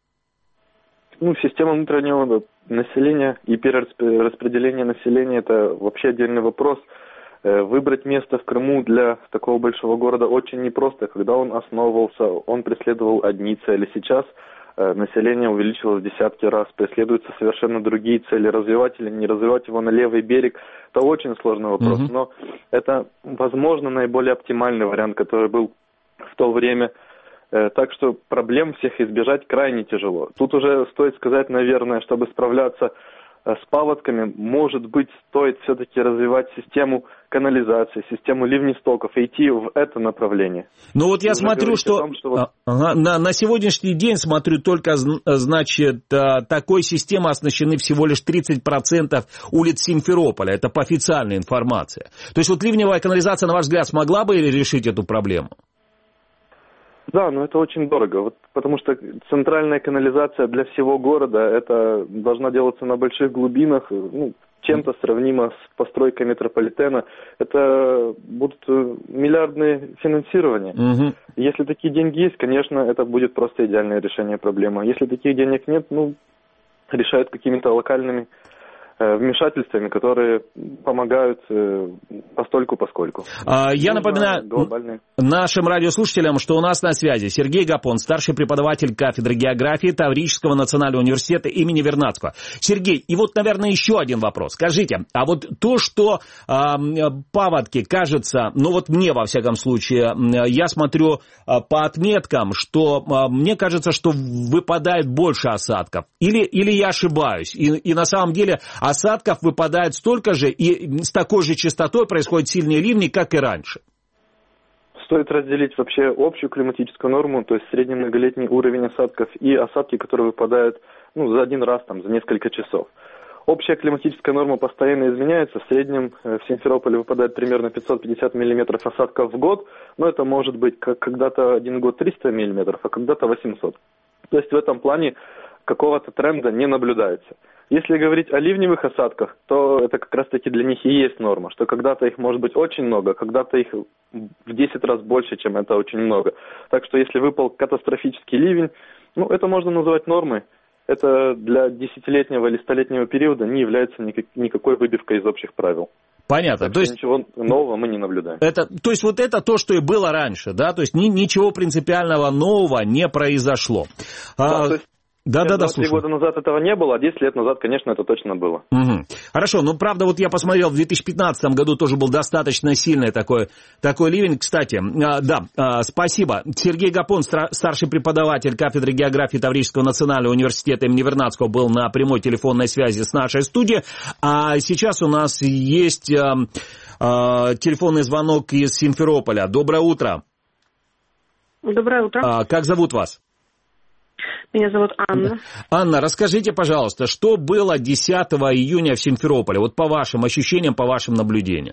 Ну, система внутреннего населения и перераспределение населения — это вообще отдельный вопрос. Выбрать место в Крыму для такого большого города очень непросто. Когда он основывался, он преследовал одни цели. Сейчас население увеличилось в десятки раз, преследуются совершенно другие цели. Развивать или не развивать его на левый берег — это очень сложный вопрос. Mm-hmm. Но это, возможно, наиболее оптимальный вариант, который был в то время. Так что проблем всех избежать крайне тяжело. Тут уже стоит сказать, наверное, чтобы справляться с паводками, может быть, стоит все-таки развивать систему канализации, систему ливнестоков и идти в это направление. Ну вот я смотрю, что, том, что вот... ага, на, на сегодняшний день, смотрю, только, значит, такой системой оснащены всего лишь тридцать процентов улиц Симферополя. Это по официальной информации. То есть вот ливневая канализация, на ваш взгляд, смогла бы решить эту проблему? Да, но это очень дорого, вот, потому что центральная канализация для всего города, это должна делаться на больших глубинах, ну, чем-то сравнимо с постройкой метрополитена. Это будут миллиардные финансирования. Угу. Если такие деньги есть, конечно, это будет просто идеальное решение проблемы. Если таких денег нет, ну, решают какими-то локальными вмешательствами, которые помогают постольку-поскольку. А, я напоминаю глобальные... нашим радиослушателям, что у нас на связи Сергей Гапон, старший преподаватель кафедры географии Таврического национального университета имени Вернадского. Сергей, и вот, наверное, еще один вопрос. Скажите, а вот то, что а, паводки, кажется, ну вот мне, во всяком случае, я смотрю а, по отметкам, что а, мне кажется, что выпадает больше осадков. Или, или я ошибаюсь. И, и на самом деле осадков выпадает столько же, и с такой же частотой происходят сильные ливни, как и раньше. Стоит разделить вообще общую климатическую норму, то есть средний многолетний уровень осадков, и осадки, которые выпадают, ну, за один раз, там, за несколько часов. Общая климатическая норма постоянно изменяется. В среднем в Симферополе выпадает примерно пятьсот пятьдесят миллиметров осадков в год, но это может быть как когда-то один год триста миллиметров, а когда-то восемьсот. То есть в этом плане какого-то тренда не наблюдается. Если говорить о ливневых осадках, то это как раз-таки для них и есть норма, что когда-то их может быть очень много, когда-то их в десять раз больше, чем это очень много. Так что если выпал катастрофический ливень, ну, это можно называть нормой. Это для десятилетнего или столетнего периода не является никак, никакой выбивкой из общих правил. Понятно. Так то есть ничего нового мы не наблюдаем. Это, то есть вот это то, что и было раньше, да? То есть ни, ничего принципиального нового не произошло. Да, а, то есть да, да, да, три года назад этого не было, а десять лет назад, конечно, это точно было. Угу. Хорошо, ну, правда, вот я посмотрел, в две тысячи пятнадцатом году тоже был достаточно сильный такой, такой ливень. Кстати, а, да, а, спасибо. Сергей Гапон, старший преподаватель кафедры географии Таврического национального университета имени Вернадского, был на прямой телефонной связи с нашей студией. А сейчас у нас есть а, а, телефонный звонок из Симферополя. Доброе утро. Доброе утро. А, как зовут вас? Меня зовут Анна. Анна, расскажите, пожалуйста, что было десятого июня в Симферополе? Вот по вашим ощущениям, по вашим наблюдениям.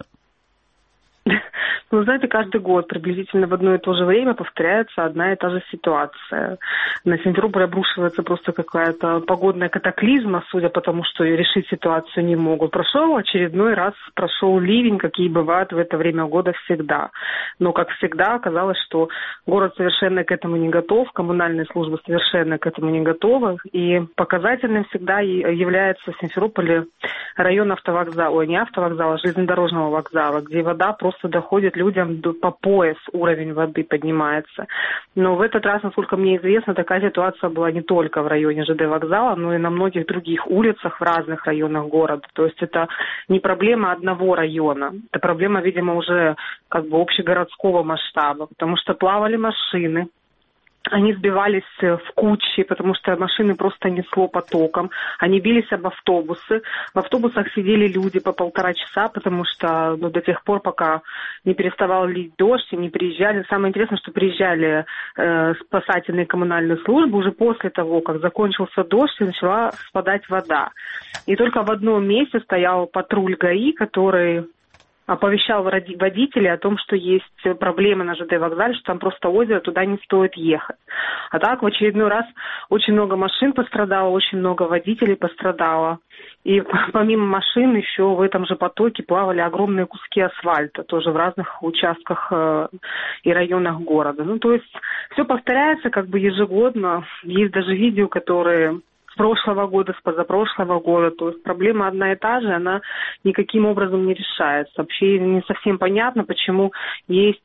Ну, знаете, каждый год приблизительно в одно и то же время повторяется одна и та же ситуация. На Симферополь обрушивается просто какая-то погодная катаклизма, судя по тому, что решить ситуацию не могут. Прошел очередной раз, прошел ливень, какие бывают в это время года всегда. Но, как всегда, оказалось, что город совершенно к этому не готов, коммунальные службы совершенно к этому не готовы. И показательным всегда является в Симферополе район автовокзала, ой, не автовокзала, а железнодорожного вокзала, где вода просто доходит людям по пояс, уровень воды поднимается. Но в этот раз, насколько мне известно, такая ситуация была не только в районе ЖД вокзала, но и на многих других улицах в разных районах города. То есть это не проблема одного района, это проблема, видимо, уже как бы общегородского масштаба, потому что плавали машины. Они сбивались в кучи, потому что машины просто несло потоком. Они бились об автобусы. В автобусах сидели люди по полтора часа, потому что ну, до тех пор, пока не переставал лить дождь, и не приезжали. Самое интересное, что приезжали э, спасательные коммунальные службы уже после того, как закончился дождь и начала спадать вода. И только в одном месте стоял патруль ГАИ, который оповещал водителей о том, что есть проблемы на ЖД вокзале, что там просто озеро, туда не стоит ехать. А так в очередной раз очень много машин пострадало, очень много водителей пострадало. И помимо машин еще в этом же потоке плавали огромные куски асфальта, тоже в разных участках э, и районах города. Ну, то есть все повторяется как бы ежегодно. Есть даже видео, которые прошлого года, с позапрошлого года. То есть проблема одна и та же, она никаким образом не решается. Вообще не совсем понятно, почему есть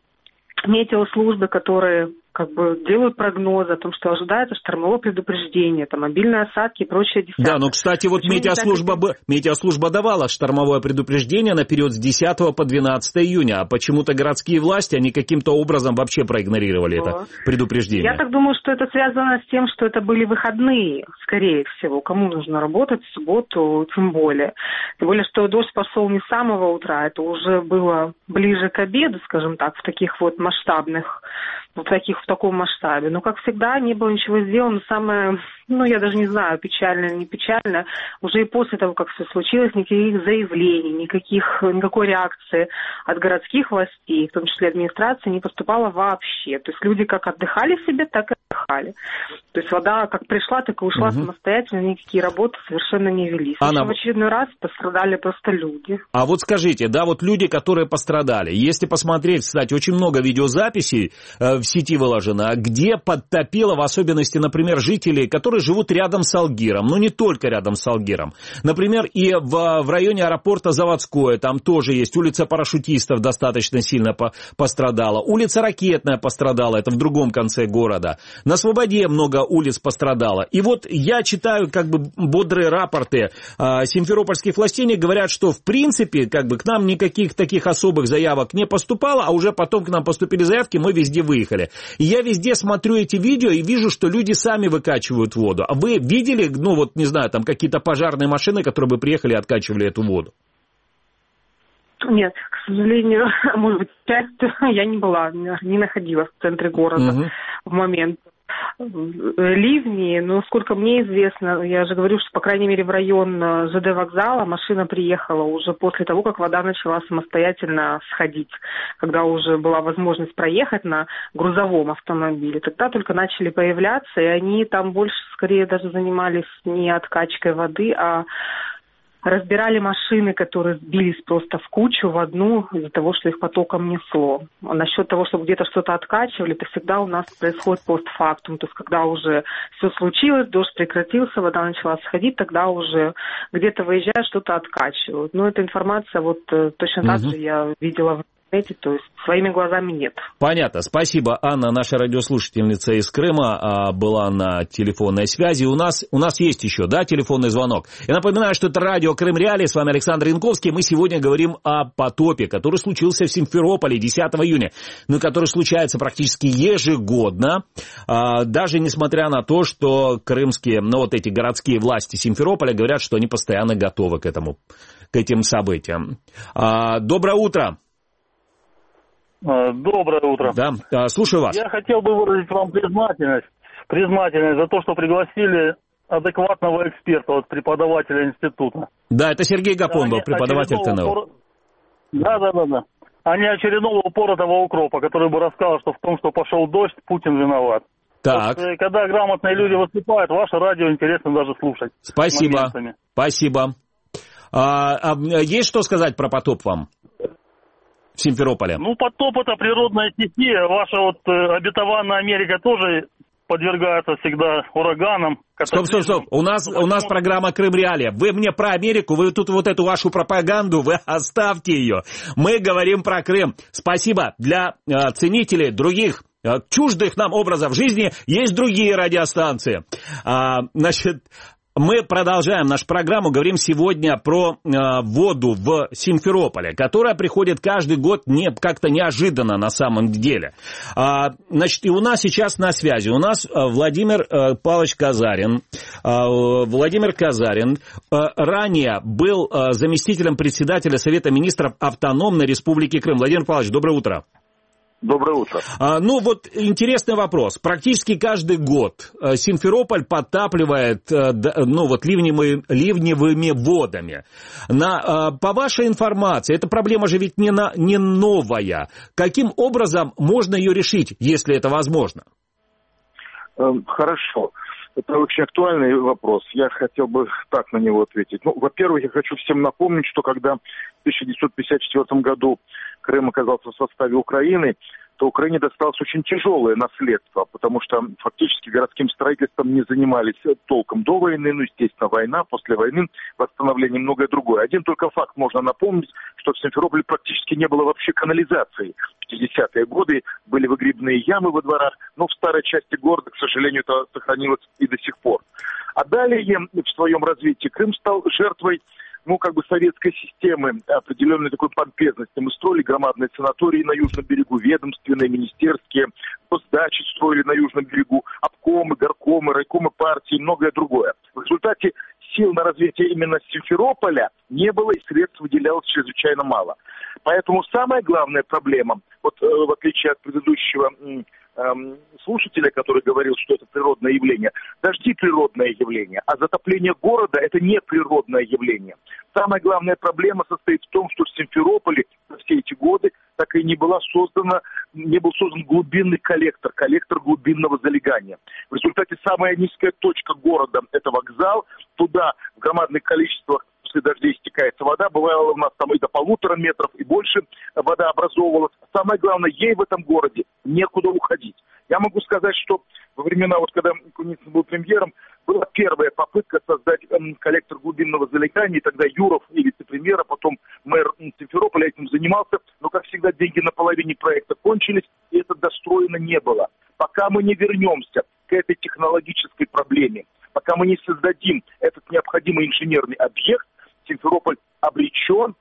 метеослужбы, которые как бы делают прогнозы о том, что ожидается штормовое предупреждение, там, мобильные осадки и прочее десятое. Да, ну, кстати, вот метеослужба, так... метеослужба давала штормовое предупреждение на период с десятого по двенадцатое июня, а почему-то городские власти, они каким-то образом вообще проигнорировали О. это предупреждение. Я так думаю, что это связано с тем, что это были выходные, скорее всего. Кому нужно работать в субботу, тем более. Тем более, что дождь пошел не с самого утра, это уже было ближе к обеду, скажем так, в таких вот масштабных, в таких в таком масштабе. Но, как всегда, не было ничего сделано. Самое, ну, я даже не знаю, печально или не печально, уже и после того, как все случилось, никаких заявлений, никаких, никакой реакции от городских властей, в том числе администрации, не поступало вообще. То есть люди как отдыхали себе, так и отдыхали. То есть вода как пришла, так и ушла угу. самостоятельно, никакие работы совершенно не велись. Она... В очередной раз пострадали просто люди. А вот скажите, да, вот люди, которые пострадали, если посмотреть, кстати, очень много видеозаписей э, в сети выложено, где подтопило, в особенности, например, жителей, которые живут рядом с Алгиром, но не только рядом с Алгиром. Например, и в, в районе аэропорта Заводское, там тоже есть улица Парашютистов, достаточно сильно по, пострадала, улица Ракетная пострадала, это в другом конце города, на Слободе много улиц пострадало. И вот я читаю как бы бодрые рапорты э, симферопольских властей, говорят, что в принципе как бы к нам никаких таких особых заявок не поступало, а уже потом к нам поступили заявки, мы везде выехали. И я везде смотрю эти видео и вижу, что люди сами выкачивают воду. А вы видели, ну вот, не знаю, там какие-то пожарные машины, которые бы приехали и откачивали эту воду? Нет, к сожалению, может быть, часть я не была, не находилась в центре города угу. в момент. ливни, но, сколько мне известно, я же говорю, что, по крайней мере, в район ЖД вокзала машина приехала уже после того, как вода начала самостоятельно сходить, когда уже была возможность проехать на грузовом автомобиле. Тогда только начали появляться, и они там больше, скорее, даже занимались не откачкой воды, а разбирали машины, которые сбились просто в кучу, в одну, из-за того, что их потоком несло. А насчет того, чтобы где-то что-то откачивали, это всегда у нас происходит постфактум. То есть, когда уже все случилось, дождь прекратился, вода начала сходить, тогда уже где-то выезжают, что-то откачивают. Но эта информация вот точно так угу. же я видела в интернете, то есть своими глазами нет. Понятно. Спасибо. Анна, наша радиослушательница из Крыма, была на телефонной связи. У нас, у нас есть еще, да, телефонный звонок. Я напоминаю, что это радио Крым Реалии. С вами Александр Янковский. Мы сегодня говорим о потопе, который случился в Симферополе десятого июня, но который случается практически ежегодно, даже несмотря на то, что крымские, ну вот эти городские власти Симферополя говорят, что они постоянно готовы к этому, к этим событиям. Доброе утро. Доброе утро. Да, слушаю вас. Я хотел бы выразить вам признательность, признательность за то, что пригласили адекватного эксперта, вот, преподавателя института. Да, это Сергей Гапон был, преподаватель КНУ. Упор... Да, да, да, да. А не очередного упоротого укропа, который бы рассказал, что в том, что пошел дождь, Путин виноват. Так. Вот, когда грамотные люди выступают, ваше радио интересно даже слушать. Спасибо. Спасибо. А, а есть что сказать про потоп вам? В Симферополе. Ну, потоп — это природная стихия. Ваша вот э, обетованная Америка тоже подвергается всегда ураганам. Стоп, стоп, стоп. У нас, у нас программа Крым Реалия. Вы мне про Америку, вы тут вот эту вашу пропаганду, вы оставьте ее. Мы говорим про Крым. Спасибо. Для э, ценителей других э, чуждых нам образов жизни есть другие радиостанции. А, значит... Мы продолжаем нашу программу, говорим сегодня про э, воду в Симферополе, которая приходит каждый год не, как-то неожиданно на самом деле. А, значит, и у нас сейчас на связи, у нас Владимир э, Павлович Казарин. Э, Владимир Казарин э, ранее был э, заместителем председателя Совета министров Автономной Республики Крым. Владимир Павлович, доброе утро. Доброе утро. А, ну вот интересный вопрос. Практически каждый год Симферополь подтапливает ну, вот, ливневыми, ливневыми водами. На, по вашей информации, эта проблема же ведь не, на, не новая. Каким образом можно ее решить, если это возможно? Хорошо. Это очень актуальный вопрос. Я хотел бы так на него ответить. Ну, во-первых, я хочу всем напомнить, что когда в тысяча девятьсот пятьдесят четвёртом году Крым оказался в составе Украины, то Украине досталось очень тяжелое наследство, потому что фактически городским строительством не занимались толком до войны, ну, естественно, война, после войны, восстановление и многое другое. Один только факт можно напомнить, что в Симферополе практически не было вообще канализации. В пятидесятые годы были выгребные ямы во дворах, но в старой части города, к сожалению, это сохранилось и до сих пор. А далее в своем развитии Крым стал жертвой ну, как бы советской системы определенной такой помпезности. Мы строили громадные санатории на Южном берегу, ведомственные, министерские, госдачи строили на Южном берегу, обкомы, горкомы, райкомы партии и многое другое. В результате сил на развитие именно Симферополя не было и средств выделялось чрезвычайно мало. Поэтому самая главная проблема, вот э, в отличие от предыдущего э, э, слушателя, который говорил, что это природное явление, дожди – природное явление, а затопление города – это не природное явление. Самая главная проблема состоит в том, что в Симферополе за все эти годы так и не была создана, не был создан глубинный коллектор, коллектор глубинного залегания. В результате самая низкая точка города – это вокзал, туда в громадных количествах после дождей стекается вода, бывало у нас там и до полутора метров, и больше вода образовывалась. Самое главное, ей в этом городе некуда уходить. Я могу сказать, что во времена, вот когда Куницын был премьером, была первая попытка создать эм, коллектор глубинного залегания, и тогда Юров и вице-премьер, а потом мэр Симферополя этим занимался, но, как всегда, деньги на половине проекта кончились, и это достроено не было. Пока мы не вернемся к этой технологической проблеме, пока мы не создадим этот необходимый инженерный объект, Симферополь обречен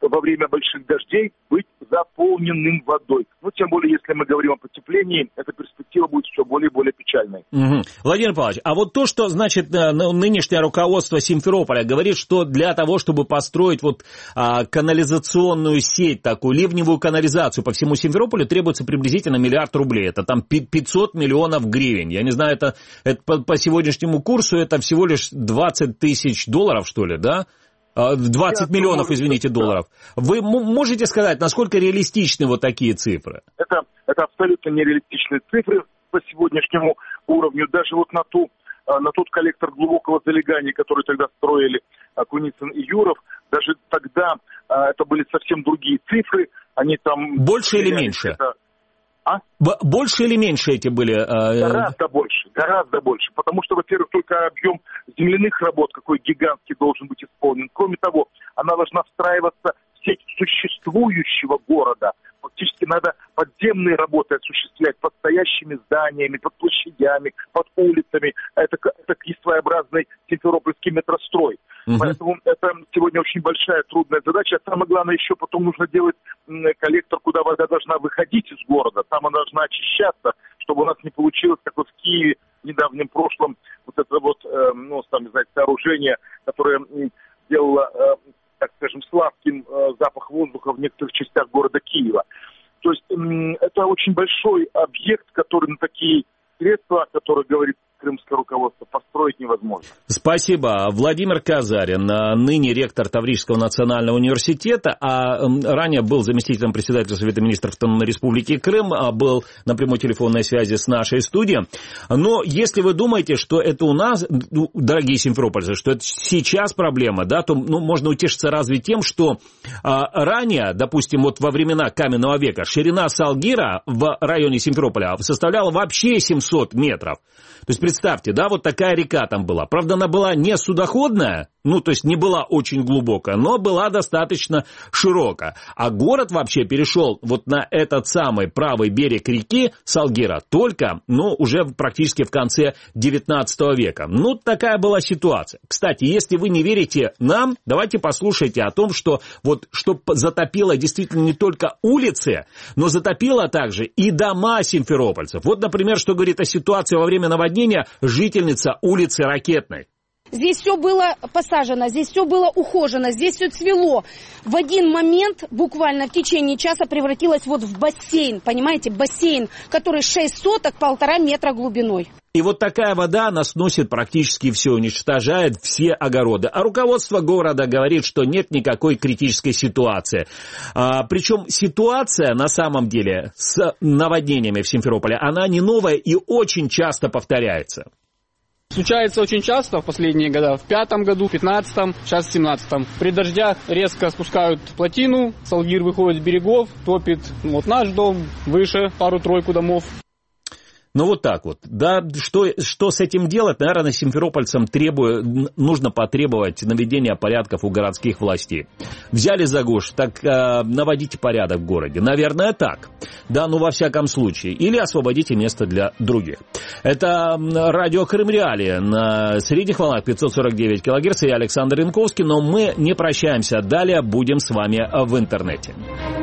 во время больших дождей быть заполненным водой. Ну, тем более, если мы говорим о потеплении, эта перспектива будет все более и более печальной. Угу. Владимир Павлович, а вот то, что, значит, нынешнее руководство Симферополя говорит, что для того, чтобы построить вот а, канализационную сеть, такую ливневую канализацию по всему Симферополю, требуется приблизительно миллиард рублей. Это там пятьсот миллионов гривен. Я не знаю, это, это по, по сегодняшнему курсу это всего лишь двадцать тысяч долларов, что ли, да? двадцать миллионов, извините, долларов. Вы можете сказать, насколько реалистичны вот такие цифры? Это, это абсолютно нереалистичные цифры по сегодняшнему уровню. Даже вот на, ту, на тот коллектор глубокого залегания, который тогда строили Куницын и Юров, даже тогда это были совсем другие цифры. Они там... Больше или меньше? Это... А? Больше или меньше эти были? Гораздо больше, гораздо больше. Потому что, во-первых, только объем земляных работ, какой гигантский, должен быть исполнен. Кроме того, она должна встраиваться в сеть существующего города. Фактически надо подземные работы осуществлять под стоящими зданиями, под площадями, под улицами. Это, это своеобразный симферопольский метрострой. Угу. Поэтому это сегодня очень большая, трудная задача. А самое главное, еще потом нужно делать коллектор, куда вода должна выходить из города. Там она должна очищаться, чтобы у нас не получилось, как вот в Киеве в недавнем прошлом, вот это вот, э, ну, там, не знаю, сооружение, которое делало, э, так скажем, сладким э, запах воздуха в некоторых частях города Киева. То есть э, это очень большой объект, который на такие средства, о которых говорит крымское руководство, построить невозможно. Спасибо. Владимир Казарин, ныне ректор Таврического национального университета, а ранее был заместителем председателя Совета министров Республики Крым, был на прямой телефонной связи с нашей студией. Но если вы думаете, что это у нас, дорогие симферопольцы, что это сейчас проблема, да, то ну, можно утешиться разве тем, что а, ранее, допустим, вот во времена каменного века, ширина Салгира в районе Симферополя составляла вообще семьсот метров. То есть представьте, да, вот такая река там была. Правда, она была не судоходная, ну, то есть не была очень глубокая, но была достаточно широкая. А город вообще перешел вот на этот самый правый берег реки Салгира только, ну, уже практически в конце девятнадцатого века. Ну, такая была ситуация. Кстати, если вы не верите нам, давайте послушайте о том, что вот что затопило действительно не только улицы, но затопило также и дома симферопольцев. Вот, например, что говорит о ситуации во время наводнения жительница улицы Ракетной. Здесь все было посажено, здесь все было ухожено, здесь все цвело. В один момент, буквально в течение часа, превратилось вот в бассейн, понимаете, бассейн, который шесть соток, полтора метра глубиной. И вот такая вода, она сносит практически все, уничтожает все огороды. А руководство города говорит, что нет никакой критической ситуации. А, причем ситуация на самом деле с наводнениями в Симферополе, она не новая и очень часто повторяется. Случается очень часто в последние годы. В пятом году, в пятнадцатом, сейчас в семнадцатом. При дождях резко спускают плотину, Салгир выходит с берегов, топит вот наш дом, выше пару-тройку домов. Ну вот так вот. Да, что, что с этим делать? Наверное, симферопольцам требует, нужно потребовать наведения порядков у городских властей. Взяли за гуш, так э, наводите порядок в городе. Наверное, так. Да, ну во всяком случае. Или освободите место для других. Это радио Крым Реалии на средних волнах пятьсот сорок девять килогерц. Я Александр Янковский, но мы не прощаемся. Далее будем с вами в интернете.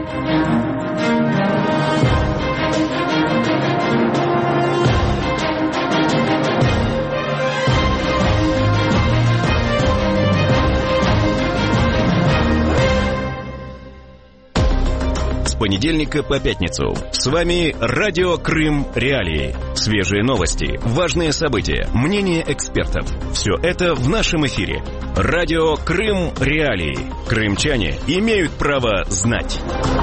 С понедельника по пятницу. С вами радио Крым Реалии. Свежие новости, важные события, мнения экспертов. Все это в нашем эфире. Радио Крым Реалии. Крымчане имеют право знать.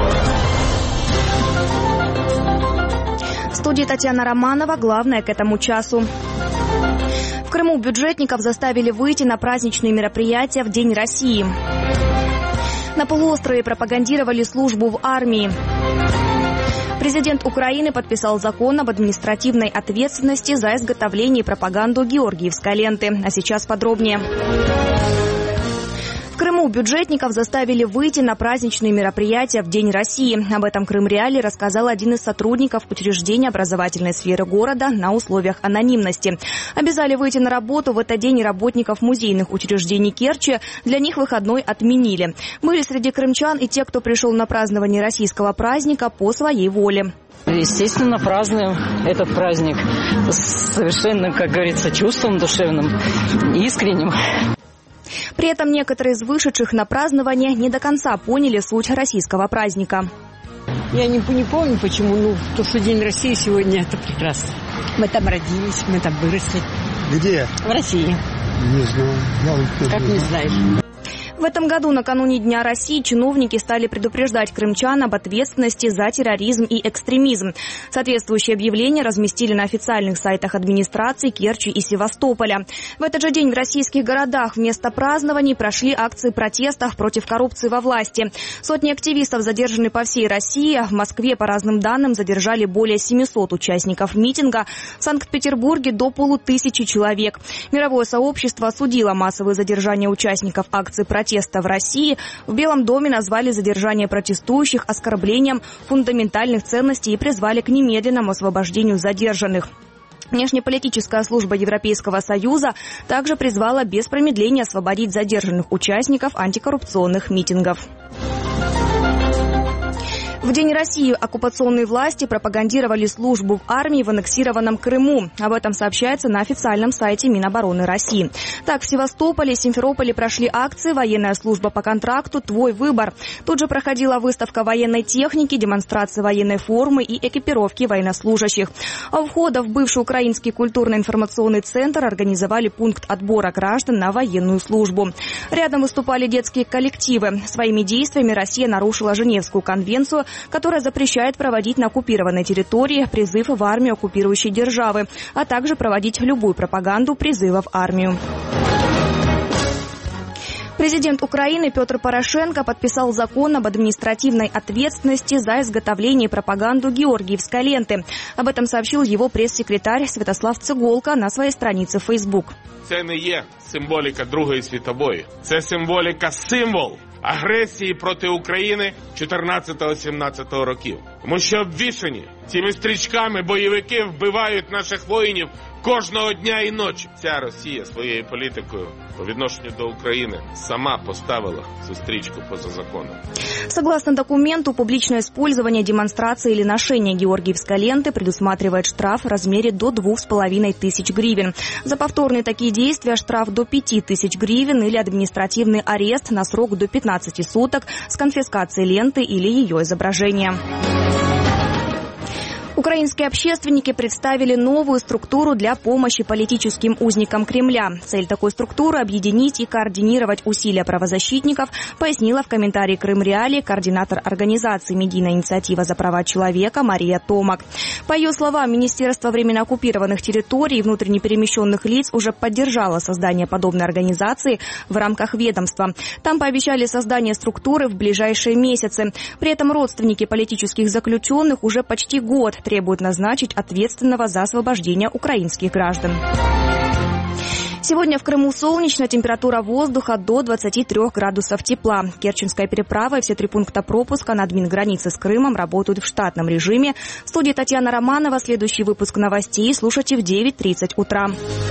В студии Татьяна Романова. Главное к этому часу. В Крыму бюджетников заставили выйти на праздничные мероприятия в День России. На полуострове пропагандировали службу в армии. Президент Украины подписал закон об административной ответственности за изготовление и пропаганду георгиевской ленты. А сейчас подробнее. В Крыму бюджетников заставили выйти на праздничные мероприятия в День России. Об этом Крым Реалии рассказал один из сотрудников учреждения образовательной сферы города на условиях анонимности. Обязали выйти на работу в этот день и работников музейных учреждений Керчи. Для них выходной отменили. Были среди крымчан и те, кто пришел на празднование российского праздника по своей воле. Естественно, празднуем этот праздник с совершенным, как говорится, чувством душевным, искренним. При этом некоторые из вышедших на празднование не до конца поняли суть российского праздника. Я не, не помню, почему, ну, то, что День России сегодня, это прекрасно. Мы там родились, мы там выросли. Где? В России. Не знаю. Я как не знаешь? В этом году, накануне Дня России, чиновники стали предупреждать крымчан об ответственности за терроризм и экстремизм. Соответствующие объявления разместили на официальных сайтах администраций Керчи и Севастополя. В этот же день в российских городах вместо празднований прошли акции протеста против коррупции во власти. Сотни активистов задержаны по всей России. В Москве, по разным данным, задержали более семисот участников митинга. В Санкт-Петербурге до полутысячи человек. Мировое сообщество осудило массовые задержания участников акций протеста. Протеста в России. В Белом доме назвали задержание протестующих оскорблением фундаментальных ценностей и призвали к немедленному освобождению задержанных. Внешнеполитическая служба Европейского Союза также призвала без промедления освободить задержанных участников антикоррупционных митингов. В День России оккупационные власти пропагандировали службу в армии в аннексированном Крыму. Об этом сообщается на официальном сайте Минобороны России. Так, в Севастополе и Симферополе прошли акции «Военная служба по контракту. Твой выбор». Тут же проходила выставка военной техники, демонстрация военной формы и экипировки военнослужащих. А у входа в бывший украинский культурно-информационный центр организовали пункт отбора граждан на военную службу. Рядом выступали детские коллективы. Своими действиями Россия нарушила Женевскую конвенцию, которая запрещает проводить на оккупированной территории призыв в армию оккупирующей державы, а также проводить любую пропаганду призыва в армию. Президент Украины Петр Порошенко подписал закон об административной ответственности за изготовление и пропаганду георгиевской ленты. Об этом сообщил его пресс-секретарь Святослав Цеголка на своей странице в Facebook. Це не є символіка Другої світової. Це символіка, символ агресії проти України чотирнадцятого-сімнадцятого років. Тому що обвішані цими стрічками бойовики вбивають наших воїнів кожного дня і ночі. Ця Росія своєю політикою по відношенню до України сама поставила цю стрічку поза законом. Согласно документу, публичное использование, демонстрация или ношение георгиевской ленты предусматривает штраф в размере до двух с половиной тысяч гривен. За повторные такие действия штраф до пяти тысяч гривен или административный арест на срок до пятнадцати суток с конфискацией ленты или ее изображения. Украинские общественники представили новую структуру для помощи политическим узникам Кремля. Цель такой структуры – объединить и координировать усилия правозащитников, пояснила в комментарии Крым Реалии координатор организации «Медийная инициатива за права человека» Мария Томак. По ее словам, Министерство временно оккупированных территорий и внутренне перемещенных лиц уже поддержало создание подобной организации в рамках ведомства. Там пообещали создание структуры в ближайшие месяцы. При этом родственники политических заключенных уже почти год требуют назначить ответственного за освобождение украинских граждан. Сегодня в Крыму солнечно, температура воздуха до двадцати трёх градусов тепла. Керченская переправа и все три пункта пропуска на админгранице с Крымом работают в штатном режиме. В студии Татьяна Романова. Следующий выпуск новостей слушайте в девять тридцать утра.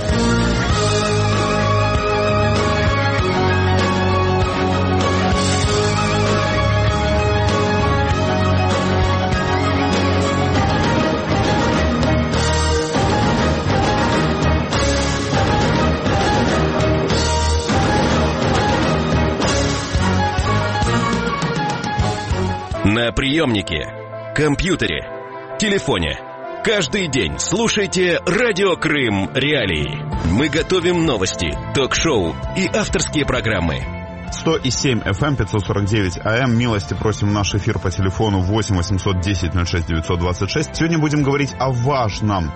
На приемнике, компьютере, телефоне. Каждый день слушайте Радио Крым Реалии. Мы готовим новости, ток-шоу и авторские программы. сто и семь эф эм, пятьсот сорок девять а эм. Милости просим в наш эфир по телефону восемь восемьсот десять ноль шесть девятьсот двадцать шесть. Сегодня будем говорить о важном.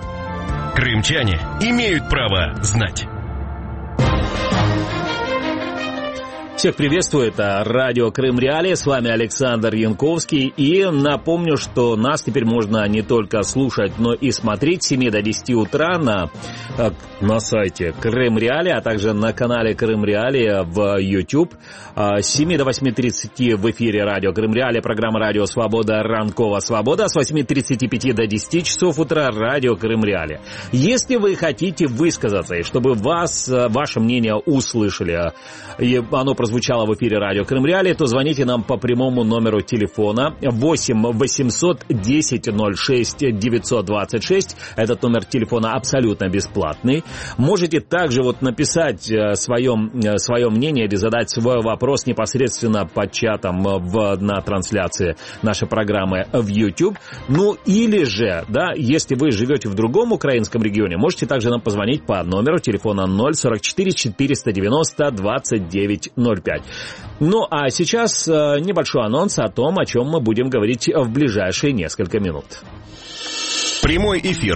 Крымчане имеют право знать. Всех приветствую, это радио Крым Реалии, с вами Александр Янковский, и напомню, что нас теперь можно не только слушать, но и смотреть с семи до десяти утра на, на сайте Крым Реалии, а также на канале Крым Реалии в YouTube. С семи до восьми тридцати в эфире радио Крым Реалии, программа «Радио Свобода», «Ранкова Свобода», с восьми тридцати пяти до десяти часов утра радио Крым Реалии. Если вы хотите высказаться, и чтобы вас, ваше мнение услышали, и оно прозвучало в эфире радио Крым Реалии, то звоните нам по прямому номеру телефона восемь восемьсот десять ноль шесть девятьсот двадцать шесть. Этот номер телефона абсолютно бесплатный. Можете также вот написать свое, свое мнение или задать свой вопрос непосредственно под чатом в, на трансляции нашей программы в YouTube. Ну или же, да, если вы живете в другом украинском регионе, можете также нам позвонить по номеру телефона ноль сорок четыре четыреста девяносто двадцать девять ноль пять. Ну, а сейчас небольшой анонс о том, о чем мы будем говорить в ближайшие несколько минут. Прямой эфир.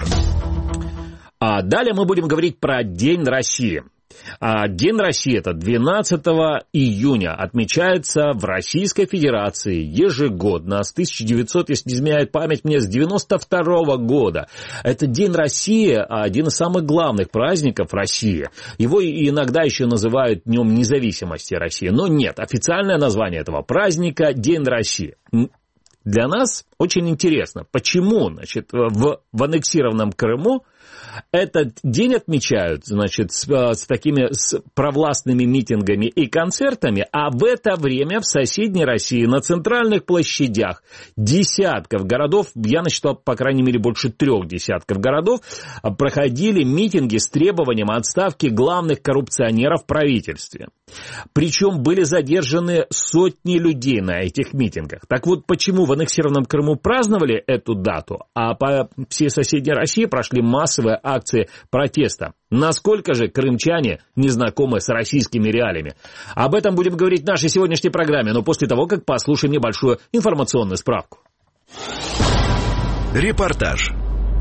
А далее мы будем говорить про День России. День России, это двенадцатого июня, отмечается в Российской Федерации ежегодно с тысяча девятисотого, если не изменяет память мне, с девяносто второго года. Это День России, один из самых главных праздников России. Его иногда еще называют Днем независимости России, но нет, официальное название этого праздника – День России. Для нас очень интересно, почему, значит, в, в аннексированном Крыму этот день отмечают, значит, с, с такими с провластными митингами и концертами, а в это время в соседней России на центральных площадях десятков городов, я насчитал, по крайней мере, больше трех десятков городов, проходили митинги с требованием отставки главных коррупционеров в правительстве. Причем были задержаны сотни людей на этих митингах. Так вот, почему в аннексированном Крыму праздновали эту дату, а по всей соседней России прошли массовые акции протеста? Насколько же крымчане не знакомы с российскими реалиями? Об этом будем говорить в нашей сегодняшней программе, но после того, как послушаем небольшую информационную справку. Репортаж.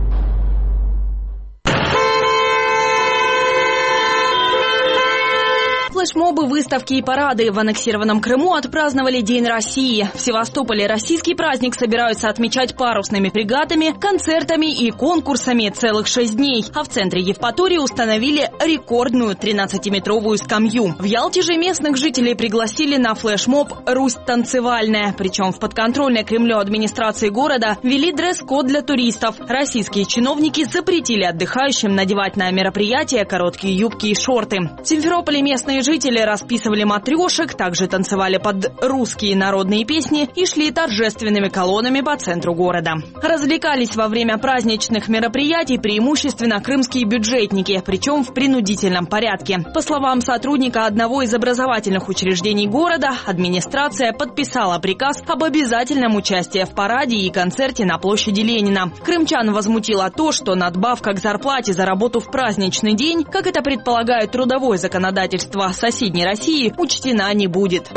Флешмобы, выставки и парады в аннексированном Крыму отпраздновали День России. В Севастополе российский праздник собираются отмечать парусными фрегатами, концертами и конкурсами целых шесть дней. А в центре Евпатории установили рекордную тринадцатиметровую скамью. В Ялте же местных жителей пригласили на флешмоб «Русь танцевальная». Причем в подконтрольной Кремлю администрации города ввели дресс-код для туристов. Российские чиновники запретили отдыхающим надевать на мероприятия короткие юбки и шорты. В Симферополе местные жители расписывали матрешек, также танцевали под русские народные песни и шли торжественными колоннами по центру города. Развлекались во время праздничных мероприятий преимущественно крымские бюджетники, причем в принудительном порядке. По словам сотрудника одного из образовательных учреждений города, администрация подписала приказ об обязательном участии в параде и концерте на площади Ленина. Крымчан возмутило то, что надбавка к зарплате за работу в праздничный день, как это предполагает трудовое законодательство соседней России, учтена не будет.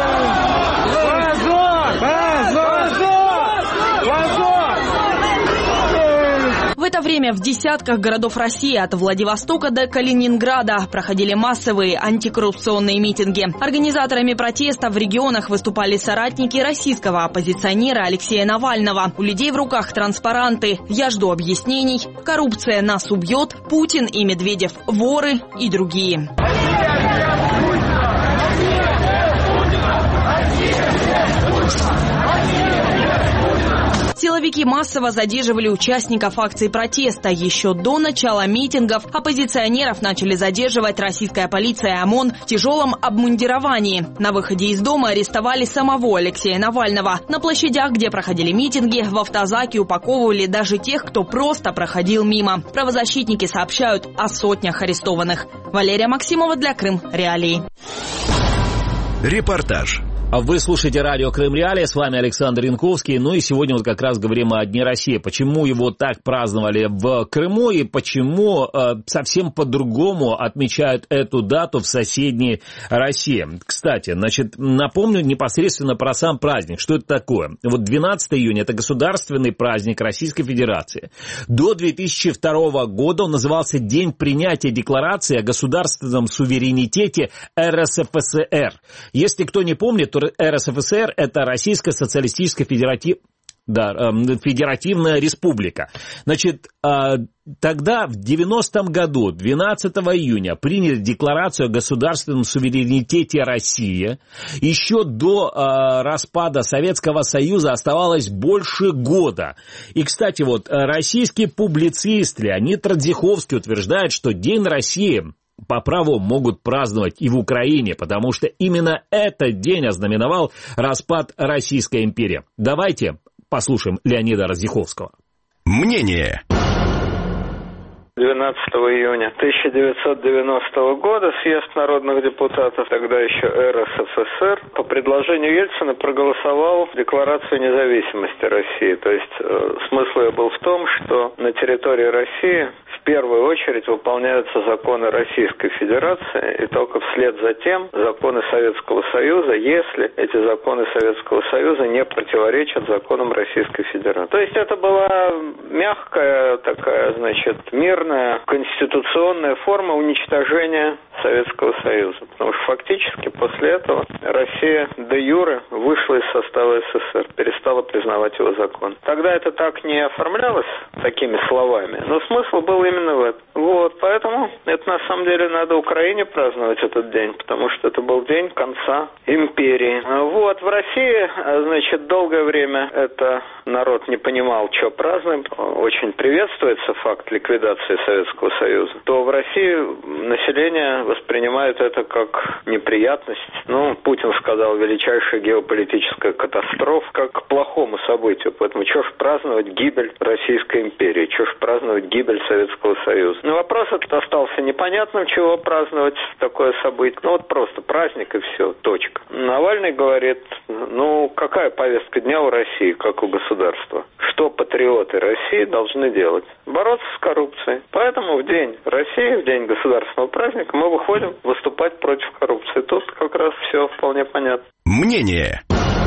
В это время в десятках городов России от Владивостока до Калининграда проходили массовые антикоррупционные митинги. Организаторами протеста в регионах выступали соратники российского оппозиционера Алексея Навального. У людей в руках транспаранты «Я жду объяснений», «Коррупция нас убьет», «Путин и Медведев воры» и другие. Силовики массово задерживали участников акций протеста. Еще до начала митингов оппозиционеров начали задерживать российская полиция и ОМОН в тяжелом обмундировании. На выходе из дома арестовали самого Алексея Навального. На площадях, где проходили митинги, в автозаки упаковывали даже тех, кто просто проходил мимо. Правозащитники сообщают о сотнях арестованных. Валерия Максимова для Крым Реалии. Репортаж. Вы слушаете радио Крым Реалии, с вами Александр Янковский. Ну и сегодня вот как раз говорим о Дне России. Почему его так праздновали в Крыму и почему э, совсем по-другому отмечают эту дату в соседней России. Кстати, значит, напомню непосредственно про сам праздник. Что это такое? Вот двенадцатого июня – это государственный праздник Российской Федерации. До две тысячи второго года он назывался День принятия декларации о государственном суверенитете эр эс эф эс эр. Если кто не помнит, то эр эс эф эс эр – это Российская социалистическая федератив... да, э, федеративная республика. Значит, э, тогда в девяностом году, двенадцатого июня, приняли декларацию о государственном суверенитете России. Еще до э, распада Советского Союза оставалось больше года. И, кстати, вот российский публицист Леонид Радзиховский утверждает, что День России по праву могут праздновать и в Украине, потому что именно этот день ознаменовал распад Российской империи. Давайте послушаем Леонида Радзиховского. Мнение. двенадцатого июня тысяча девятьсот девяностого года съезд народных депутатов, тогда еще эр эс эф эс эр, по предложению Ельцина проголосовал Декларацию независимости России. То есть э, смысл ее был в том, что на территории России в первую очередь выполняются законы Российской Федерации и только вслед за тем законы Советского Союза, если эти законы Советского Союза не противоречат законам Российской Федерации. То есть это была мягкая такая, значит, мирная конституционная форма уничтожения Советского Союза. Потому что фактически после этого Россия де юре вышла из состава эс эс эс эр, перестала признавать его закон. Тогда это так не оформлялось такими словами, но смысл был именно в этом. Вот, поэтому это на самом деле надо Украине праздновать этот день, потому что это был день конца империи. Вот, в России, значит, долгое время это народ не понимал, что празднуем. Очень приветствуется факт ликвидации Советского Союза. То в России население воспринимает это как неприятность. Ну, Путин сказал, величайшая геополитическая катастрофа, как к плохому событию. Поэтому что ж праздновать гибель Российской империи, что ж праздновать гибель Советского Союза. Но вопрос этот остался непонятным, чего праздновать такое событие. Ну вот просто праздник и все, точка. Навальный говорит, ну какая повестка дня у России, как у государства? Что патриоты России должны делать? Бороться с коррупцией. Поэтому в день России, в день государственного праздника мы выходим выступать против коррупции. Тут как раз все вполне понятно. Мнение.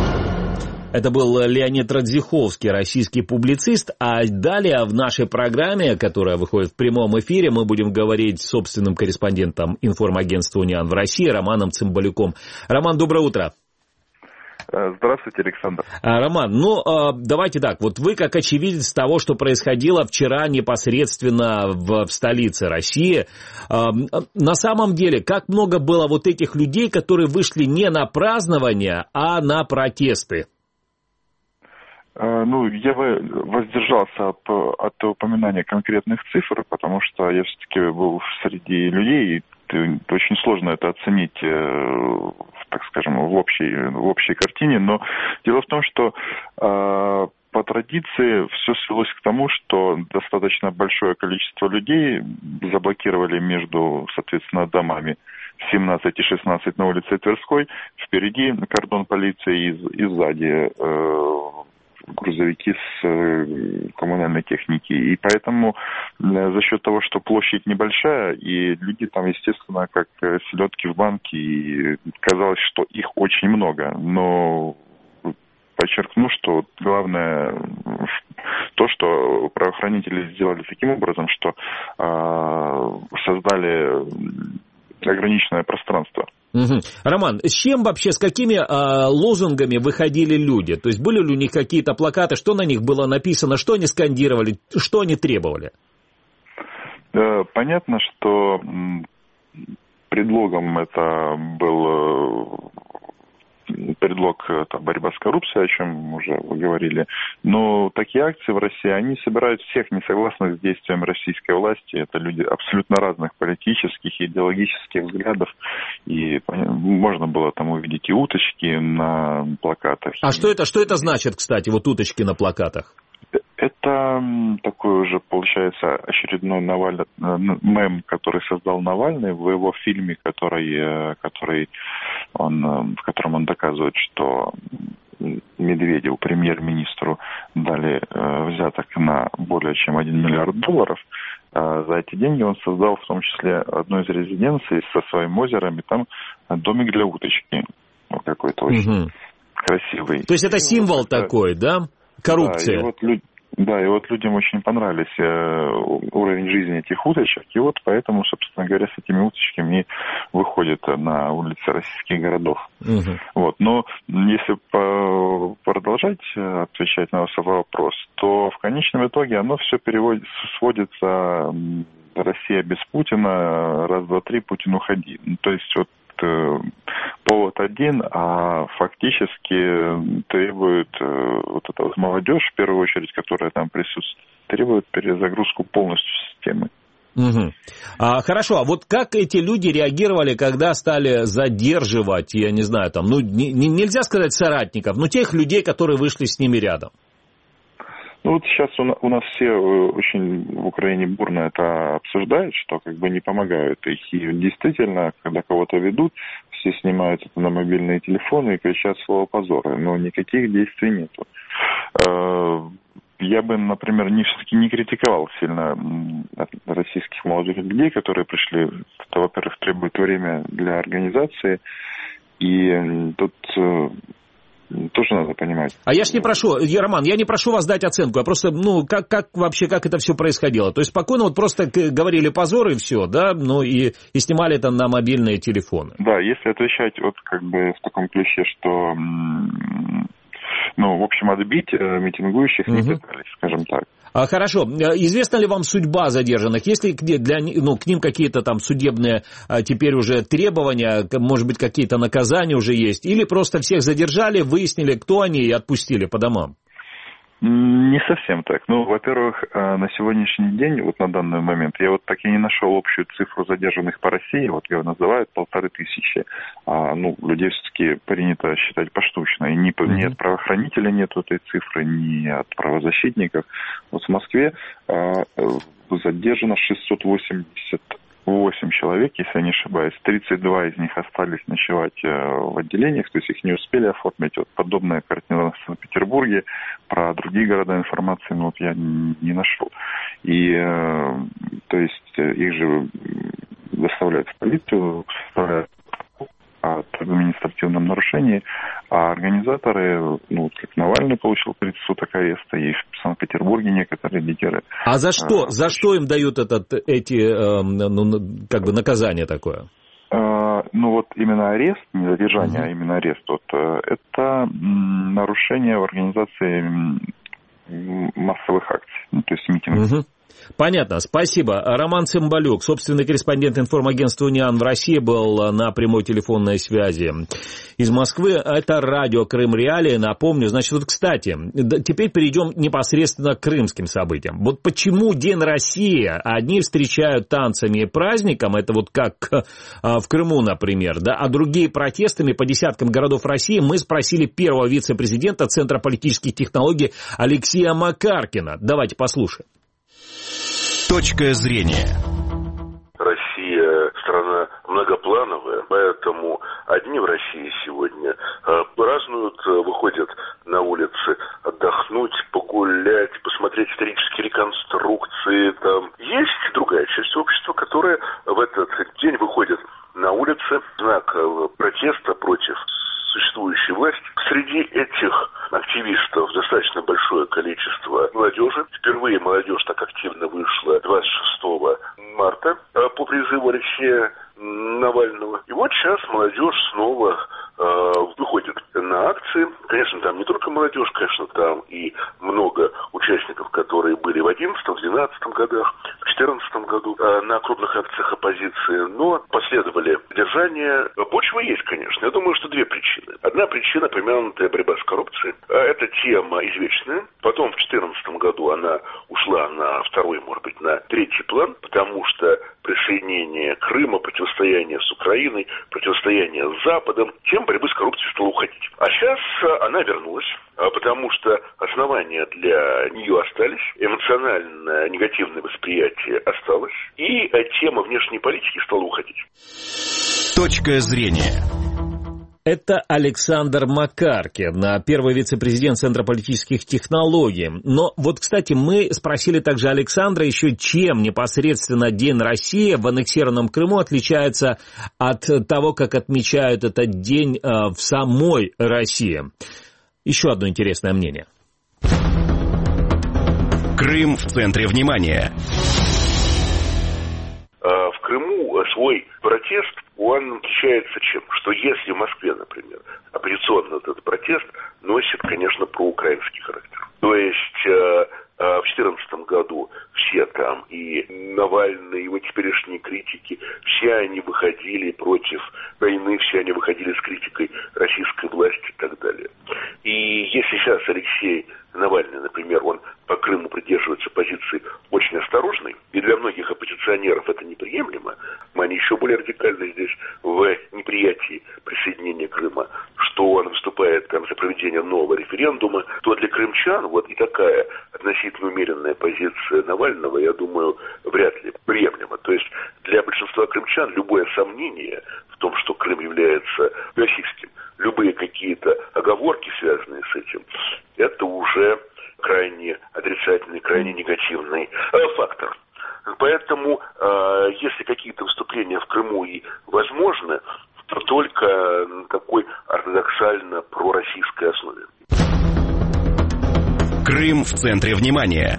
Это был Леонид Радзиховский, российский публицист. А далее в нашей программе, которая выходит в прямом эфире, мы будем говорить с собственным корреспондентом информагентства «Униан» в России Романом Цымбалюком. Роман, доброе утро. Здравствуйте, Александр. Роман, ну давайте так, вот вы как очевидец того, что происходило вчера непосредственно в, в столице России, на самом деле, как много было вот этих людей, которые вышли не на празднование, а на протесты? Ну, я бы воздержался от, от упоминания конкретных цифр, потому что я все-таки был среди людей, и очень сложно это оценить, так скажем, в общей, в общей картине. Но дело в том, что по традиции все свелось к тому, что достаточно большое количество людей заблокировали между, соответственно, домами семнадцать и шестнадцать на улице Тверской, впереди кордон полиции и, и сзади грузовики с э, коммунальной техники. И поэтому э, за счет того, что площадь небольшая, и люди там, естественно, как э, селедки в банке, и казалось, что их очень много. Но подчеркну, что главное то, что правоохранители сделали таким образом, что э, создали ограниченное пространство. Угу. Роман, с чем вообще, с какими а, лозунгами выходили люди? То есть были ли у них какие-то плакаты, что на них было написано, что они скандировали, что они требовали? Понятно, что предлогом это был предлог — это борьба с коррупцией, о чем уже вы говорили. Но такие акции в России, они собирают всех несогласных с действием российской власти. Это люди абсолютно разных политических и идеологических взглядов. И можно было там увидеть и уточки на плакатах. А что это, что это значит, кстати, вот уточки на плакатах? Это Это такой уже, получается, очередной Навальный, мем, который создал Навальный в его фильме, который, который он, в котором он доказывает, что Медведеву, премьер-министру, дали взяток на более чем один миллиард долларов. За эти деньги он создал в том числе одну из резиденций со своим озером, и там домик для уточки. Какой-то очень угу. красивый. То есть это символ вот, такой, да? Коррупция. Да, и вот, да, и вот людям очень понравились э, уровень жизни этих уточек, и вот поэтому, собственно говоря, с этими уточками и выходят на улицы российских городов. Угу. Вот. Но если по- продолжать отвечать на ваш вопрос, то в конечном итоге оно все переводится, сводится Россия без Путина, раз, два, три, Путин уходи. То есть вот повод один, а фактически требует вот эта вот молодежь, в первую очередь, которая там присутствует, требует перезагрузку полностью системы. Угу. А, хорошо, а вот как эти люди реагировали, когда стали задерживать, я не знаю, там, ну, не, нельзя сказать соратников, но тех людей, которые вышли с ними рядом? Ну вот сейчас у нас все очень в Украине бурно это обсуждают, что как бы не помогают их. И действительно, когда кого-то ведут, все снимают это на мобильные телефоны и кричат слово позора. Но никаких действий нету. Я бы, например, не, все-таки не критиковал сильно российских молодых людей, которые пришли. Это, во-первых, требует время для организации. И тут... тоже надо понимать. А я ж не прошу, я, Роман, я не прошу вас дать оценку, а просто, ну, как, как вообще, как это все происходило? То есть спокойно вот просто говорили позор и все, да, ну, и, и снимали это на мобильные телефоны. Да, если отвечать вот как бы в таком ключе, что, ну, в общем, отбить митингующих угу. не пытались, скажем так. А, хорошо. Известна ли вам судьба задержанных? Есть ли для, ну, к ним какие-то там судебные а, теперь уже требования, может быть, какие-то наказания уже есть? Или просто всех задержали, выяснили, кто они, и отпустили по домам? Не совсем так. Ну, во-первых, на сегодняшний день, вот на данный момент, я вот так и не нашел общую цифру задержанных по России, вот ее называют полторы тысячи. А, ну, людей все-таки принято считать поштучно. И ни, mm-hmm. ни от правоохранителя нет этой цифры, ни от правозащитников. Вот в Москве а, задержано шестьсот восемьдесят восемь человек, если я не ошибаюсь. тридцать два из них остались ночевать в отделениях, то есть их не успели оформить. Вот подобная картина в Санкт-Петербурге. Про другие города информации, ну, вот я не нашел. И, то есть, их же доставляют в полицию, составляют о административном нарушении, а организаторы, ну, как Навальный получил тридцать суток ареста, и в Санкт-Петербурге некоторые лидеры. А за что? А, за что им дают этот, эти, ну, как бы наказание такое? Ну, вот именно арест, не задержание, mm-hmm. а именно арест, вот, это нарушение в организации массовых акций, ну, то есть митингов. Mm-hmm. Понятно, спасибо. Роман Цымбалюк, собственный корреспондент информагентства «Униан» в России, был на прямой телефонной связи из Москвы. Это радио «Крым Реалии». Напомню, значит, вот, кстати, теперь перейдем непосредственно к крымским событиям. Вот почему День России одни встречают танцами и праздником, это вот как в Крыму, например, да, а другие протестами по десяткам городов России, мы спросили первого вице-президента Центра политических технологий Алексея Макаркина. Давайте послушаем. Точка зрения. Россия страна многоплановая, поэтому одни в России сегодня празднуют, выходят на улицы отдохнуть, погулять, посмотреть исторические реконструкции. Там есть другая часть общества, которая в этот день выходит на улицы в знак протеста против существующей власти. Среди этих активистов достаточно большое количество молодежи. Впервые молодежь так активно вышла двадцать шестого марта по призыву Алексея Навального. И вот сейчас молодежь снова э, выходит на акции. Конечно, там не только молодежь, конечно, там и много участников, которые были в одиннадцатом, двенадцатом годах, в четырнадцатом году э, на крупных акциях оппозиции, но последовали задержания. Почва есть, конечно. Я думаю, что две причины. Одна причина — помянутая борьба с коррупцией. Эта тема извечная. Потом в четырнадцатом году она ушла на второй, может быть, на третий план, потому что присоединение Крыма, противостояние с Украиной, противостояние с Западом, тема борьбы с коррупцией стала уходить. А сейчас она она вернулась, потому что основания для нее остались, эмоциональное негативное восприятие осталось, и тема внешней политики стала уходить. Точка зрения. Это Александр Макаркин, первый вице-президент Центра политических технологий. Но вот, кстати, мы спросили также Александра еще, чем непосредственно День России в аннексированном Крыму отличается от того, как отмечают этот день в самой России. Еще одно интересное мнение. Крым в центре внимания. В Крыму свой протест, он отличается чем? Что если в Москве, например, оппозиционный этот протест носит, конечно, проукраинский характер. То есть э, э, в две тысячи четырнадцатом году все там, и Навальный, и его теперешние критики, все они выходили против войны, все они выходили с критикой российской власти и так далее. И если сейчас Алексей Навальный, например, он по Крыму придерживается позиции очень осторожной, и для многих оппозиционеров это неприемлемо, они еще более радикальны здесь в неприятии присоединения Крыма, что он выступает там за проведение нового референдума, то для крымчан вот и такая относительно умеренная позиция Навального, я думаю, вряд ли приемлема. То есть для большинства крымчан любое сомнение в том, что Крым является российским, любые какие-то оговорки, связанные с этим, это уже крайне отрицательный, крайне негативный э, фактор. Поэтому, э, если какие-то выступления в Крыму и возможны, то только на такой ортодоксально пророссийской основе. Крым в центре внимания.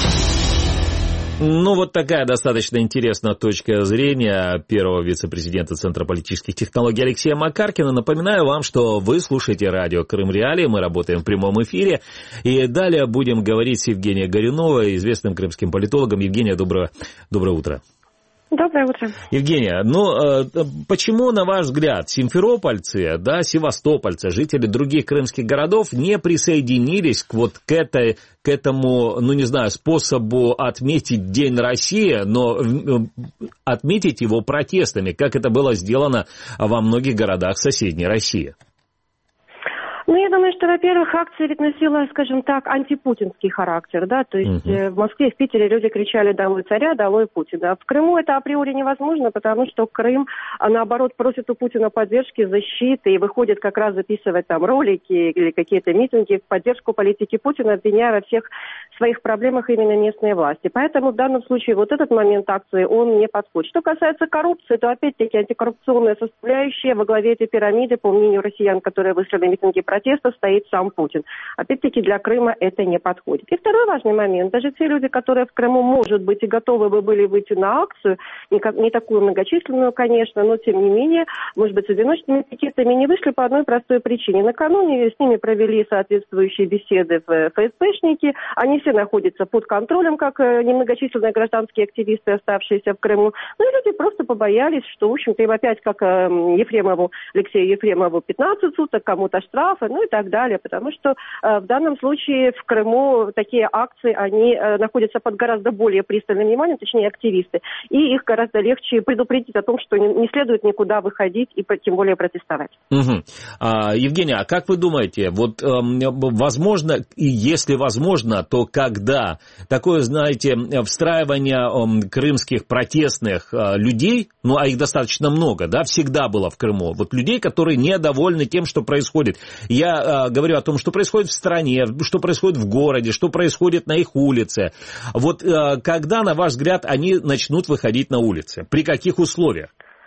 Ну, вот такая достаточно интересная точка зрения первого вице-президента Центра политических технологий Алексея Макаркина. Напоминаю вам, что вы слушаете радио Крым Реалии, мы работаем в прямом эфире. И далее будем говорить с Евгенией Горюновой, известным крымским политологом. Евгения, доброе, доброе утро. Доброе утро. Евгения, ну э, почему, на ваш взгляд, симферопольцы, да, севастопольцы, жители других крымских городов не присоединились к вот к этой, к этому, ну не знаю, способу отметить День России, но э, отметить его протестами, как это было сделано во многих городах соседней России? Ну, я думаю, что, во-первых, акция ведь носила, скажем так, антипутинский характер, да, то есть uh-huh. в Москве и в Питере люди кричали «Долой царя, долой Путина». В Крыму это априори невозможно, потому что Крым, наоборот, просит у Путина поддержки, защиты и выходит как раз записывать там ролики или какие-то митинги в поддержку политики Путина, обвиняя во всех своих проблемах именно местные власти. Поэтому в данном случае вот этот момент акции, он не подходит. Что касается коррупции, то опять-таки антикоррупционная составляющая во главе этой пирамиды, по мнению россиян, которые вышли на митинги протеста, стоит сам Путин. Опять-таки для Крыма это не подходит. И второй важный момент. Даже те люди, которые в Крыму, может быть, и готовы бы были выйти на акцию, не, как, не такую многочисленную, конечно, но тем не менее, может быть, с одиночными пикетами, не вышли по одной простой причине. Накануне с ними провели соответствующие беседы в ФСБшники. Они все находятся под контролем, как немногочисленные гражданские активисты, оставшиеся в Крыму. Ну и люди просто побоялись, что, в общем-то, им опять, как Ефремову, Алексею Ефремову, пятнадцать суток, кому-то штрафы, ну и так далее. Потому что э, в данном случае в Крыму такие акции, они э, находятся под гораздо более пристальным вниманием, точнее активисты. И их гораздо легче предупредить о том, что не, не следует никуда выходить и тем более протестовать. Угу. А, Евгения, а как вы думаете, вот э, возможно, и если возможно, то когда такое, знаете, встраивание э, крымских протестных э, людей, ну а их достаточно много, да, всегда было в Крыму, вот людей, которые недовольны тем, что происходит. Я э, говорю о том, что происходит в стране, что происходит в городе, что происходит на их улице. Вот э, когда, на ваш взгляд, они начнут выходить на улицы? При каких условиях?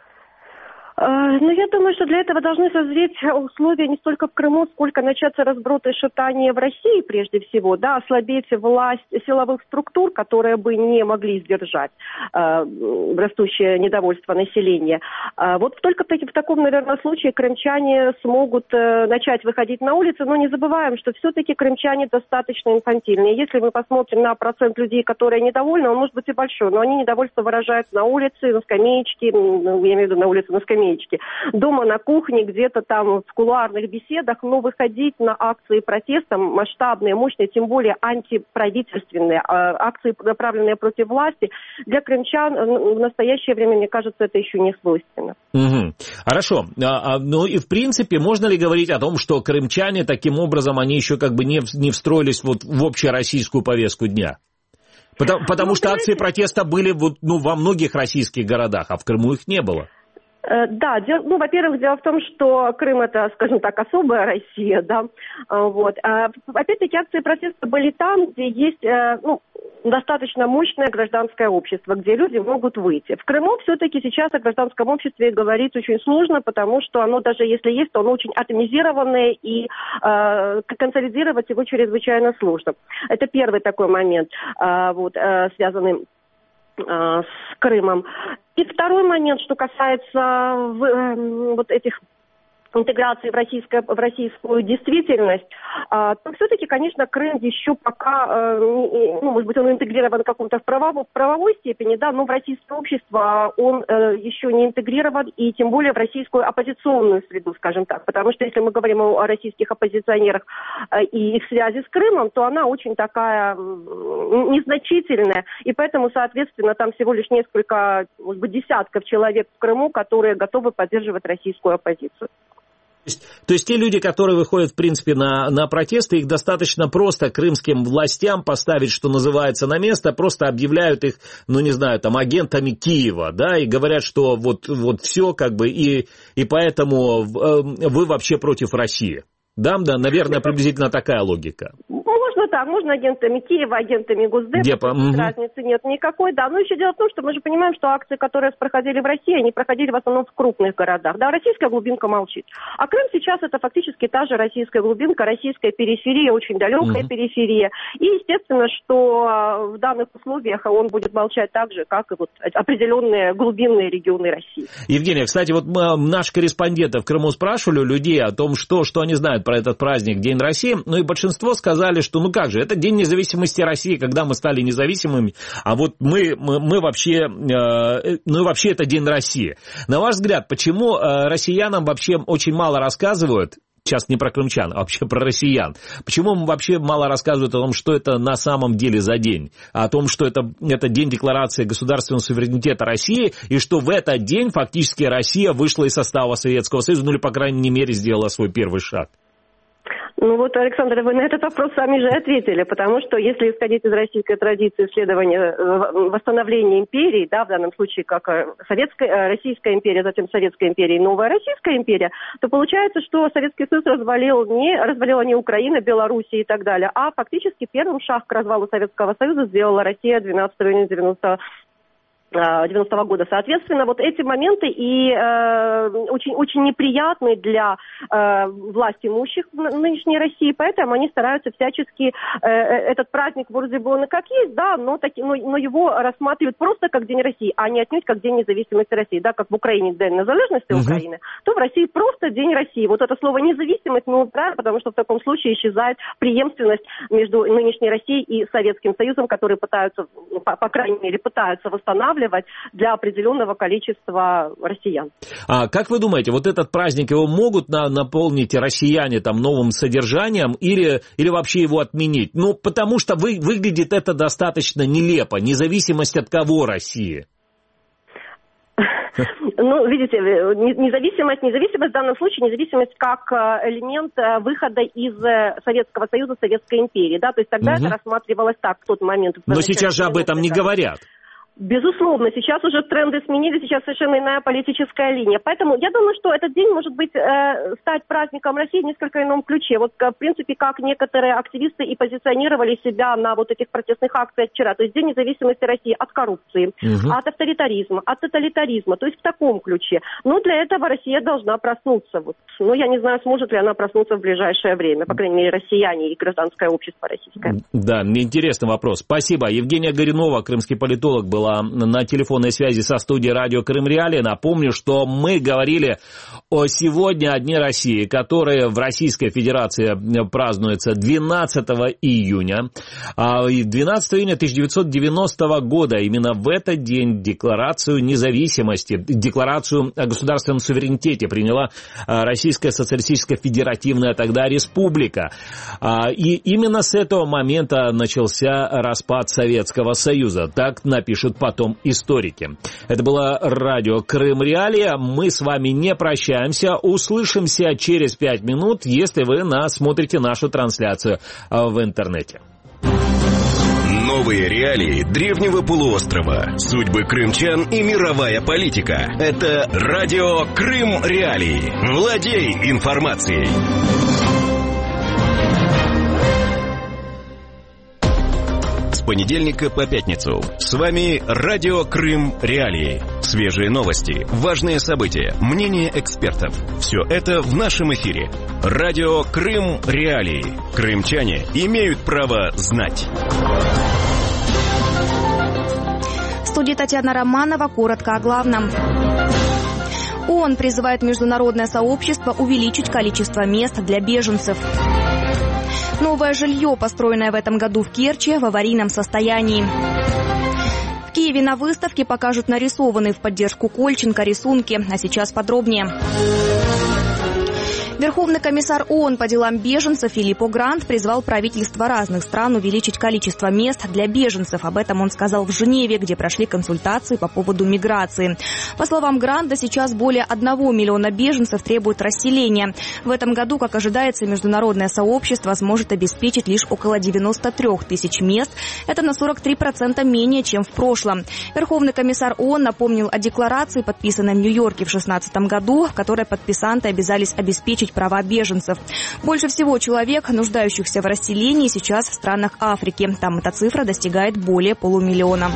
Ну, я думаю, что для этого должны созреть условия не столько в Крыму, сколько начаться разброты и шатания в России, прежде всего, да, ослабеть власть силовых структур, которые бы не могли сдержать э, растущее недовольство населения. А вот только в, таки, в таком, наверное, случае крымчане смогут э, начать выходить на улицы, но не забываем, что все-таки крымчане достаточно инфантильные. Если мы посмотрим на процент людей, которые недовольны, он может быть и большой, но они недовольство выражают на улице, на скамеечке, ну, я имею в виду на улице, на скамеечке, скамеечке, дома на кухне, где-то там в кулуарных беседах, но выходить на акции протеста масштабные, мощные, тем более антиправительственные, акции, направленные против власти, для крымчан в настоящее время, мне кажется, это еще не свойственно. Угу. Хорошо. А, ну и в принципе, можно ли говорить о том, что крымчане таким образом, они еще как бы не, не встроились вот в общероссийскую повестку дня? Потому, потому ну, что акции протеста были вот, ну, во многих российских городах, а в Крыму их не было. Да, дел, ну, во-первых, дело в том, что Крым это, скажем так, особая Россия, да, вот. А, опять-таки акции протеста были там, где есть, ну, достаточно мощное гражданское общество, где люди могут выйти. В Крыму все-таки сейчас о гражданском обществе говорить очень сложно, потому что оно даже если есть, то оно очень атомизированное и э, консолидировать его чрезвычайно сложно. Это первый такой момент, э, вот, э, связанный с Крымом. И второй момент, что касается э, вот этих интеграции в, российское, в российскую действительность, а, то все-таки, конечно, Крым еще пока, а, ну, может быть, он интегрирован в каком-то в, правовой, в правовой степени, да, но в российское общество он а, еще не интегрирован, и тем более в российскую оппозиционную среду, скажем так, потому что если мы говорим о, о российских оппозиционерах а, и их связи с Крымом, то она очень такая незначительная, и поэтому, соответственно, там всего лишь несколько, может быть, десятков человек в Крыму, которые готовы поддерживать российскую оппозицию. То есть те люди, которые выходят, в принципе, на, на протесты, их достаточно просто крымским властям поставить, что называется, на место, просто объявляют их, ну, не знаю, там, агентами Киева, да, и говорят, что вот, вот все, как бы, и, и поэтому вы вообще против России. Да, да, наверное, приблизительно такая логика. Можно так, можно агентами Киева, агентами Госдепа, угу. Разницы нет никакой, да. Но еще дело в том, что мы же понимаем, что акции, которые проходили в России, они проходили в основном в крупных городах. Да, российская глубинка молчит. А Крым сейчас это фактически та же российская глубинка, российская периферия, очень далекая угу. периферия. И естественно, что в данных условиях он будет молчать так же, как и вот определенные глубинные регионы России. Евгения, кстати, вот наши корреспонденты в Крыму спрашивали у людей о том, что, что они знают про этот праздник День России, ну и большинство сказали, что ну как же, это День независимости России, когда мы стали независимыми, а вот мы, мы, мы вообще, э, ну вообще это День России. На ваш взгляд, почему э, россиянам вообще очень мало рассказывают, сейчас не про крымчан, а вообще про россиян, почему вообще мало рассказывают о том, что это на самом деле за день, о том, что это, это День Декларации государственного суверенитета России, и что в этот день фактически Россия вышла из состава Советского Союза, ну или, по крайней мере, сделала свой первый шаг? Ну вот, Александр, вы на этот вопрос сами же ответили, потому что если исходить из российской традиции исследования восстановления империи, да, в данном случае как Советская, Российская империя, затем Советская империя и Новая Российская империя, то получается, что Советский Союз развалил не, развалила не Украина, Белоруссия и так далее, а фактически первым шаг к развалу Советского Союза сделала Россия двенадцатого июня девяностого девяностого года. Соответственно, вот эти моменты и э, очень, очень неприятны для э, власть имущих в нынешней России, поэтому они стараются всячески э, этот праздник, вроде бы он и как есть, да, но, таки, но, но его рассматривают просто как День России, а не отнюдь как День независимости России. Да, как в Украине День незалежности uh-huh. Украины, то в России просто День России. Вот это слово независимость мы убираем, потому что в таком случае исчезает преемственность между нынешней Россией и Советским Союзом, которые пытаются, по, по крайней мере, пытаются восстанавливать для определенного количества россиян. А как вы думаете, вот этот праздник, его могут на, наполнить россияне там новым содержанием или, или вообще его отменить? Ну, потому что вы, выглядит это достаточно нелепо. Независимость от кого России? Ну, видите, независимость, независимость в данном случае, независимость как элемент выхода из Советского Союза, Советской империи, да, то есть тогда угу. это рассматривалось так в тот момент. Но сейчас же об этом не говорят. Безусловно, сейчас уже тренды сменились, сейчас совершенно иная политическая линия. Поэтому я думаю, что этот день может быть э, стать праздником России в несколько ином ключе. Вот, в принципе, как некоторые активисты и позиционировали себя на вот этих протестных акциях вчера. То есть День независимости России от коррупции, угу. от авторитаризма, от тоталитаризма. То есть в таком ключе. Но для этого Россия должна проснуться. Вот. Но я не знаю, сможет ли она проснуться в ближайшее время. По крайней мере, россияне и гражданское общество российское. Да, мне интересный вопрос. Спасибо. Евгения Горюнова, крымский политолог, была была на телефонной связи со студией радио Крым Реалии. Напомню, что мы говорили о сегодня о Дне России, который в Российской Федерации празднуется двенадцатого июня. А двенадцатого июня тысяча девятьсот девяностого года, именно в этот день, Декларацию независимости, Декларацию о государственном суверенитете приняла Российская Социалистическая Федеративная тогда республика. И именно с этого момента начался распад Советского Союза. Так напишут потом историки. Это было радио Крым Реалии. Мы с вами не прощаемся. Услышимся через пять минут, если вы нас смотрите нашу трансляцию в интернете. Новые реалии древнего полуострова, судьбы крымчан и мировая политика. Это радио Крым Реалии. Владей информацией. С понедельника по пятницу с вами радио Крым Реалии. Свежие новости, важные события, мнения экспертов. Все это в нашем эфире. Радио Крым Реалии. Крымчане имеют право знать. В студии Татьяна Романова. Коротко о главном. ООН призывает международное сообщество увеличить количество мест для беженцев. Новое жилье, построенное в этом году в Керчи, в аварийном состоянии. В Киеве на выставке покажут нарисованные в поддержку Кольченко рисунки. А сейчас подробнее. Верховный комиссар ООН по делам беженцев Филиппо Гранди призвал правительства разных стран увеличить количество мест для беженцев. Об этом он сказал в Женеве, где прошли консультации по поводу миграции. По словам Гранди, сейчас более одного миллиона беженцев требуют расселения. В этом году, как ожидается, международное сообщество сможет обеспечить лишь около девяноста трёх тысяч мест. Это на сорок три процента менее, чем в прошлом. Верховный комиссар ООН напомнил о декларации, подписанной в Нью-Йорке в две тысячи шестнадцатом году, в которой подписанты обязались обеспечить права беженцев. Больше всего человек, нуждающихся в расселении, сейчас в странах Африки. Там эта цифра достигает более полумиллиона.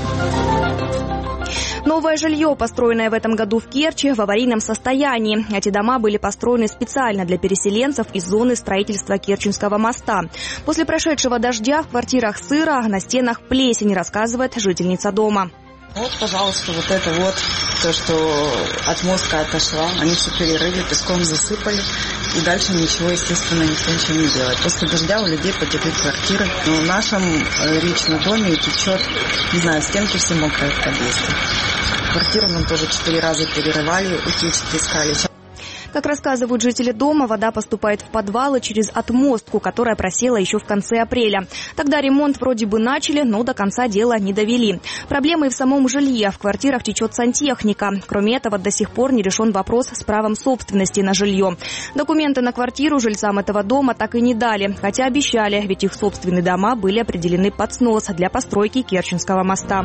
Новое жилье, построенное в этом году в Керчи, в аварийном состоянии. Эти дома были построены специально для переселенцев из зоны строительства Керченского моста. После прошедшего дождя в квартирах сыро, на стенах плесень, рассказывает жительница дома. Вот, пожалуйста, вот это вот, то, что от мостка отошла. Они все перерыли, песком засыпали. И дальше ничего, естественно, никто ничего не делает. После дождя у людей потекли квартиры. Но в нашем личном доме течет, не знаю, стенки все мокрые в подъезде. Квартиру нам тоже четыре раза перерывали, утечки искали. Как рассказывают жители дома, вода поступает в подвалы через отмостку, которая просела еще в конце апреля. Тогда ремонт вроде бы начали, но до конца дела не довели. Проблемы и в самом жилье. В квартирах течет сантехника. Кроме этого, до сих пор не решен вопрос с правом собственности на жилье. Документы на квартиру жильцам этого дома так и не дали, хотя обещали, ведь их собственные дома были определены под снос для постройки Керченского моста.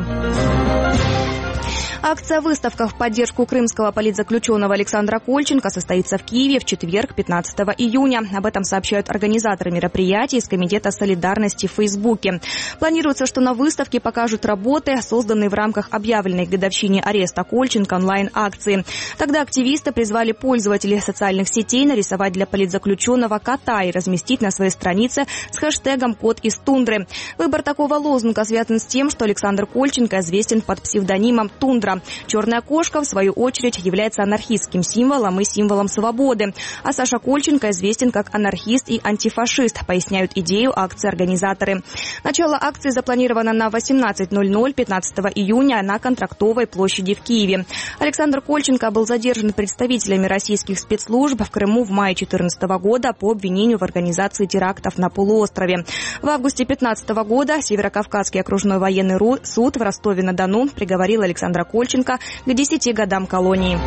Акция-выставка в поддержку крымского политзаключенного Александра Кольченко состоится в Киеве в четверг, пятнадцатого июня. Об этом сообщают организаторы мероприятия из Комитета солидарности в Фейсбуке. Планируется, что на выставке покажут работы, созданные в рамках объявленной к годовщине ареста Кольченко онлайн-акции. Тогда активисты призвали пользователей социальных сетей нарисовать для политзаключенного кота и разместить на своей странице с хэштегом «Кот из тундры». Выбор такого лозунга связан с тем, что Александр Кольченко известен под псевдонимом «Тундра». Черная кошка, в свою очередь, является анархистским символом и символом свободы. А Саша Кольченко известен как анархист и антифашист, поясняют идею акции организаторы. Начало акции запланировано на восемнадцать ноль ноль пятнадцатого июня на Контрактовой площади в Киеве. Александр Кольченко был задержан представителями российских спецслужб в Крыму в мае две тысячи четырнадцатого года по обвинению в организации терактов на полуострове. В августе две тысячи пятнадцатого года Северокавказский окружной военный суд в Ростове-на-Дону приговорил Александра Кольченко к десяти годам колонии.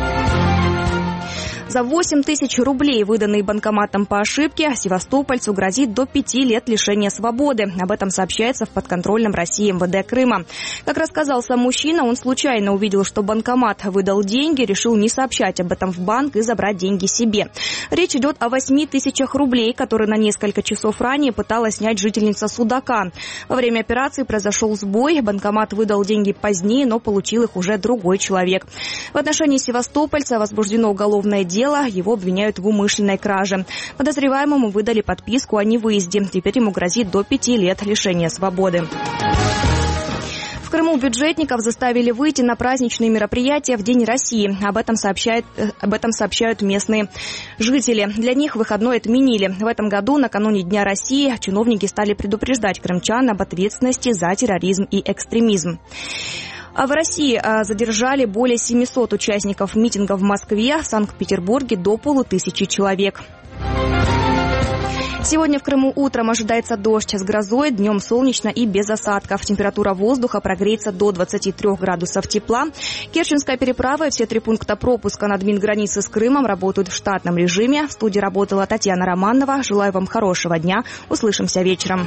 За восемь тысяч рублей, выданные банкоматом по ошибке, севастопольцу грозит до пяти лет лишения свободы. Об этом сообщается в подконтрольном России эм вэ дэ Крыма. Как рассказал сам мужчина, он случайно увидел, что банкомат выдал деньги, решил не сообщать об этом в банк и забрать деньги себе. Речь идет о восьми тысячах рублей, которые на несколько часов ранее пыталась снять жительница Судака. Во время операции произошел сбой, банкомат выдал деньги позднее, но получил их уже другой человек. В отношении севастопольца возбуждено уголовное дело. Его обвиняют в умышленной краже. Подозреваемому выдали подписку о невыезде. Теперь ему грозит до пяти лет лишения свободы. В В Крыму бюджетников заставили выйти на праздничные мероприятия в День России. Об этом сообщает, об этом сообщают местные жители. Для них выходной отменили. В этом году, накануне Дня России, чиновники стали предупреждать крымчан об ответственности за терроризм и экстремизм. А в России задержали более семисот участников митинга в Москве, в Санкт-Петербурге до полутысячи человек. Сегодня в Крыму утром ожидается дождь с грозой, днем солнечно и без осадков. Температура воздуха прогреется до двадцати трёх градусов тепла. Керченская переправа и все три пункта пропуска на админгранице с Крымом работают в штатном режиме. В студии работала Татьяна Романова. Желаю вам хорошего дня. Услышимся вечером.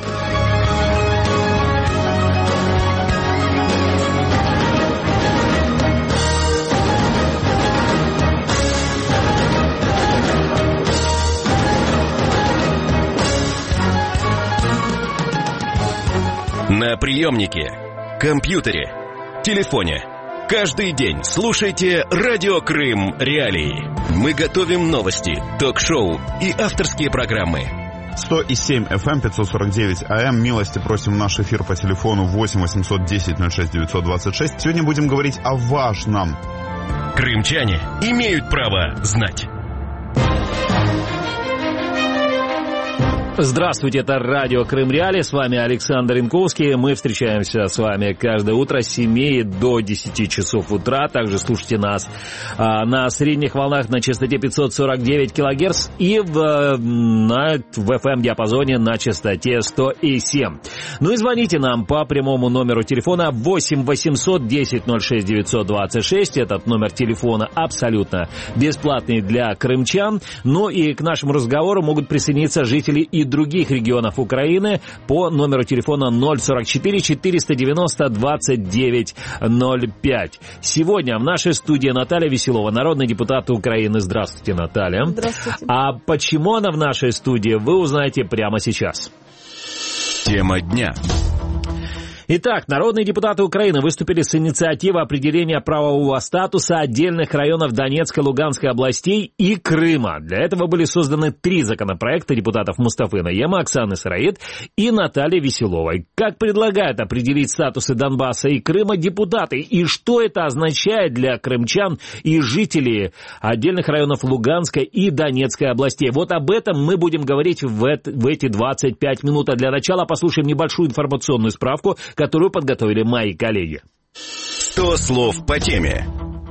На приемнике, компьютере, телефоне. Каждый день слушайте «Радио Крым. Реалии». Мы готовим новости, ток-шоу и авторские программы. сто и семь эф эм, пятьсот сорок девять а эм. Милости просим в наш эфир по телефону восемь восемьсот десять ноль шесть девятьсот двадцать шесть. Сегодня будем говорить о важном. Крымчане имеют право знать. Здравствуйте, это радио Крым Реалии, с вами Александр Янковский. Мы встречаемся с вами каждое утро с семи до десяти часов утра. Также слушайте нас а, на средних волнах на частоте пятьсот сорок девять килогерц и в, на, в эф эм-диапазоне на частоте сто и семь. Ну и звоните нам по прямому номеру телефона восемь восемьсот десять ноль шесть девятьсот двадцать шесть. Этот номер телефона абсолютно бесплатный для крымчан. Ну и к нашему разговору могут присоединиться жители и других регионов Украины по номеру телефона ноль сорок четыре четыреста девяносто двадцать девять ноль пять. Сегодня в нашей студии Наталья Веселова, народный депутат Украины. Здравствуйте, Наталья. Здравствуйте. А почему она в нашей студии, вы узнаете прямо сейчас. Тема дня. Итак, народные депутаты Украины выступили с инициативой определения правового статуса отдельных районов Донецкой, Луганской областей и Крыма. Для этого были созданы три законопроекта депутатов Мустафы Найема, Оксаны Сыроед и Натальи Веселовой. Как предлагают определить статусы Донбасса и Крыма депутаты? И что это означает для крымчан и жителей отдельных районов Луганской и Донецкой областей? Вот об этом мы будем говорить в, это, в эти двадцать пять минут. А для начала послушаем небольшую информационную справку, которую подготовили мои коллеги. сто слов по теме.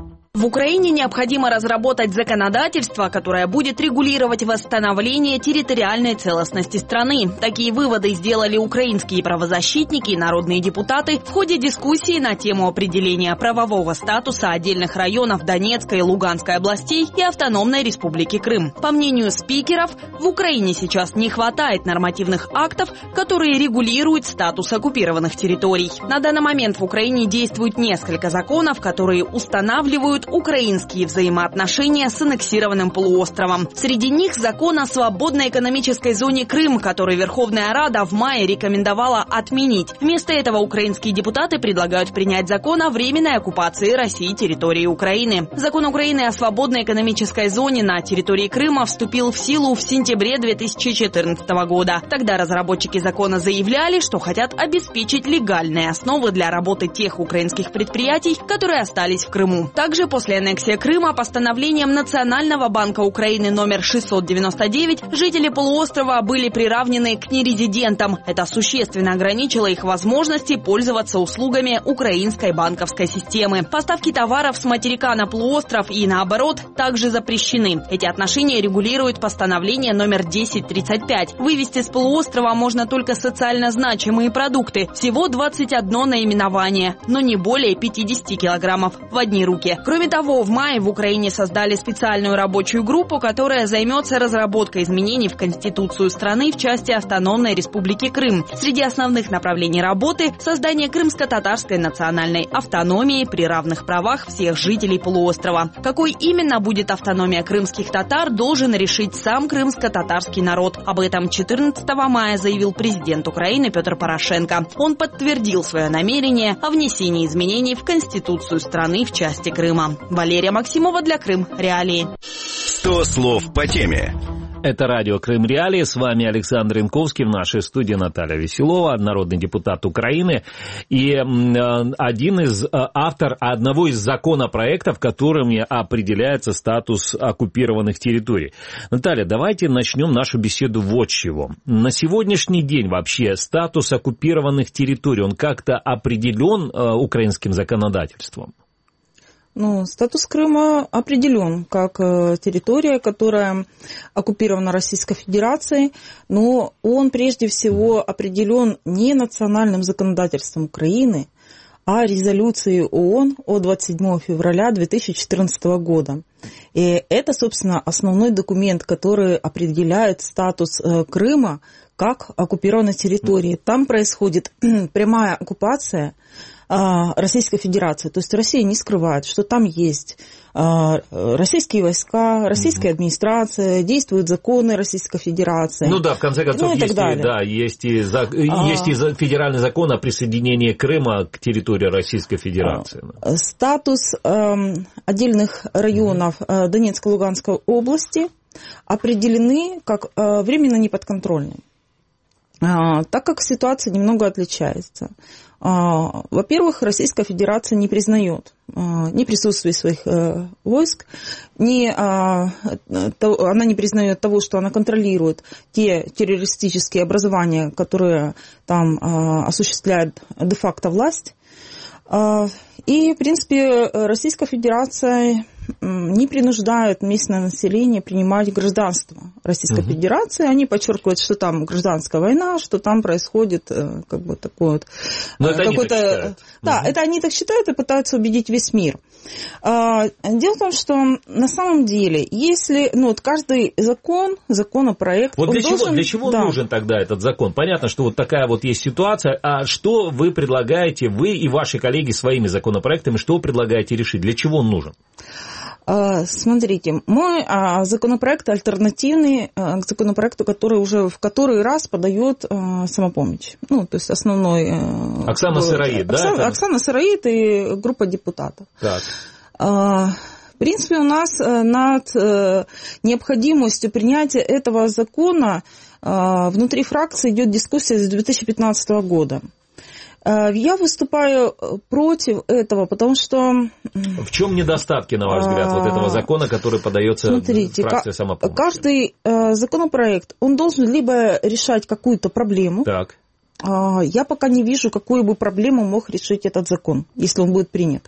В Украине необходимо разработать законодательство, которое будет регулировать восстановление территориальной целостности страны. Такие выводы сделали украинские правозащитники и народные депутаты в ходе дискуссии на тему определения правового статуса отдельных районов Донецкой и Луганской областей и автономной республики Крым. По мнению спикеров, в Украине сейчас не хватает нормативных актов, которые регулируют статус оккупированных территорий. На данный момент в Украине действует несколько законов, которые устанавливают украинские взаимоотношения с аннексированным полуостровом. Среди них закон о свободной экономической зоне Крым, который Верховная Рада в мае рекомендовала отменить. Вместо этого украинские депутаты предлагают принять закон о временной оккупации России территории Украины. Закон Украины о свободной экономической зоне на территории Крыма вступил в силу в сентябре две тысячи четырнадцатого года. Тогда разработчики закона заявляли, что хотят обеспечить легальные основы для работы тех украинских предприятий, которые остались в Крыму. Также после аннексии Крыма постановлением Национального банка Украины номер шестьсот девяносто девять жители полуострова были приравнены к нерезидентам. Это существенно ограничило их возможности пользоваться услугами украинской банковской системы. Поставки товаров с материка на полуостров и наоборот также запрещены. Эти отношения регулирует постановление номер десять тридцать пять. Вывести с полуострова можно только социально значимые продукты. Всего двадцать одно наименование, но не более пятьдесят килограммов в одни руки. Кроме того, в мае в Украине создали специальную рабочую группу, которая займется разработкой изменений в Конституцию страны в части автономной республики Крым. Среди основных направлений работы – создание крымско-татарской национальной автономии при равных правах всех жителей полуострова. Какой именно будет автономия крымских татар, должен решить сам крымско-татарский народ. Об этом четырнадцатого мая заявил президент Украины Петр Порошенко. Он подтвердил свое намерение о внесении изменений в Конституцию страны в части Крыма. Валерия Максимова для Крым Реалии. сто слов по теме. Это радио Крым Реалии. С вами Александр Янковский. В нашей студии Наталья Веселова, народный депутат Украины. И один из автор одного из законопроектов, которыми определяется статус оккупированных территорий. Наталья, давайте начнем нашу беседу вот с чего. На сегодняшний день вообще статус оккупированных территорий, он как-то определен украинским законодательством? Ну, статус Крыма определен как территория, которая оккупирована Российской Федерацией, но он прежде всего определен не национальным законодательством Украины, а резолюцией ООН от двадцать седьмого февраля две тысячи четырнадцатого года. И это, собственно, основной документ, который определяет статус Крыма как оккупированной территории. Там происходит прямая оккупация Российской Федерации. То есть Россия не скрывает, что там есть российские войска, российская mm-hmm. администрация, действуют законы Российской Федерации. Ну да, в конце концов, ну, есть, и, да, есть, и, а... есть и федеральный закон о присоединении Крыма к территории Российской Федерации. А... Статус э, отдельных районов mm-hmm. Донецкой и Луганской области определены как э, временно неподконтрольные, э, так как ситуация немного отличается. Во-первых, Российская Федерация не признает ни присутствие своих войск, ни, она не признает того, что она контролирует те террористические образования, которые там осуществляет де-факто власть. И, в принципе, Российская Федерация не принуждает местное население принимать гражданство Российской угу. Федерации. Они подчеркивают, что там гражданская война, что там происходит как бы такой вот... Но это они так считают. Да, угу. это они так считают и пытаются убедить весь мир. Дело в том, что на самом деле, если ну, вот каждый закон, законопроект... Вот для должен... чего, для чего да. нужен тогда этот закон? Понятно, что вот такая вот есть ситуация. А что вы предлагаете, вы и ваши коллеги своими законопроектами, что вы предлагаете решить? Для чего он нужен? Смотрите, мой законопроект альтернативный к законопроекту, который уже в который раз подает «Самопомощь». Ну, то есть основной... Оксана Сыроид, да? Оксана, Оксана Сыроид и группа депутатов. Так. В принципе, у нас над необходимостью принятия этого закона внутри фракции идет дискуссия с две тысячи пятнадцатого года. Я выступаю против этого, потому что... В чем недостатки, на ваш взгляд, вот этого закона, который подается Смотрите, фракции «Самопомощи»? Каждый законопроект, он должен либо решать какую-то проблему. Так. Я пока не вижу, какую бы проблему мог решить этот закон, если он будет принят.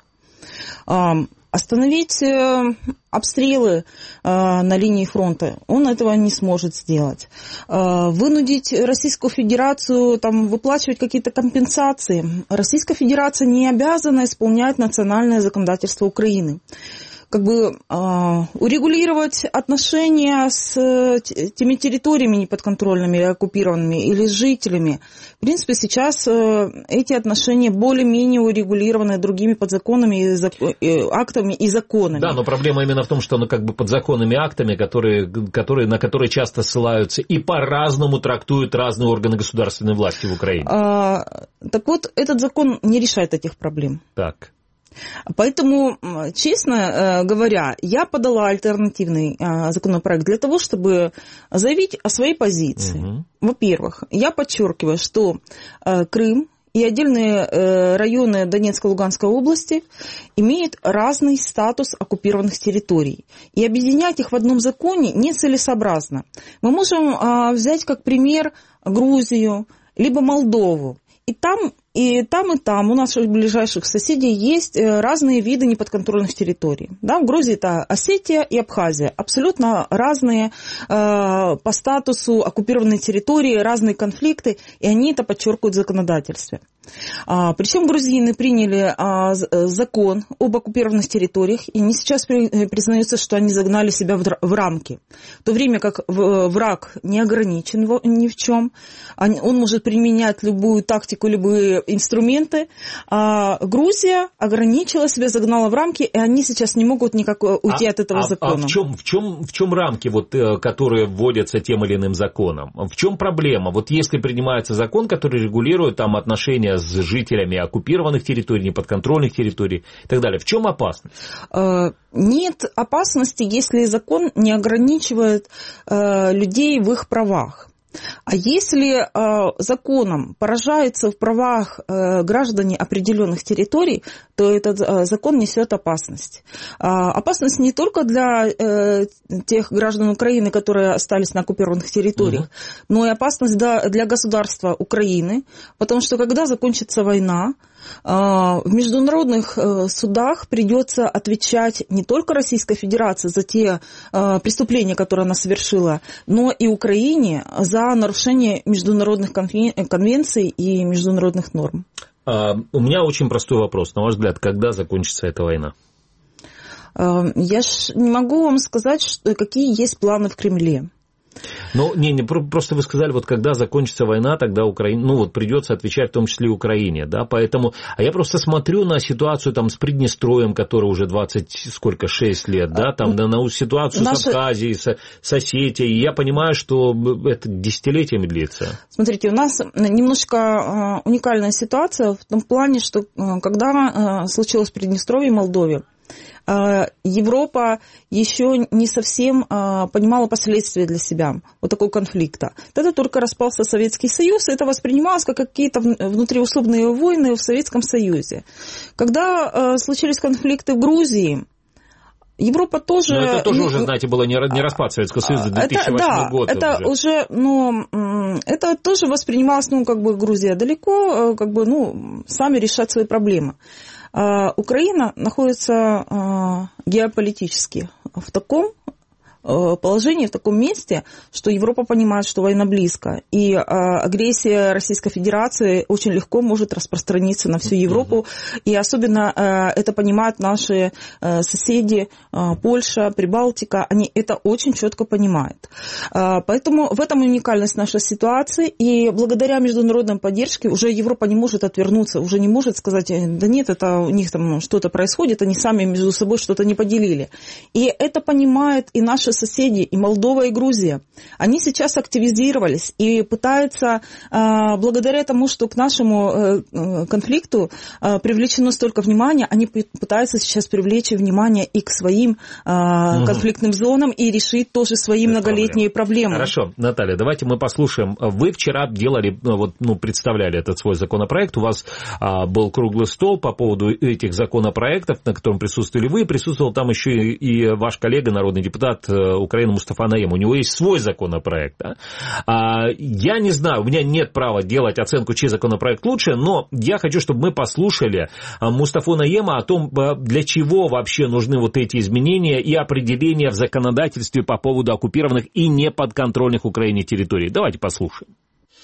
Остановить обстрелы на линии фронта, он этого не сможет сделать. Вынудить Российскую Федерацию там, выплачивать какие-то компенсации. Российская Федерация не обязана исполнять национальное законодательство Украины. Как бы урегулировать отношения с теми территориями неподконтрольными, оккупированными или с жителями. В принципе, сейчас эти отношения более-менее урегулированы другими подзаконными актами и законами. Да, но проблема именно в том, что ну, как бы подзаконными актами, которые, которые, на которые часто ссылаются и по-разному трактуют разные органы государственной власти в Украине. А, так вот, этот закон не решает этих проблем. Так. Поэтому, честно говоря, я подала альтернативный законопроект для того, чтобы заявить о своей позиции. Угу. Во-первых, я подчеркиваю, что Крым и отдельные районы Донецкой и Луганской области имеют разный статус оккупированных территорий. И объединять их в одном законе нецелесообразно. Мы можем взять как пример Грузию, либо Молдову. И там, и там, и там у наших ближайших соседей есть разные виды неподконтрольных территорий. Да, в Грузии это Осетия и Абхазия. Абсолютно разные э, по статусу оккупированные территории, разные конфликты, и они это подчеркивают в законодательстве. А, причем грузины приняли а, закон об оккупированных территориях, и они сейчас при, признаются, что они загнали себя в, в рамки. В то время как в, враг не ограничен в, ни в чем, он может применять любую тактику, любые инструменты. А Грузия ограничила себя, загнала в рамки, и они сейчас не могут никак уйти а, от этого а, закона. А в чем, в чем, в чем рамки, вот, которые вводятся тем или иным законом? В чем проблема? Вот если принимается закон, который регулирует там отношения с жителями оккупированных территорий, неподконтрольных территорий и так далее, в чем опасность? Нет опасности, если закон не ограничивает людей в их правах. А если э, законом поражаются в правах э, граждане определенных территорий, то этот э, закон несет опасность. Э, опасность не только для э, тех граждан Украины, которые остались на оккупированных территориях, uh-huh. но и опасность для, для государства Украины, потому что когда закончится война, в международных судах придется отвечать не только Российской Федерации за те преступления, которые она совершила, но и Украине за нарушение международных конвенций и международных норм. А, у меня очень простой вопрос. На ваш взгляд, когда закончится эта война? Я ж не могу вам сказать, что, какие есть планы в Кремле. Ну, не, не, просто вы сказали, вот когда закончится война, тогда Украине, ну, вот придется отвечать в том числе и Украине, да, поэтому, а я просто смотрю на ситуацию там с Приднестровьем, которая уже двадцать, сколько, шесть лет, да, там, на, на ситуацию Наши... с Абхазией, с, с Осетией, и я понимаю, что это десятилетиями длится. Смотрите, у нас немножко уникальная ситуация в том плане, что когда случилось Приднестровье и Молдове, Европа еще не совсем понимала последствия для себя вот такого конфликта. Тогда только распался Советский Союз, и это воспринималось как какие-то внутриусловные войны в Советском Союзе. Когда случились конфликты в Грузии, Европа тоже... Но это тоже ну, уже, знаете, было не распад Советского Союза, две тысячи восьмой год. Да, это уже, ну, это тоже воспринималось, ну, как бы Грузия далеко, как бы, ну, сами решать свои проблемы. Украина находится геополитически в таком положении, в таком месте, что Европа понимает, что война близко, и агрессия Российской Федерации очень легко может распространиться на всю Европу, и особенно это понимают наши соседи, Польша, Прибалтика, они это очень четко понимают. Поэтому в этом уникальность нашей ситуации, и благодаря международной поддержке уже Европа не может отвернуться, уже не может сказать, да нет, это у них там что-то происходит, они сами между собой что-то не поделили. И это понимают и наши соседи, и Молдова, и Грузия. Они сейчас активизировались и пытаются, благодаря тому, что к нашему конфликту привлечено столько внимания, они пытаются сейчас привлечь внимание и к своим конфликтным зонам и решить тоже свои многолетние проблемы. Хорошо, Наталья, давайте мы послушаем. Вы вчера делали, вот, ну, представляли этот свой законопроект, у вас а, был круглый стол по поводу этих законопроектов, на котором присутствовали вы, присутствовал там еще и, и ваш коллега, народный депутат Украины Мустафа Наем. У него есть свой законопроект. Да? А, я не знаю, у меня нет права делать оценку, чей законопроект лучше, но я хочу, чтобы мы послушали Мустафу Наема о том, для чего вообще нужны вот эти изменения и определения в законодательстве по поводу оккупированных и неподконтрольных Украине территорий. Давайте послушаем.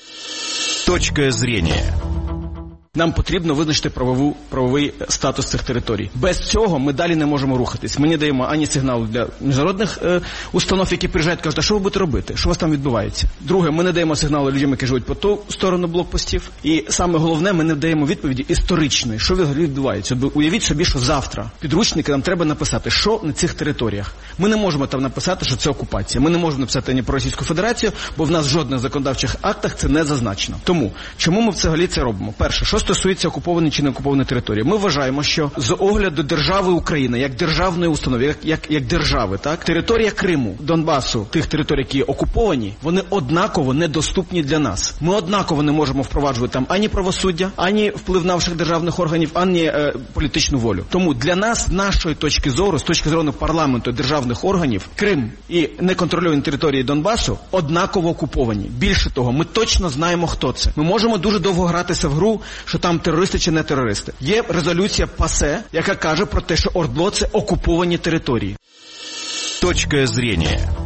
Точка зрения. Нам потрібно визначити правову, правовий статус цих територій. Без цього ми далі не можемо рухатись. Ми не даємо ані сигналу для міжнародних е, установ, які приїжджають, кажуть, а що ви будете робити? Що у вас там відбувається? Друге, ми не даємо сигналу людям, які живуть по ту сторону блокпостів. І саме головне, ми не даємо відповіді історичної, що взагалі відбувається. От уявіть собі, що завтра підручники нам треба написати, що на цих територіях. Ми не можемо там написати, що це окупація. Ми не можемо написати ні про Російську Федерацію, бо в нас в жодних законодавчих актах це не зазначено. Тому, чому ми взагалі це робимо? Перше, що стосується окупованої чи не окупованої території. Ми вважаємо, що з огляду держави України, як державної установи, як, як, як держави, так, територія Криму, Донбасу, тих територій, які окуповані, вони однаково недоступні для нас. Ми однаково не можемо впроваджувати там ані правосуддя, ані вплив наших державних органів, ані е, політичну волю. Тому для нас, з нашої точки зору, з точки зору парламенту і державних органів, Крим і неконтрольовані території Донбасу однаково окуповані. Більше того, ми точно знаємо, хто це. Ми можемо дуже довго гратися в гру, що там терористи чи не терористи. Є резолюція ПАСЕ, яка каже про те, що ОРДЛО – це окуповані території. Точка зрения.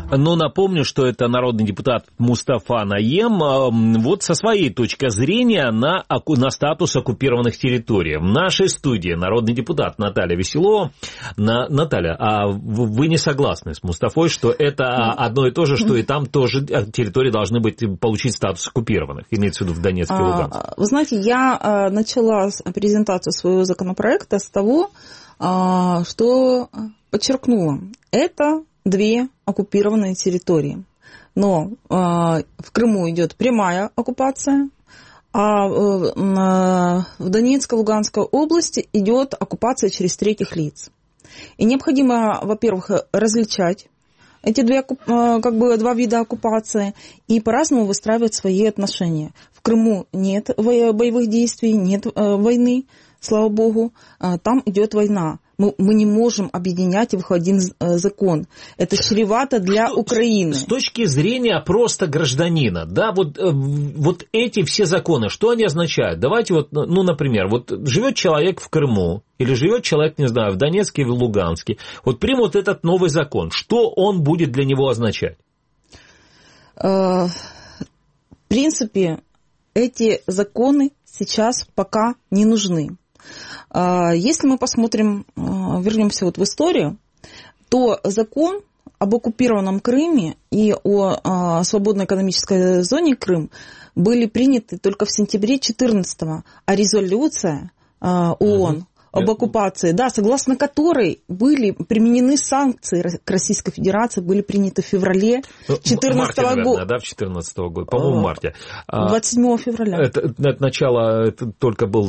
Но напомню, что это народный депутат Мустафа Наем вот со своей точки зрения на, на статус оккупированных территорий. В нашей студии народный депутат Наталья Веселова. На, Наталья, а вы не согласны с Мустафой, что это одно и то же, что и там тоже территории должны быть, получить статус оккупированных, имеется в виду в Донецке и Луганске? Вы знаете, я начала презентацию своего законопроекта с того, что подчеркнула, это две оккупированные территории. Но э, в Крыму идет прямая оккупация, а э, в Донецкой, Луганской области идет оккупация через третьих лиц. И необходимо, во-первых, различать эти две, э, как бы, два вида оккупации и по-разному выстраивать свои отношения. В Крыму нет боевых действий, нет э, войны, слава богу, э, там идет война. Мы, мы не можем объединять их в один закон. Это чревато для Украины. С точки зрения просто гражданина, да, вот, вот эти все законы, что они означают? Давайте вот, ну, например, вот живет человек в Крыму, или живет человек, не знаю, в Донецке, в Луганске, вот примут этот новый закон, что он будет для него означать? В принципе, эти законы сейчас пока не нужны. Если мы посмотрим, вернемся вот в историю, то закон об оккупированном Крыме и о свободной экономической зоне Крым были приняты только в сентябре две тысячи четырнадцатого, а резолюция ООН об оккупации, да, согласно которой были применены санкции к Российской Федерации, были приняты в феврале две тысячи четырнадцатого года. Да, в две тысячи четырнадцатого года, по-моему, в марте. двадцать седьмого февраля. Это, это начало, это только был,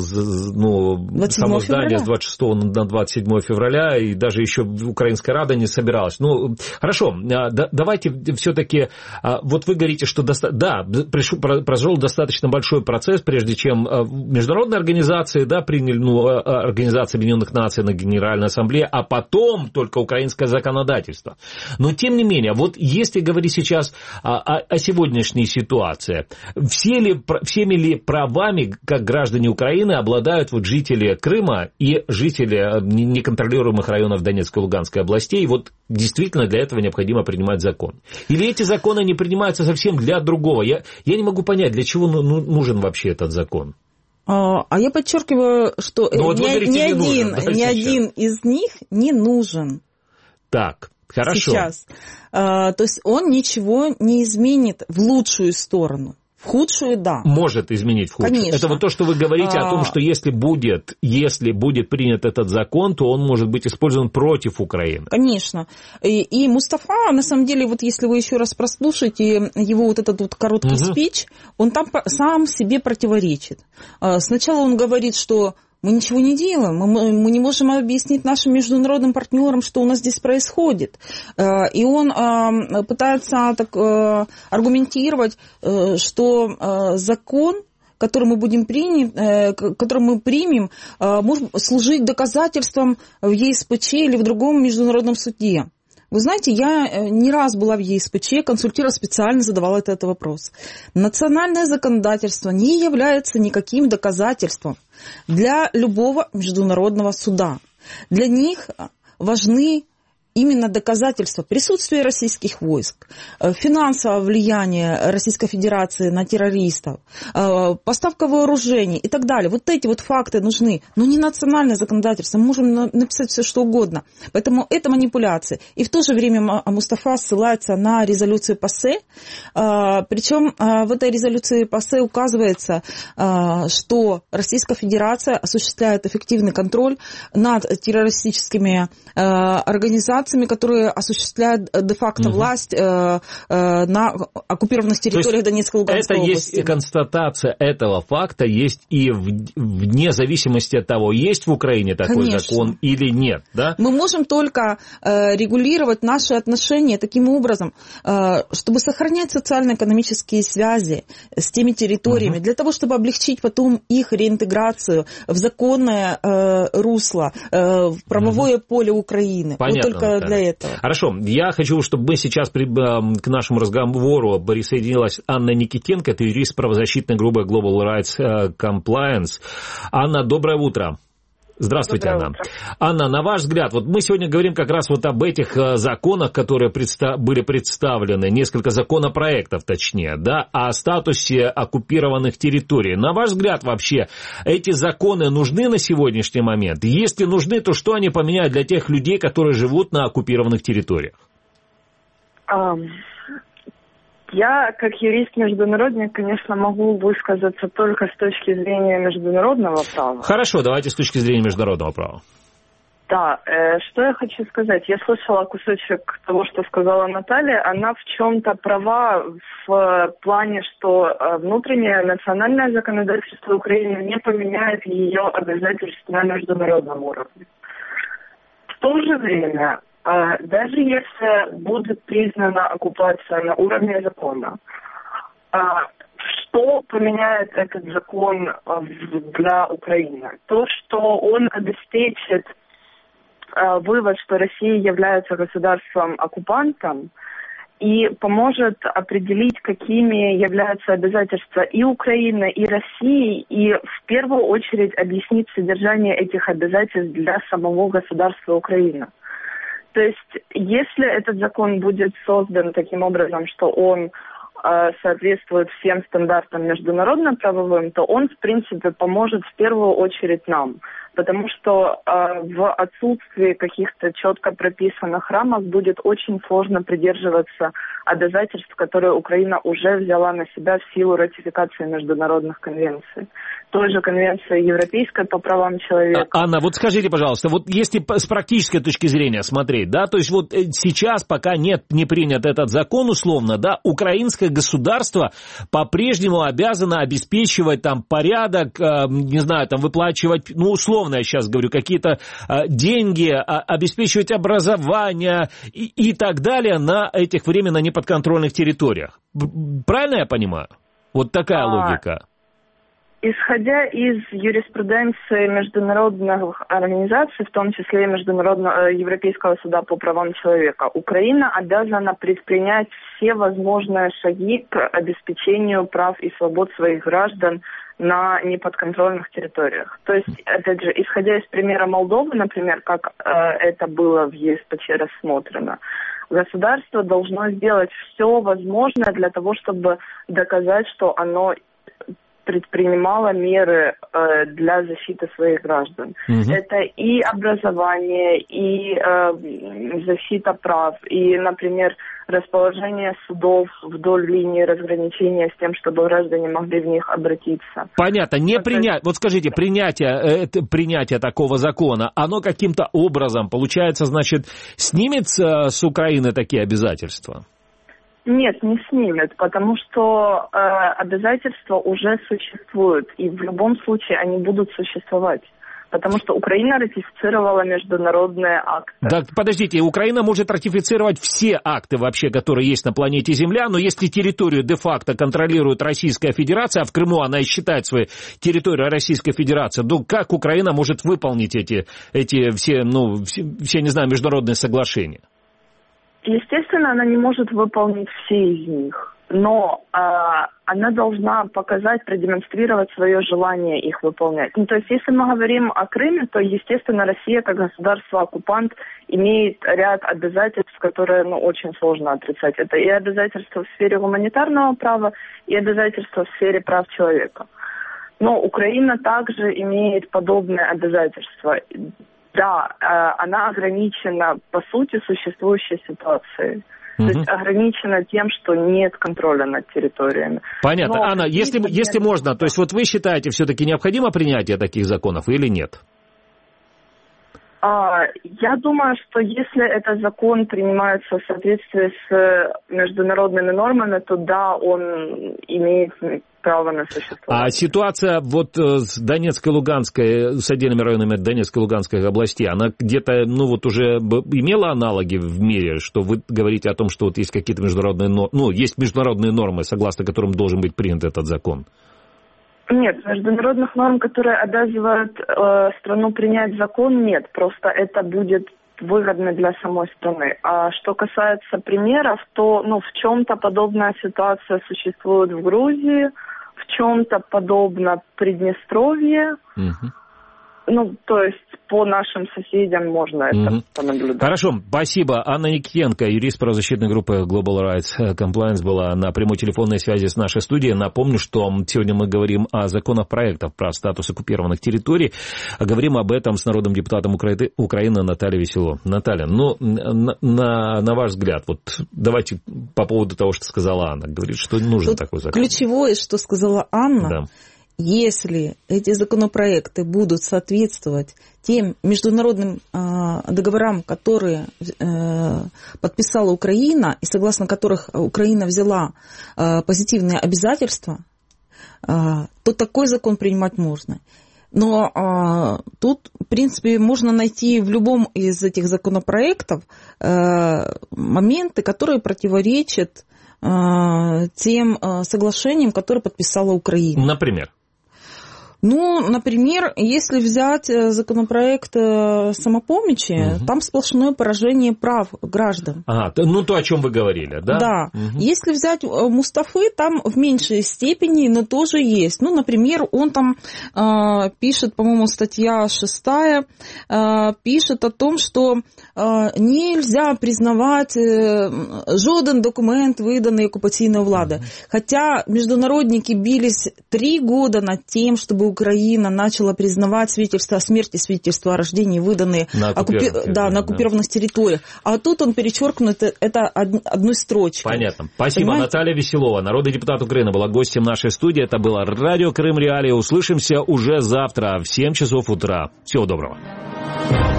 ну, само здание с двадцать шестого на двадцать седьмое февраля, и даже еще Украинская Рада не собиралась. Ну, хорошо, да, давайте все-таки, вот вы говорите, что доста- да, прошел достаточно большой процесс, прежде чем международные организации, да, приняли, ну, организации Объединенных Наций на Генеральной Ассамблее, а потом только украинское законодательство. Но, тем не менее, вот если говорить сейчас о, о, о сегодняшней ситуации, все ли, всеми ли правами, как граждане Украины, обладают вот жители Крыма и жители неконтролируемых районов Донецкой и Луганской областей, и вот действительно для этого необходимо принимать закон? Или эти законы не принимаются совсем для другого? Я, я не могу понять, для чего нужен вообще этот закон? А я подчеркиваю, что ну, вот ни, говорите, ни, не один, нужен, да, ни один из них не нужен. Так, хорошо. Сейчас. А, то есть он ничего не изменит в лучшую сторону. В худшую, да. Может изменить в худшую. Конечно. Это вот то, что вы говорите а... о том, что если будет, если будет принят этот закон, то он может быть использован против Украины. Конечно. И, и Мустафа, на самом деле, вот если вы еще раз прослушаете его вот этот вот короткий угу. спич, он там сам себе противоречит. Сначала он говорит, что мы ничего не делаем, мы, мы не можем объяснить нашим международным партнерам, что у нас здесь происходит. И он пытается так аргументировать, что закон, который мы будем принять, который мы примем, может служить доказательством в ЕСПЧ или в другом международном суде. Вы знаете, я не раз была в ЕСПЧ, консультировала, специально задавала этот вопрос. Национальное законодательство не является никаким доказательством для любого международного суда. Для них важны именно доказательства присутствия российских войск, финансового влияния Российской Федерации на террористов, поставка вооружений и так далее. Вот эти вот факты нужны, но не национальное законодательство. Мы можем написать все, что угодно. Поэтому это манипуляции. И в то же время Мустафа ссылается на резолюцию ПАСЕ. Причем в этой резолюции ПАСЕ указывается, что Российская Федерация осуществляет эффективный контроль над террористическими организациями, которые осуществляют де-факто угу. власть э, э, на оккупированных территориях Донецкой и Луганской это области. Есть констатация этого факта, есть и в, вне зависимости от того, есть в Украине такой Конечно. закон или нет. Да? Мы можем только э, регулировать наши отношения таким образом, э, чтобы сохранять социально-экономические связи с теми территориями, угу. для того, чтобы облегчить потом их реинтеграцию в законное э, русло, э, в правовое угу. поле Украины. Понятно. Вот только для этого. Хорошо, я хочу, чтобы мы сейчас при, к нашему разговору присоединилась Анна Никитенко, это юрист правозащитной группы Global Rights Compliance. Анна, доброе утро. Здравствуйте, Анна. Анна, на ваш взгляд, вот мы сегодня говорим как раз вот об этих законах, которые предста- были представлены, несколько законопроектов точнее, да, о статусе оккупированных территорий. На ваш взгляд вообще, эти законы нужны на сегодняшний момент? Если нужны, то что они поменяют для тех людей, которые живут на оккупированных территориях? Um... Я, как юрист-международник, конечно, могу высказаться только с точки зрения международного права. Хорошо, давайте с точки зрения международного права. Да, э, что я хочу сказать. Я слышала кусочек того, что сказала Наталья. Она в чем-то права в плане, что э, внутреннее национальное законодательство Украины не поменяет ее обязательства на международном уровне. В то же время... Даже если будет признана оккупация на уровне закона, что поменяет этот закон для Украины? То, что он обеспечит вывод, что Россия является государством-оккупантом, и поможет определить, какими являются обязательства и Украины, и России, и в первую очередь объяснить содержание этих обязательств для самого государства Украины. То есть, если этот закон будет создан таким образом, что он э, соответствует всем стандартам международно-правовым, то он, в принципе, поможет в первую очередь нам. Потому что э, в отсутствии каких-то четко прописанных рамок будет очень сложно придерживаться обязательств, которые Украина уже взяла на себя в силу ратификации международных конвенций. Той же конвенции Европейской по правам человека. Анна, вот скажите, пожалуйста, вот если с практической точки зрения смотреть, да, то есть вот сейчас, пока нет, не принят этот закон условно, да, украинское государство по-прежнему обязано обеспечивать там порядок, э, не знаю, там выплачивать, ну, условно я сейчас говорю, какие-то э, деньги, э, обеспечивать образование и, и так далее на этих временно неподконтрольных территориях. Правильно я понимаю? Вот такая а... логика. Исходя из юриспруденции международных организаций, в том числе и Международного Европейского суда по правам человека, Украина обязана предпринять все возможные шаги к обеспечению прав и свобод своих граждан на неподконтрольных территориях. То есть, опять же, исходя из примера Молдовы, например, как э, это было в ЕСПЧ рассмотрено, государство должно сделать все возможное для того, чтобы доказать, что оно предпринимала меры э, для защиты своих граждан. Mm-hmm. Это и образование, и э, защита прав, и, например, расположение судов вдоль линии разграничения с тем, чтобы граждане могли в них обратиться. Понятно. Не принять. Вот скажите, принятие, это, принятие такого закона, оно каким-то образом, получается, значит, снимет с Украины такие обязательства? Нет, не снимет, потому что э, обязательства уже существуют, и в любом случае они будут существовать. Потому что Украина ратифицировала международные акты. Да, подождите, Украина может ратифицировать все акты вообще, которые есть на планете Земля, но если территорию де-факто контролирует Российская Федерация, а в Крыму она и считает свою территорию Российской Федерации, то как Украина может выполнить эти, эти все, ну, все, все, не знаю, международные соглашения? Естественно, она не может выполнить все из них, но э, она должна показать, продемонстрировать свое желание их выполнять. Ну, то есть, если мы говорим о Крыме, то, естественно, Россия, как государство-оккупант, имеет ряд обязательств, которые, ну, очень сложно отрицать. Это и обязательства в сфере гуманитарного права, и обязательства в сфере прав человека. Но Украина также имеет подобные обязательства. Да, она ограничена, по сути, существующей ситуацией. Mm-hmm. То есть ограничена тем, что нет контроля над территориями. Понятно. Но, Анна, если, если можно, то есть вот вы считаете, все-таки необходимо принятие таких законов или нет? А, я думаю, что если этот закон принимается в соответствии с международными нормами, то да, он имеет право на существование. А ситуация вот с Донецкой, Луганской, с отдельными районами Донецкой и Луганской областей, она где-то, ну вот уже имела аналоги в мире, что вы говорите о том, что вот есть какие-то международные нормы, ну, есть международные нормы, согласно которым должен быть принят этот закон? Нет, международных норм, которые обязывают э, страну принять закон, нет. Просто это будет выгодно для самой страны. А что касается примеров, то ну, в чем-то подобная ситуация существует в Грузии, в чем-то подобно Приднестровье. Mm-hmm. Ну, то есть по нашим соседям можно это mm-hmm. понаблюдать. Хорошо, спасибо. Анна Никитенко, юрист правозащитной группы Global Rights Compliance, была на прямой телефонной связи с нашей студией. Напомню, что сегодня мы говорим о законопроектах про статус оккупированных территорий. Говорим об этом с народным депутатом Украины, Украины Натальей Веселовой. Наталья, ну, на, на, на ваш взгляд, вот давайте по поводу того, что сказала Анна. Говорит, что нужен Тут такой закон. Ключевое, что сказала Анна, да. Если эти законопроекты будут соответствовать тем международным э, договорам, которые э, подписала Украина, и согласно которых Украина взяла э, позитивные обязательства, э, то такой закон принимать можно. Но э, тут, в принципе, можно найти в любом из этих законопроектов э, моменты, которые противоречат э, тем э, соглашениям, которые подписала Украина. Например? Ну, например, если взять законопроект самопомощи, угу. там сплошное поражение прав граждан. Ага, ну то, о чем вы говорили, да? Да. Угу. Если взять Мустафы, там в меньшей степени, но тоже есть. Ну, например, он там э, пишет, по-моему, статья шестая, э, пишет о том, что э, нельзя признавать э, жоден документ, выданный оккупационной владой. Угу. Хотя международники бились три года над тем, чтобы Украина начала признавать свидетельства о смерти, свидетельства о рождении, выданные на оккупированных, оккупи... да, на оккупированных да. территориях. А тут он перечеркнут это одной строчкой. Понятно. Спасибо. Понимаете? Наталья Веселова, народный депутат Украины, была гостем нашей студии. Это было радио Крым Реалии. Услышимся уже завтра в семь часов утра. Всего доброго.